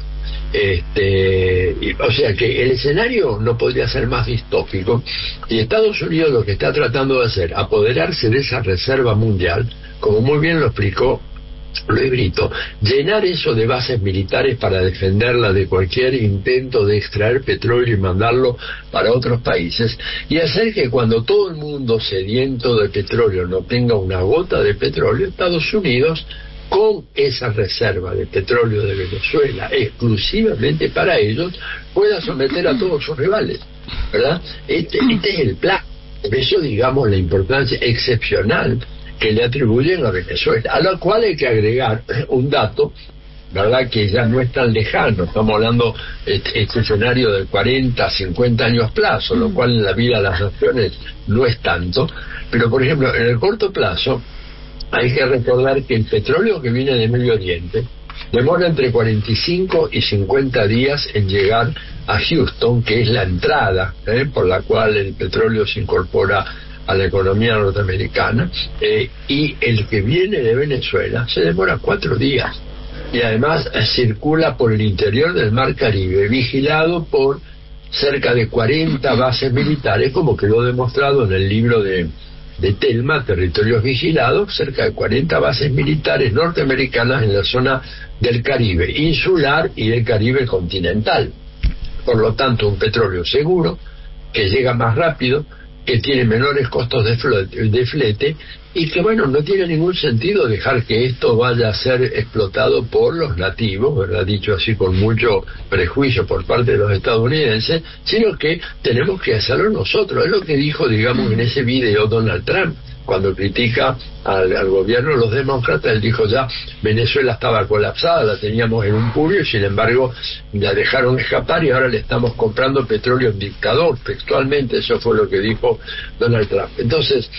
Este, y, o sea que el escenario no podría ser más distópico, y Estados Unidos lo que está tratando de hacer, apoderarse de esa reserva mundial, como muy bien lo explicó Luis Brito, llenar eso de bases militares para defenderla de cualquier intento de extraer petróleo y mandarlo para otros países, y hacer que cuando todo el mundo sediento de petróleo no tenga una gota de petróleo, Estados Unidos, con esa reserva de petróleo de Venezuela exclusivamente para ellos, pueda someter a todos sus rivales, ¿verdad? Este, este es el plan. Por eso, digamos, la importancia excepcional que le atribuyen a Venezuela, a lo cual hay que agregar un dato, ¿verdad?, que ya no es tan lejano. Estamos hablando este, este escenario de cuarenta, cincuenta años plazo, lo cual en la vida de las naciones no es tanto, pero por ejemplo en el corto plazo hay que recordar que el petróleo que viene de Medio Oriente demora entre cuarenta y cinco y cincuenta días en llegar a Houston, que es la entrada ¿eh? por la cual el petróleo se incorpora a la economía norteamericana, eh, y el que viene de Venezuela se demora cuatro días, y además eh, circula por el interior del Mar Caribe, vigilado por cerca de cuarenta bases militares, como quedó demostrado en el libro de, de Telma, Territorios Vigilados, cerca de cuarenta bases militares norteamericanas en la zona del Caribe insular y del Caribe continental. Por lo tanto, un petróleo seguro, que llega más rápido, que tiene menores costos de flete, de flete, y que, bueno, no tiene ningún sentido dejar que esto vaya a ser explotado por los nativos, ¿verdad?, dicho así con mucho prejuicio por parte de los estadounidenses, sino que tenemos que hacerlo nosotros. Es lo que dijo, digamos, en ese video Donald Trump, cuando critica al, al gobierno de los demócratas. Él dijo ya, Venezuela estaba colapsada, la teníamos en un cubio, y sin embargo la dejaron escapar, y ahora le estamos comprando petróleo a un dictador. Textualmente eso fue lo que dijo Donald Trump. Entonces,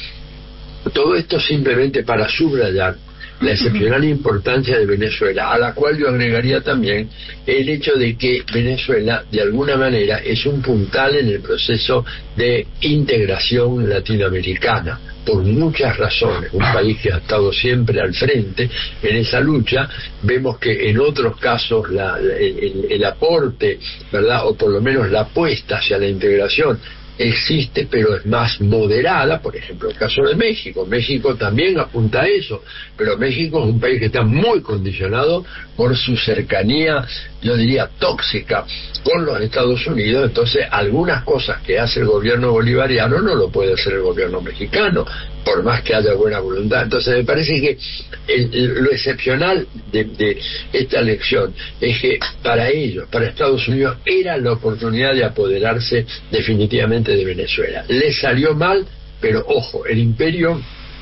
todo esto simplemente para subrayar la excepcional importancia de Venezuela, a la cual yo agregaría también el hecho de que Venezuela de alguna manera es un puntal en el proceso de integración latinoamericana, por muchas razones. Un país que ha estado siempre al frente en esa lucha. Vemos que en otros casos la, el, el aporte, ¿verdad?, o por lo menos la apuesta hacia la integración existe, pero es más moderada. Por ejemplo, el caso de México. México también apunta a eso, pero México es un país que está muy condicionado por su cercanía, yo diría, tóxica con los Estados Unidos. Entonces, algunas cosas que hace el gobierno bolivariano no lo puede hacer el gobierno mexicano. por más que haya buena voluntad. Entonces me parece que el, el, lo excepcional de, de esta elección es que para ellos, para Estados Unidos, era la oportunidad de apoderarse definitivamente de Venezuela. Les salió mal, pero ojo, el imperio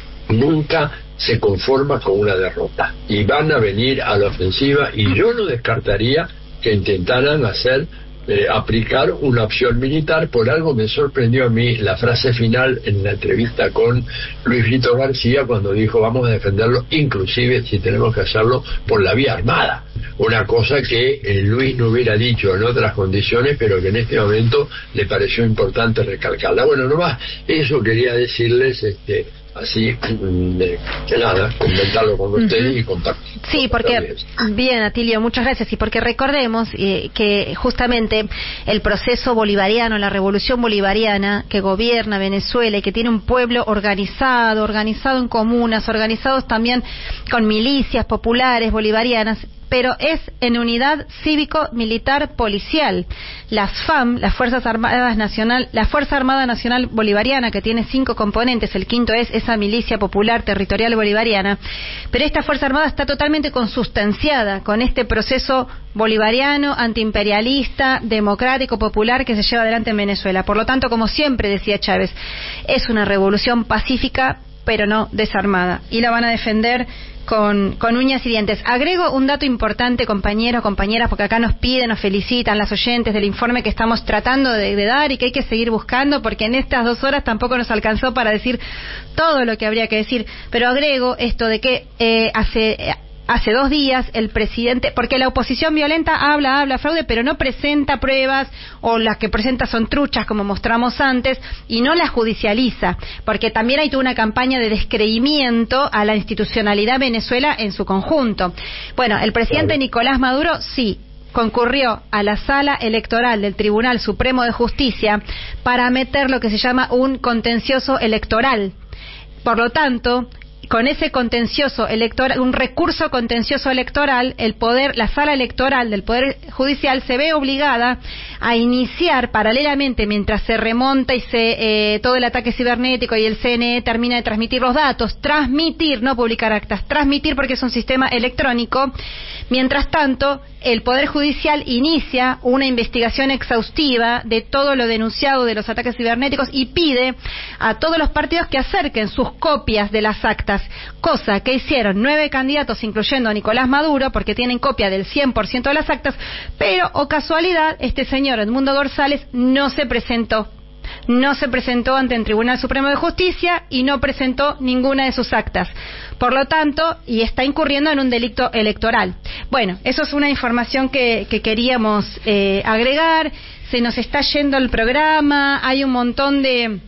nunca se conforma con una derrota y van a venir a la ofensiva, y yo no descartaría que intentaran hacer Eh, aplicar una opción militar. Por algo me sorprendió a mí la frase final en la entrevista con Luis Vito García, cuando dijo vamos a defenderlo inclusive si tenemos que hacerlo por la vía armada, una cosa que eh, Luis no hubiera dicho en otras condiciones, pero que en este momento le pareció importante recalcarla. Bueno, nomás eso quería decirles, este así de, que nada, comentarlo con ustedes uh-huh. y compartir. Sí, porque, bien, Atilio, muchas gracias, y porque recordemos eh, que justamente el proceso bolivariano, la revolución bolivariana que gobierna Venezuela y que tiene un pueblo organizado, organizado en comunas, organizados también con milicias populares bolivarianas, pero es en unidad cívico-militar policial. Las F A M, las Fuerzas Armadas Nacional, la Fuerza Armada Nacional Bolivariana, que tiene cinco componentes, el quinto es esa milicia popular territorial bolivariana, pero esta Fuerza Armada está totalmente consustanciada con este proceso bolivariano, antiimperialista, democrático, popular que se lleva adelante en Venezuela. Por lo tanto, como siempre decía Chávez, es una revolución pacífica, pero no desarmada, y la van a defender Con, con uñas y dientes. Agrego un dato importante, compañeros, compañeras, porque acá nos piden, nos felicitan las oyentes del informe que estamos tratando de, de dar y que hay que seguir buscando, porque en estas dos horas tampoco nos alcanzó para decir todo lo que habría que decir. Pero agrego esto de que eh, hace... Eh, Hace dos días el presidente, porque la oposición violenta habla, habla fraude, pero no presenta pruebas, o las que presenta son truchas, como mostramos antes, y no las judicializa, porque también hay toda una campaña de descreimiento a la institucionalidad Venezuela en su conjunto. Bueno, el presidente claro. Nicolás Maduro sí concurrió a la sala electoral del Tribunal Supremo de Justicia para meter lo que se llama un contencioso electoral. Por lo tanto, con ese contencioso electoral, un recurso contencioso electoral, el poder, la sala electoral del Poder Judicial se ve obligada a iniciar paralelamente, mientras se remonta y se eh, todo el ataque cibernético y el C N E termina de transmitir los datos, transmitir, no publicar actas, transmitir porque es un sistema electrónico. Mientras tanto, el Poder Judicial inicia una investigación exhaustiva de todo lo denunciado de los ataques cibernéticos y pide a todos los partidos que acerquen sus copias de las actas, cosa que hicieron nueve candidatos, incluyendo a Nicolás Maduro, porque tienen copia del cien por ciento de las actas, pero, o casualidad, este señor Edmundo González no se presentó. No se presentó ante el Tribunal Supremo de Justicia y no presentó ninguna de sus actas. Por lo tanto, y está incurriendo en un delito electoral. Bueno, eso es una información que, que queríamos eh, agregar. Se nos está yendo el programa, hay un montón de...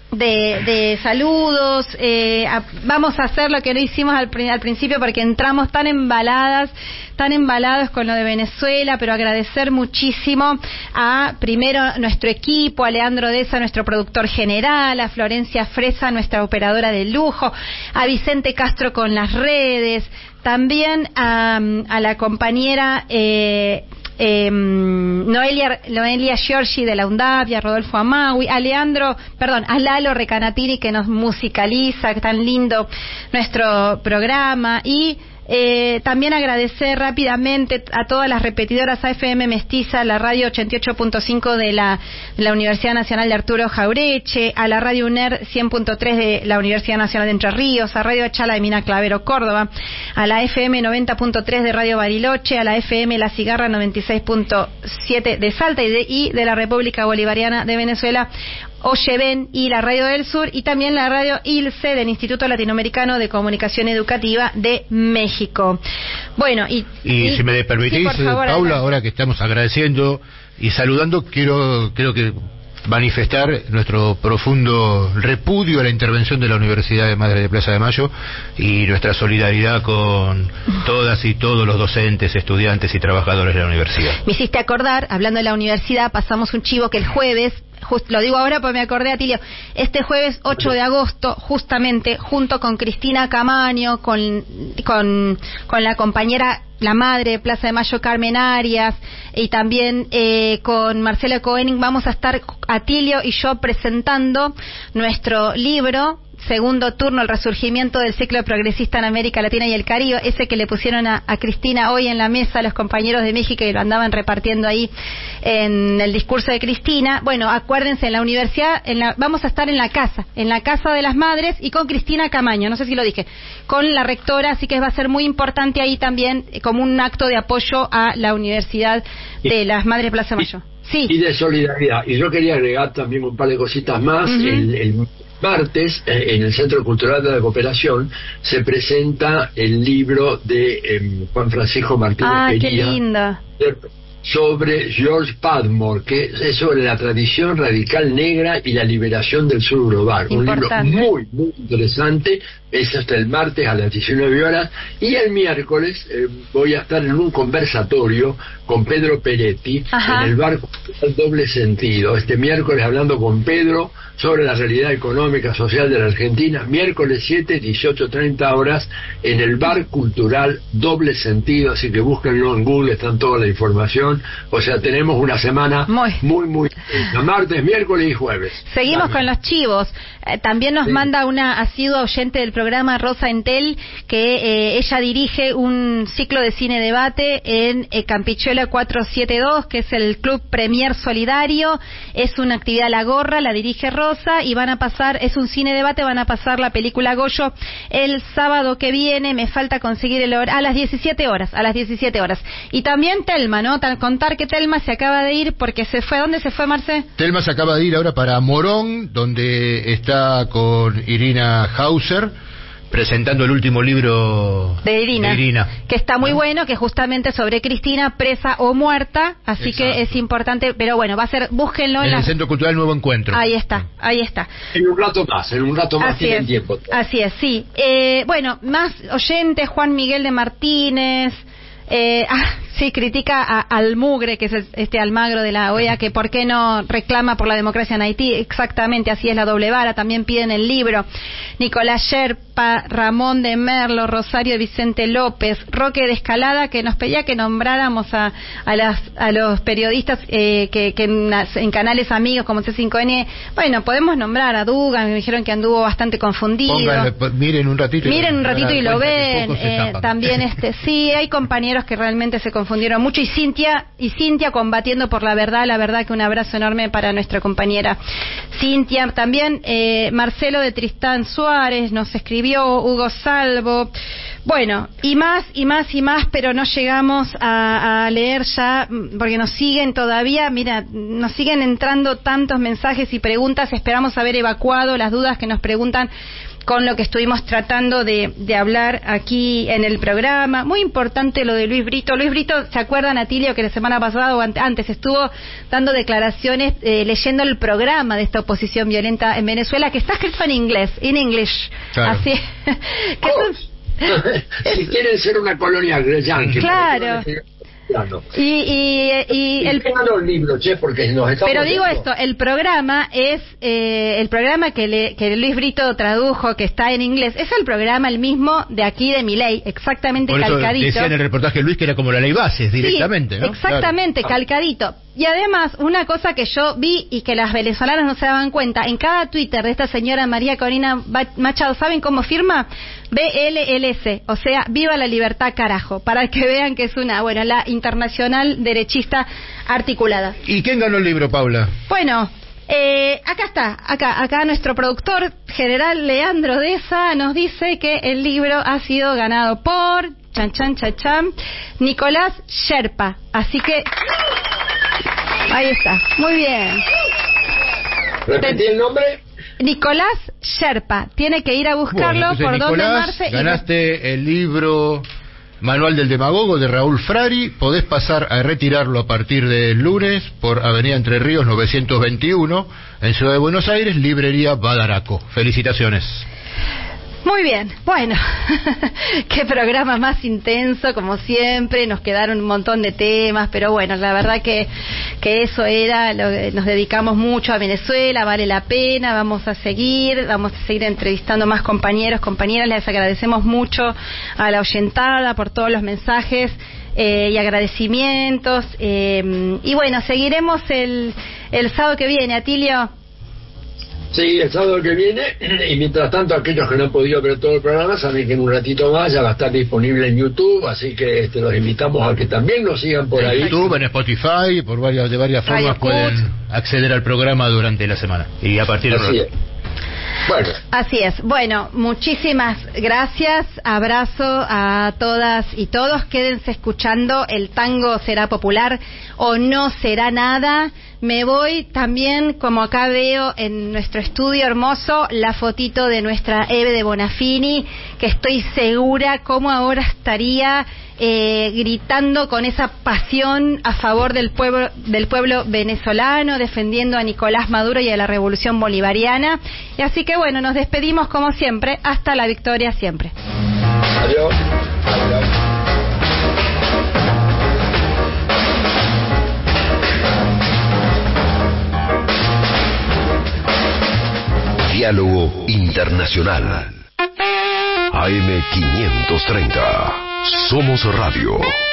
De, de saludos, eh, a, vamos a hacer lo que no hicimos al, al principio porque entramos tan embaladas, tan embalados con lo de Venezuela, pero agradecer muchísimo a primero nuestro equipo, a Leandro Deza, nuestro productor general, a Florencia Fresa, nuestra operadora de lujo, a Vicente Castro con las redes, también a, a la compañera eh, Eh, Noelia, Noelia Giorgi de la UNDAP, y a Rodolfo Amaui, a Leandro, perdón, a Lalo Recanatini que nos musicaliza, tan lindo nuestro programa, y Eh, también agradecer rápidamente a todas las repetidoras A F M Mestiza, la radio ochenta y ocho punto cinco de la, de la Universidad Nacional de Arturo Jaureche, a la radio U N E R cien punto tres de la Universidad Nacional de Entre Ríos, a Radio Achala de Mina Clavero, Córdoba, a la F M noventa punto tres de Radio Bariloche, a la F M La Cigarra noventa y seis punto siete de Salta y de, y de la República Bolivariana de Venezuela, Oyeven y la Radio del Sur, y también la Radio I L C E del Instituto Latinoamericano de Comunicación Educativa de México. Bueno, y... Y, y si me permitís, sí, favor, Paula, adelante. Ahora que estamos agradeciendo y saludando, quiero creo que manifestar nuestro profundo repudio a la intervención de la Universidad de Madre de Plaza de Mayo y nuestra solidaridad con todas y todos los docentes, estudiantes y trabajadores de la universidad. Me hiciste acordar, hablando de la universidad, pasamos un chivo que el jueves, just, lo digo ahora porque me acordé, Atilio, este jueves ocho de agosto, justamente, junto con Cristina Camaño, con, con, con la compañera, la madre de Plaza de Mayo, Carmen Arias, y también eh, con Marcela Koenig, vamos a estar, Atilio y yo, presentando nuestro libro segundo turno, el resurgimiento del ciclo progresista en América Latina y el Caribe, ese que le pusieron a, a Cristina hoy en la mesa los compañeros de México y lo andaban repartiendo ahí en el discurso de Cristina. Bueno, acuérdense, en la universidad, en la, vamos a estar en la casa, en la Casa de las Madres y con Cristina Camaño, no sé si lo dije, con la rectora, así que va a ser muy importante ahí también como un acto de apoyo a la Universidad de las Madres Plaza Mayo. Sí. Y de solidaridad. Y yo quería agregar también un par de cositas más. Uh-huh. el, el martes, eh, en el Centro Cultural de la Cooperación, se presenta el libro de eh, Juan Francisco Martínez ah, Pería. Qué linda. Sobre George Padmore, que es sobre la tradición radical negra y la liberación del sur global. Importante. Un libro muy, muy interesante. Es hasta el martes a las diecinueve horas. Y el miércoles eh, voy a estar en un conversatorio con Pedro Peretti. Ajá. En el bar Cultural Doble Sentido. Este miércoles hablando con Pedro sobre la realidad económica, social de la Argentina. Miércoles siete, dieciocho treinta horas en el bar cultural Doble Sentido. Así que búsquenlo en Google, están toda la información. O sea, tenemos una semana muy, muy, muy martes, miércoles y jueves. Seguimos también con los chivos. Eh, también nos sí. manda una asidua oyente del programa, Rosa Entel, que eh, ella dirige un ciclo de cine debate en eh, Campichuela cuatrocientos setenta y dos, que es el Club Premier Solidario. Es una actividad a la gorra, la dirige Rosa, y van a pasar, es un cine debate, van a pasar la película Goyo el sábado que viene. Me falta conseguir el hora, a las diecisiete horas, a las diecisiete horas. Y también Telma, ¿no? Tal, contar que Telma se acaba de ir porque se fue. ¿A dónde se fue, Marce? Telma se acaba de ir ahora para Morón, donde está con Irina Hauser presentando el último libro de Irina, de Irina. que está muy bueno, que justamente sobre Cristina, presa o muerta, así Exacto. que es importante, pero bueno, va a ser, búsquenlo en, en la... el Centro Cultural Nuevo Encuentro. Ahí está, ahí está. En un rato más, en un rato más tienen tiempo. Así es, sí. Eh, bueno, más oyentes, Juan Miguel de Martínez... Eh, ah, sí, critica a Almugre, que es este Almagro de la O E A, que por qué no reclama por la democracia en Haití. Exactamente, así es la doble vara. También piden el libro. Nicolás Sherpa, Ramón de Merlo, Rosario Vicente López, Roque de Escalada, que nos pedía que nombráramos a, a, las, a los periodistas eh, que, que en, en canales amigos como C cinco N. Bueno, podemos nombrar a Dugan, me dijeron que anduvo bastante confundido. Pónganle, miren un ratito. Miren un ratito y lo ven. Eh, también este, sí, hay compañeros que realmente se confundieron mucho, y Cintia y Cintia combatiendo por la verdad. La verdad que un abrazo enorme para nuestra compañera Cintia. También eh, Marcelo de Tristán Suárez nos escribió, Hugo Salvo, bueno, y más y más y más, pero no llegamos a, a leer ya porque nos siguen todavía, mira, nos siguen entrando tantos mensajes y preguntas. Esperamos haber evacuado las dudas que nos preguntan con lo que estuvimos tratando de, de hablar aquí en el programa. Muy importante lo de Luis Brito. Luis Brito, ¿se acuerdan, Atilio, que la semana pasada o antes estuvo dando declaraciones, eh, leyendo el programa de esta oposición violenta en Venezuela, que está escrito en inglés, in English? Claro. Así. que oh. es, si quieren ser una colonia yankee. Claro. Y, y, y el los libros, che, porque nos estamos pero digo viendo. esto, el programa es eh, el programa que, le, que Luis Brito tradujo, que está en inglés, es el programa el mismo de aquí de Milei, exactamente. Por eso calcadito. Decía en el reportaje Luis que era como la ley bases directamente, sí, ¿no? Exactamente, claro. Calcadito. Y además, una cosa que yo vi y que las venezolanas no se daban cuenta, en cada Twitter de esta señora María Corina Machado, ¿saben cómo firma? B L L C, o sea, viva la libertad, carajo, para que vean que es una, bueno, la internacional derechista articulada. ¿Y quién ganó el libro, Paula? Bueno, eh, acá está, acá, acá nuestro productor general Leandro Deza nos dice que el libro ha sido ganado por, chan chan chan chan, Nicolás Sherpa, así que ahí está, muy bien. ¿Repetí el nombre? Nicolás Sherpa, tiene que ir a buscarlo. Bueno, por Nicolás, donde Marce. Ganaste y... el libro Manual del Demagogo de Raúl Frari. Podés pasar a retirarlo a partir del lunes por Avenida Entre Ríos novecientos veintiuno en Ciudad de Buenos Aires, librería Badaraco. Felicitaciones. Muy bien, bueno, qué programa más intenso, como siempre, nos quedaron un montón de temas, pero bueno, la verdad que, que eso era, lo, nos dedicamos mucho a Venezuela, vale la pena, vamos a seguir, vamos a seguir entrevistando más compañeros, compañeras, les agradecemos mucho a la oyentada por todos los mensajes eh, y agradecimientos, eh, y bueno, seguiremos el, el sábado que viene, Atilio. Sí, el sábado que viene, y mientras tanto aquellos que no han podido ver todo el programa saben que en un ratito más ya va a estar disponible en YouTube, así que este, los invitamos a que también nos sigan por ahí. En YouTube, en Spotify, por varias, de varias formas pueden acceder al programa durante la semana y a partir de Así es. Bueno. Así es. Bueno, muchísimas gracias. Abrazo a todas y todos. Quédense escuchando. El tango será popular o no será nada. Me voy también, como acá veo en nuestro estudio hermoso, la fotito de nuestra Eve de Bonafini, que estoy segura cómo ahora estaría eh, gritando con esa pasión a favor del pueblo, del pueblo venezolano, defendiendo a Nicolás Maduro y a la revolución bolivariana. Y así que bueno, nos despedimos como siempre, hasta la victoria siempre. Adiós. Adiós. Diálogo Internacional. A M quinientos treinta. Somos Radio.